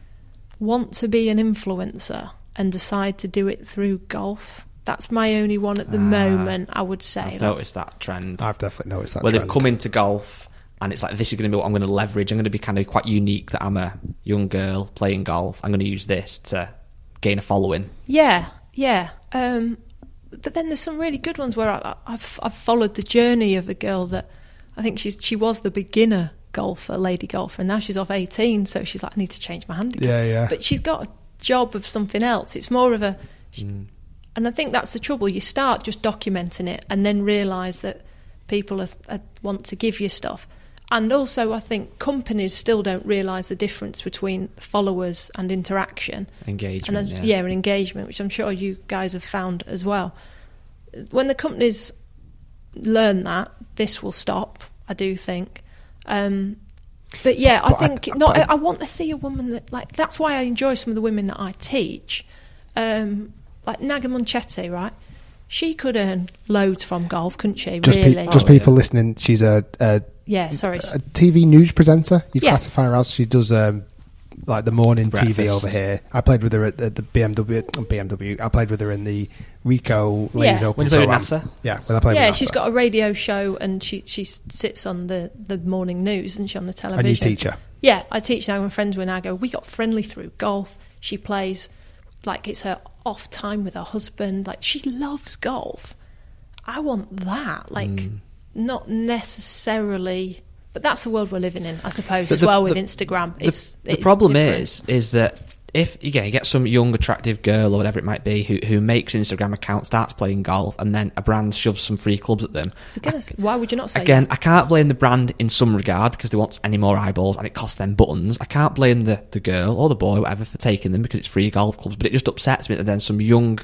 want to be an influencer and decide to do it through golf. That's my only one at the ah, moment, I would say. I've like, noticed that trend. I've definitely noticed that Where trend. they've come into golf and it's like, this is going to be what I'm going to leverage. I'm going to be kind of quite unique that I'm a young girl playing golf. I'm going to use this to gain a following. Yeah, yeah. Um... But then there's some really good ones where I, I've I've followed the journey of a girl that I think she's she was the beginner golfer, lady golfer, and now she's off eighteen, so she's like, I need to change my handicap. Yeah, yeah. But she's got a job of something else. It's more of a, mm. and I think that's the trouble. You start just documenting it, and then realise that people are, are, want to give you stuff. And also, I think companies still don't realise the difference between followers and interaction. Engagement, and, yeah. Yeah, and engagement, which I'm sure you guys have found as well. When the companies learn that, this will stop, I do think. Um, but yeah, but, I think... I, not, I, I want to see a woman that... like that's why I enjoy some of the women that I teach. Um, like Naga Munchetti, right? She could earn loads from golf, couldn't she, just really? Pe- just oh, people yeah. listening, she's a... a yeah, sorry. a T V news presenter. You'd Yeah. classify her as. She does um, like the morning T V Breakfast. over here. I played with her at the, the B M W. B M W. I played with her in the Rico Ladies Yeah. Open When you played with program. NASA? Yeah, when I played Yeah, with NASA. she's got a radio show and she she sits on the, the morning news and she on the television. And you teach her. Yeah, I teach now. When friends with her, I go, we got friendly through golf. She plays like it's her off time with her husband. Like she loves golf. I want that. Like Mm. not necessarily, but that's the world we're living in, I suppose, The- as the- well with the- Instagram. The, It's, the it's problem different. is, is that if again you get some young attractive girl or whatever it might be who who makes an Instagram account, starts playing golf, and then a brand shoves some free clubs at them. For goodness sake, why would you not say Again, that? I can't blame the brand in some regard because they want any more eyeballs and it costs them buttons. I can't blame the, the girl or the boy, whatever, for taking them because it's free golf clubs. But it just upsets me that then some young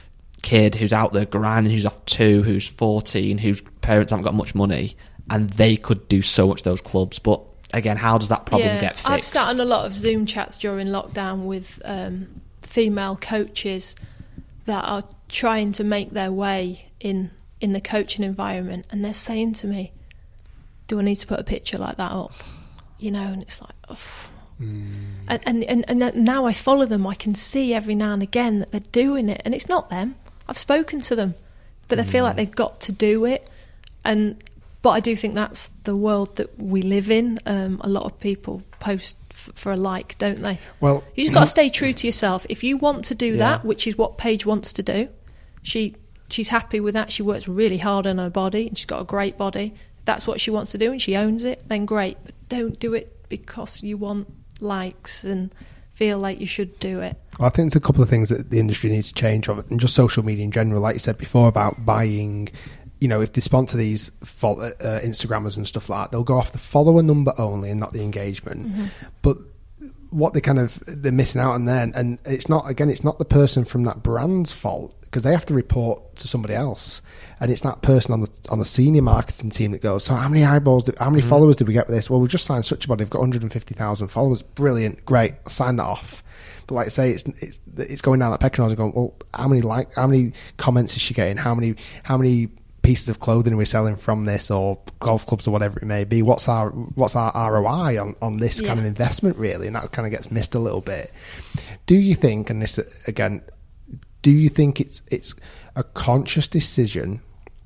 kid who's out there grinding, who's off two, who's fourteen, whose parents haven't got much money, and they could do so much to those clubs. But again, how does that problem Yeah, get fixed? I've sat on a lot of Zoom chats during lockdown with um, female coaches that are trying to make their way in in the coaching environment, and they're saying to me, "Do I need to put a picture like that up?" You know, and it's like, oh. mm. and, and and and now I follow them. I can see every now and again that they're doing it, and it's not them. I've spoken to them, but they feel like they've got to do it, and. But I do think that's the world that we live in. Um, a lot of people post f- for a like, don't they? Well, you just got to stay true to yourself. If you want to do Yeah. that, which is what Paige wants to do, she she's happy with that. She works really hard on her body, and she's got a great body. If that's what she wants to do, and she owns it, then great. But don't do it because you want likes and feel like you should do it. Well, I think there's a couple of things that the industry needs to change on, and just social media in general. Like you said before about buying. You know, if they sponsor these fol- uh, Instagrammers and stuff like that, they'll go off the follower number only and not the engagement. Mm-hmm. But what they kind of they're missing out on then, and it's not again, it's not the person from that brand's fault because they have to report to somebody else, and it's that person on the on the senior marketing team that goes. So how many eyeballs, did, how many mm-hmm. followers did we get with this? Well, we just signed such a body. They've got one hundred fifty thousand followers. Brilliant, great. I'll sign that off. But like I say, it's it's it's going down that pecking order. Going, well, how many like how many comments is she getting? How many how many pieces of clothing we're selling from this, or golf clubs or whatever it may be? What's our what's our R O I on, on this yeah. kind of investment really? And that kind of gets missed a little bit. Do you think, and this again, do you think it's it's a conscious decision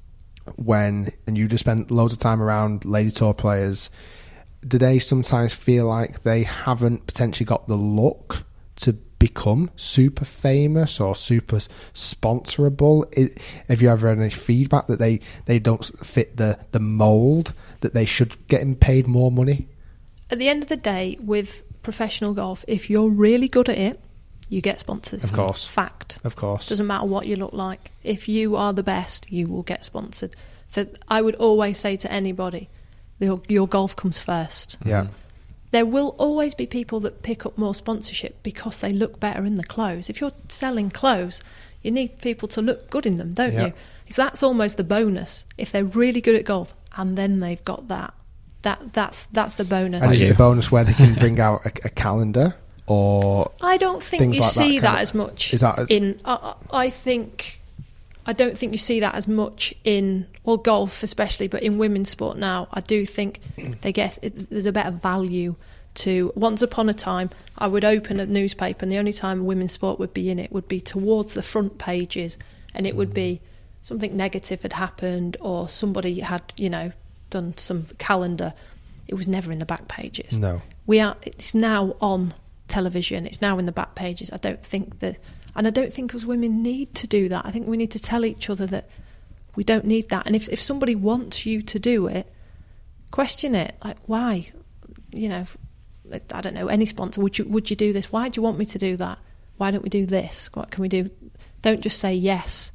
when, and you just spent loads of time around lady tour players, do they sometimes feel like they haven't potentially got the look to become super famous or super sponsorable? Is, have you ever had any feedback that they, they don't fit the, the mould, that they should get paid more money? At the end of the day, with professional golf, if you're really good at it, you get sponsors. Of course. Fact. Of course. Doesn't matter what you look like. If you are the best, you will get sponsored. So I would always say to anybody, your, your golf comes first. Yeah. There will always be people that pick up more sponsorship because they look better in the clothes. If you're selling clothes, you need people to look good in them, don't Yeah. you? Because that's almost the bonus. If they're really good at golf and then they've got that, that that's that's the bonus. And is it a bonus where they can bring out a, a calendar or I don't think things you like that see kind that, of- as much Is that as- in. I, I I think I don't think you see that as much in, well, golf especially, but in women's sport now, I do think they get it, there's a better value to. Once upon a time, I would open a newspaper, and the only time women's sport would be in it would be towards the front pages, and it would be something negative had happened, or somebody had, you know, done some calendar. It was never in the back pages. No. We are. It's now on television. It's now in the back pages. I don't think that, and I don't think as women need to do that. I think we need to tell each other that we don't need that. And if if somebody wants you to do it, question it. Like, why? You know, I don't know. Any sponsor, would you would you do this? Why do you want me to do that? Why don't we do this? What can we do? Don't just say yes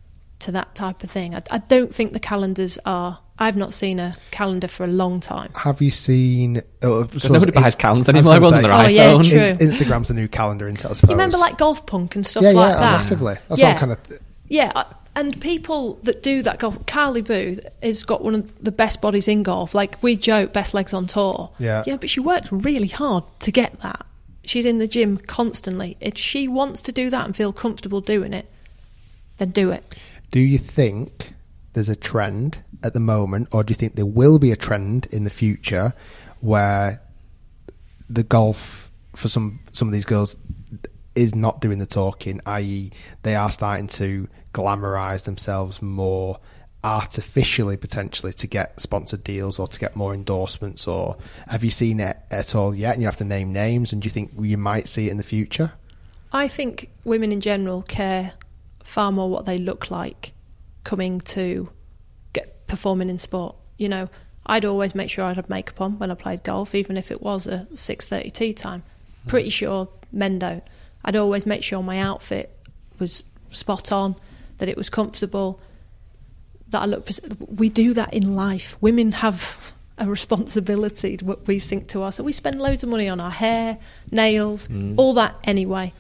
to that type of thing. I, I don't think the calendars are. I've not seen a calendar for a long time. Have you seen? Oh, Because nobody buys calendars I was anymore. gonna It wasn't say, their Oh, yeah, iPhone. true. In- Instagram's the new calendar, isn't it, I suppose? You remember like Golf Punk and stuff yeah, like yeah, that? massively. That's Yeah. what I'm kind of. Th- Yeah, uh, and people that do that golf, Carly Booth has got one of the best bodies in golf. Like, we joke, best legs on tour. Yeah. Yeah, but she works really hard to get that. She's in the gym constantly. If she wants to do that and feel comfortable doing it, then do it. Do you think there's a trend at the moment, or do you think there will be a trend in the future where the golf for some some of these girls is not doing the talking, that is they are starting to glamorise themselves more artificially, potentially, to get sponsored deals or to get more endorsements? Or have you seen it at all yet, and you have to name names, and do you think you might see it in the future? I think women in general care far more what they look like coming to get performing in sport. You know, I'd always make sure I'd have makeup on when I played golf, even if it was a six thirty tee time. Pretty sure men don't. I'd always make sure my outfit was spot on, that it was comfortable, that I look. We do that in life. Women have a responsibility to what we think to us. So we spend loads of money on our hair, nails, mm. all that anyway.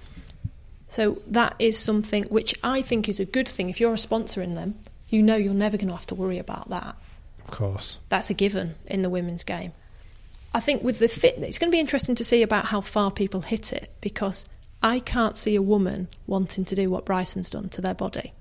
So that is something which I think is a good thing. If you're a sponsor in them, you know you're never going to have to worry about that. Of course. That's a given in the women's game. I think with the fitness, it's going to be interesting to see about how far people hit it, because I can't see a woman wanting to do what Bryson's done to their body.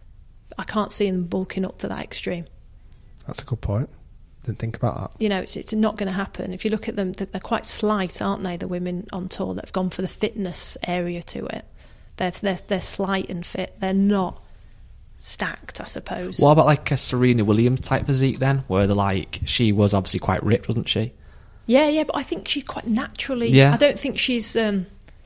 I can't see them bulking up to that extreme. That's a good point. Didn't think about that. You know, it's, it's not going to happen. If you look at them, they're quite slight, aren't they, the women on tour that have gone for the fitness area to it. They're, they're, they're slight and fit. They're not stacked, I suppose. What about like a Serena Williams type physique then, where they're like, she was obviously quite ripped, wasn't she? Yeah, yeah, but I think she's quite naturally... Yeah. I don't think she's... Um,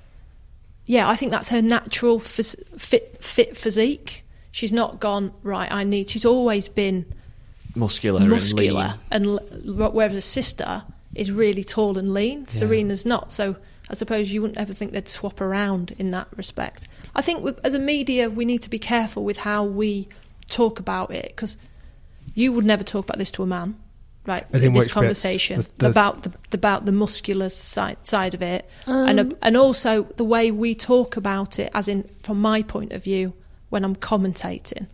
yeah, I think that's her natural phys- fit, fit physique. She's not gone, right, I need... She's always been... Muscular, muscular and lean. And l- whereas her sister is really tall and lean, yeah. Serena's not. So I suppose you wouldn't ever think they'd swap around in that respect. I think with, as a media, we need to be careful with how we talk about it, because you would never talk about this to a man, right? In this conversation the, the, about the about the muscular side side of it, um, and a, and also the way we talk about it, as in from my point of view when I'm commentating.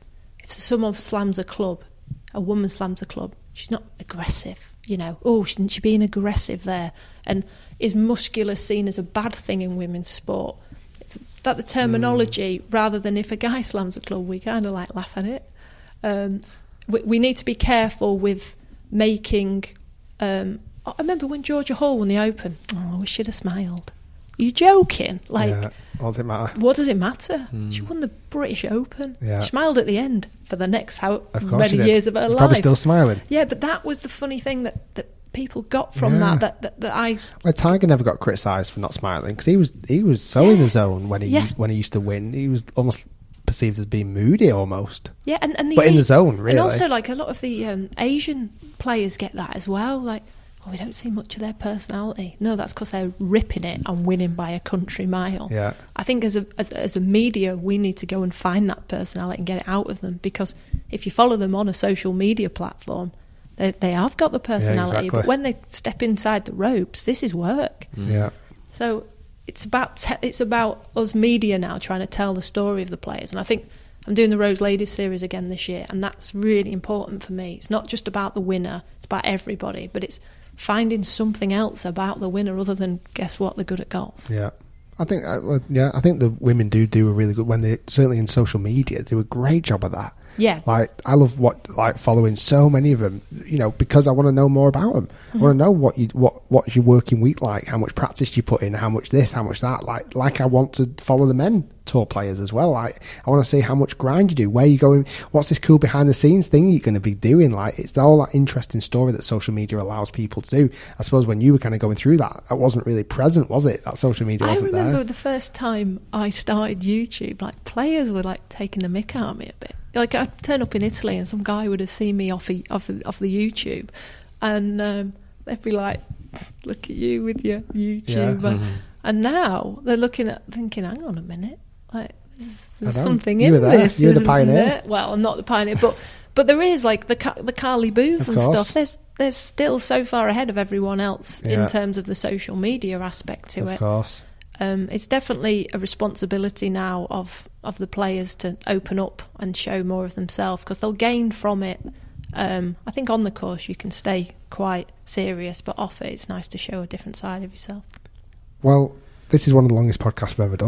If someone slams a club, a woman slams a club, she's not aggressive, you know. Oh, shouldn't she being aggressive there? And is muscular seen as a bad thing in women's sport? It's that the terminology, mm. rather than if a guy slams a club, we kind of like laugh at it. Um, we, we need to be careful with making... Um, I remember when Georgia Hall won the Open. Oh, I wish she'd have smiled. Are you joking? Like, yeah. What does it matter? What does it matter? Mm. She won the British Open. Yeah. She smiled at the end for the next how of many years of her You're life. Probably still smiling. Yeah, but that was the funny thing that, that people got from yeah. that, that. That that I. Well, Tiger never got criticised for not smiling, because he was he was so yeah. in the zone when he yeah. used, when he used to win. He was almost perceived as being moody, almost. Yeah, and, and the but A- in the zone, really. And also, like a lot of the um, Asian players get that as well. Like, oh, we don't see much of their personality. No, that's because they're ripping it and winning by a country mile. Yeah. I think as a as, as a media, we need to go and find that personality and get it out of them, because if you follow them on a social media platform, they they have got the personality, yeah, exactly. but when they step inside the ropes, this is work. Mm. Yeah. So it's about te- it's about us media now trying to tell the story of the players, and I think I'm doing the Rose Ladies series again this year, and that's really important for me. It's not just about the winner; it's about everybody, but it's finding something else about the winner other than, guess what, they're good at golf. Yeah. I think, uh, well, yeah, I think the women do do a really good, when they, certainly in social media, do a great job of that. Yeah. Like, I love what, like, following so many of them, you know, because I want to know more about them. Mm-hmm. I want to know what you, what, what's your working week like, how much practice you put in, how much this, how much that. Like, like I want to follow the men tour players as well. Like, I want to see how much grind you do, where you going, what's this cool behind the scenes thing you're going to be doing. Like, it's all that interesting story that social media allows people to do. I suppose when you were kind of going through that, that wasn't really present, was it? That social media wasn't there. I remember the first time I started YouTube, like, players were like taking the mick out of me a bit. Like, I'd turn up in Italy and some guy would have seen me off the, off the, off the YouTube, and um, they'd be like, look at you with your YouTube. Yeah. Mm-hmm. And now they're looking at, thinking, hang on a minute, like, there's, there's something you in were there. this. You're the isn't pioneer. there? Well, I'm not the pioneer, but but there is, like, the the Carly Boos Of and course. stuff. There's there's still so far ahead of everyone else Yeah. in terms of the social media aspect to Of it. course. Um, it's definitely a responsibility now of, of the players to open up and show more of themselves, because they'll gain from it. Um, I think on the course you can stay quite serious, but off it, it's nice to show a different side of yourself. Well, this is one of the longest podcasts I've ever done.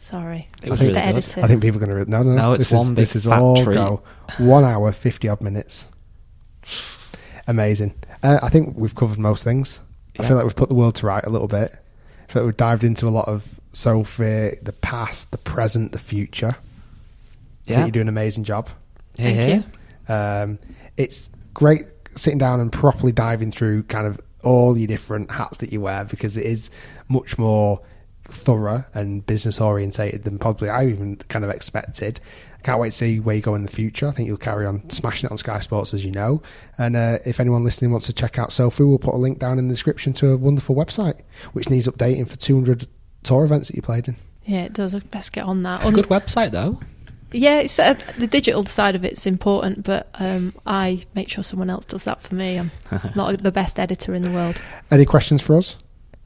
Sorry. It was Just really the good. editing. I think people are going to... No, no, No, it's this one is, big This is fat all treat. go. One hour, fifty-odd minutes. Amazing. Uh, I think we've covered most things. Yeah. I feel like we've put the world to right a little bit. I feel like we've dived into a lot of Sophie, the past, the present, the future. I Yeah. think you're doing an amazing job. Thank Yeah. you. Um, it's great sitting down and properly diving through kind of all your different hats that you wear, because it is much more thorough and business orientated than probably I even kind of expected. I can't wait to see where you go in the future. I think you'll carry on smashing it on Sky Sports, as you know. And uh, if anyone listening wants to check out Sophie, we'll put a link down in the description to a wonderful website, which needs updating for two hundred tour events that you played in. Yeah, it does. Best get on that. It's a good website, though. Yeah, it's, uh, the digital side of it's important, but um, I make sure someone else does that for me. I'm not the best editor in the world. Any questions for us?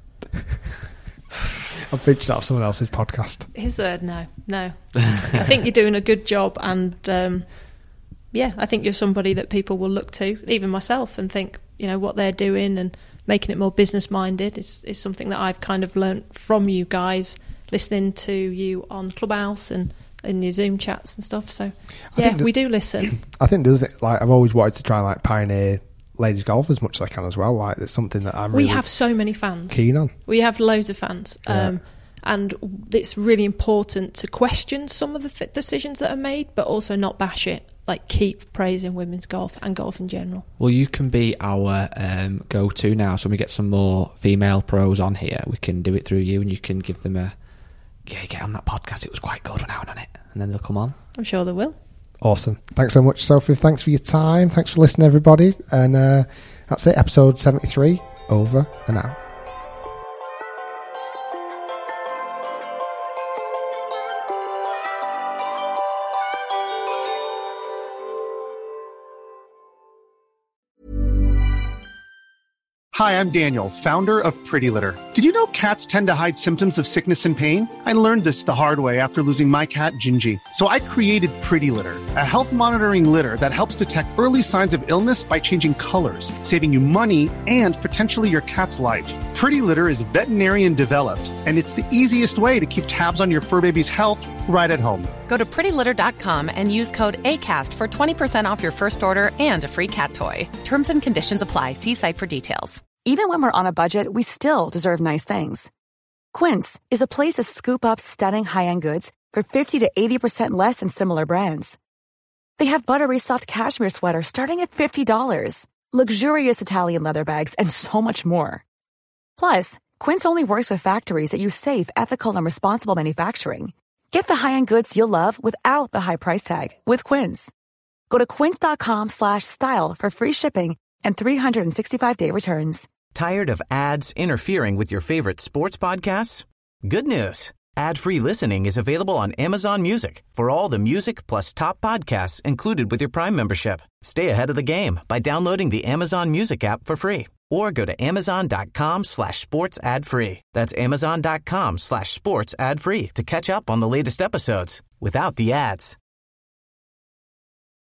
I'm pitching off someone else's podcast. Is there? No, no. I think you're doing a good job, and um, yeah, I think you're somebody that people will look to, even myself, and think, you know, what they're doing and making it more business minded is, is something that I've kind of learnt from you guys, listening to you on Clubhouse and in your Zoom chats and stuff. So yeah, think that- we do listen. I think the other thing, like I've always wanted to try and like pioneer ladies golf as much as I can as well. Like it's something that I'm We really have so many fans. keen on. We have loads of fans. Yeah. Um, and it's really important to question some of the th- decisions that are made, but also not bash it. Like, keep praising women's golf and golf in general. Well, you can be our um, go-to now. So when we get some more female pros on here, we can do it through you, and you can give them a, yeah, get on that podcast. It was quite good when I went on it. And then they'll come on. I'm sure they will. Awesome. Thanks so much, Sophie. Thanks for your time. Thanks for listening, everybody. And uh, that's it. Episode seventy-three, over and out. Hi, I'm Daniel, founder of Pretty Litter. Did you know cats tend to hide symptoms of sickness and pain? I learned this the hard way after losing my cat, Gingy. So I created Pretty Litter, a health monitoring litter that helps detect early signs of illness by changing colors, saving you money and potentially your cat's life. Pretty Litter is veterinarian developed, and it's the easiest way to keep tabs on your fur baby's health right at home. Go to pretty litter dot com and use code ACAST for twenty percent off your first order and a free cat toy. Terms and conditions apply. See site for details. Even when we're on a budget, we still deserve nice things. Quince is a place to scoop up stunning high-end goods for fifty to eighty percent less than similar brands. They have buttery soft cashmere sweaters starting at fifty dollars, luxurious Italian leather bags, and so much more. Plus, Quince only works with factories that use safe, ethical, and responsible manufacturing. Get the high-end goods you'll love without the high price tag with Quince. Go to quince dot com slash style for free shipping and three sixty-five day returns. Tired of ads interfering with your favorite sports podcasts? Good news. Ad-free listening is available on Amazon Music for all the music plus top podcasts included with your Prime membership. Stay ahead of the game by downloading the Amazon Music app for free or go to amazon dot com slash sports ad free. That's amazon dot com slash sports ad free to catch up on the latest episodes without the ads.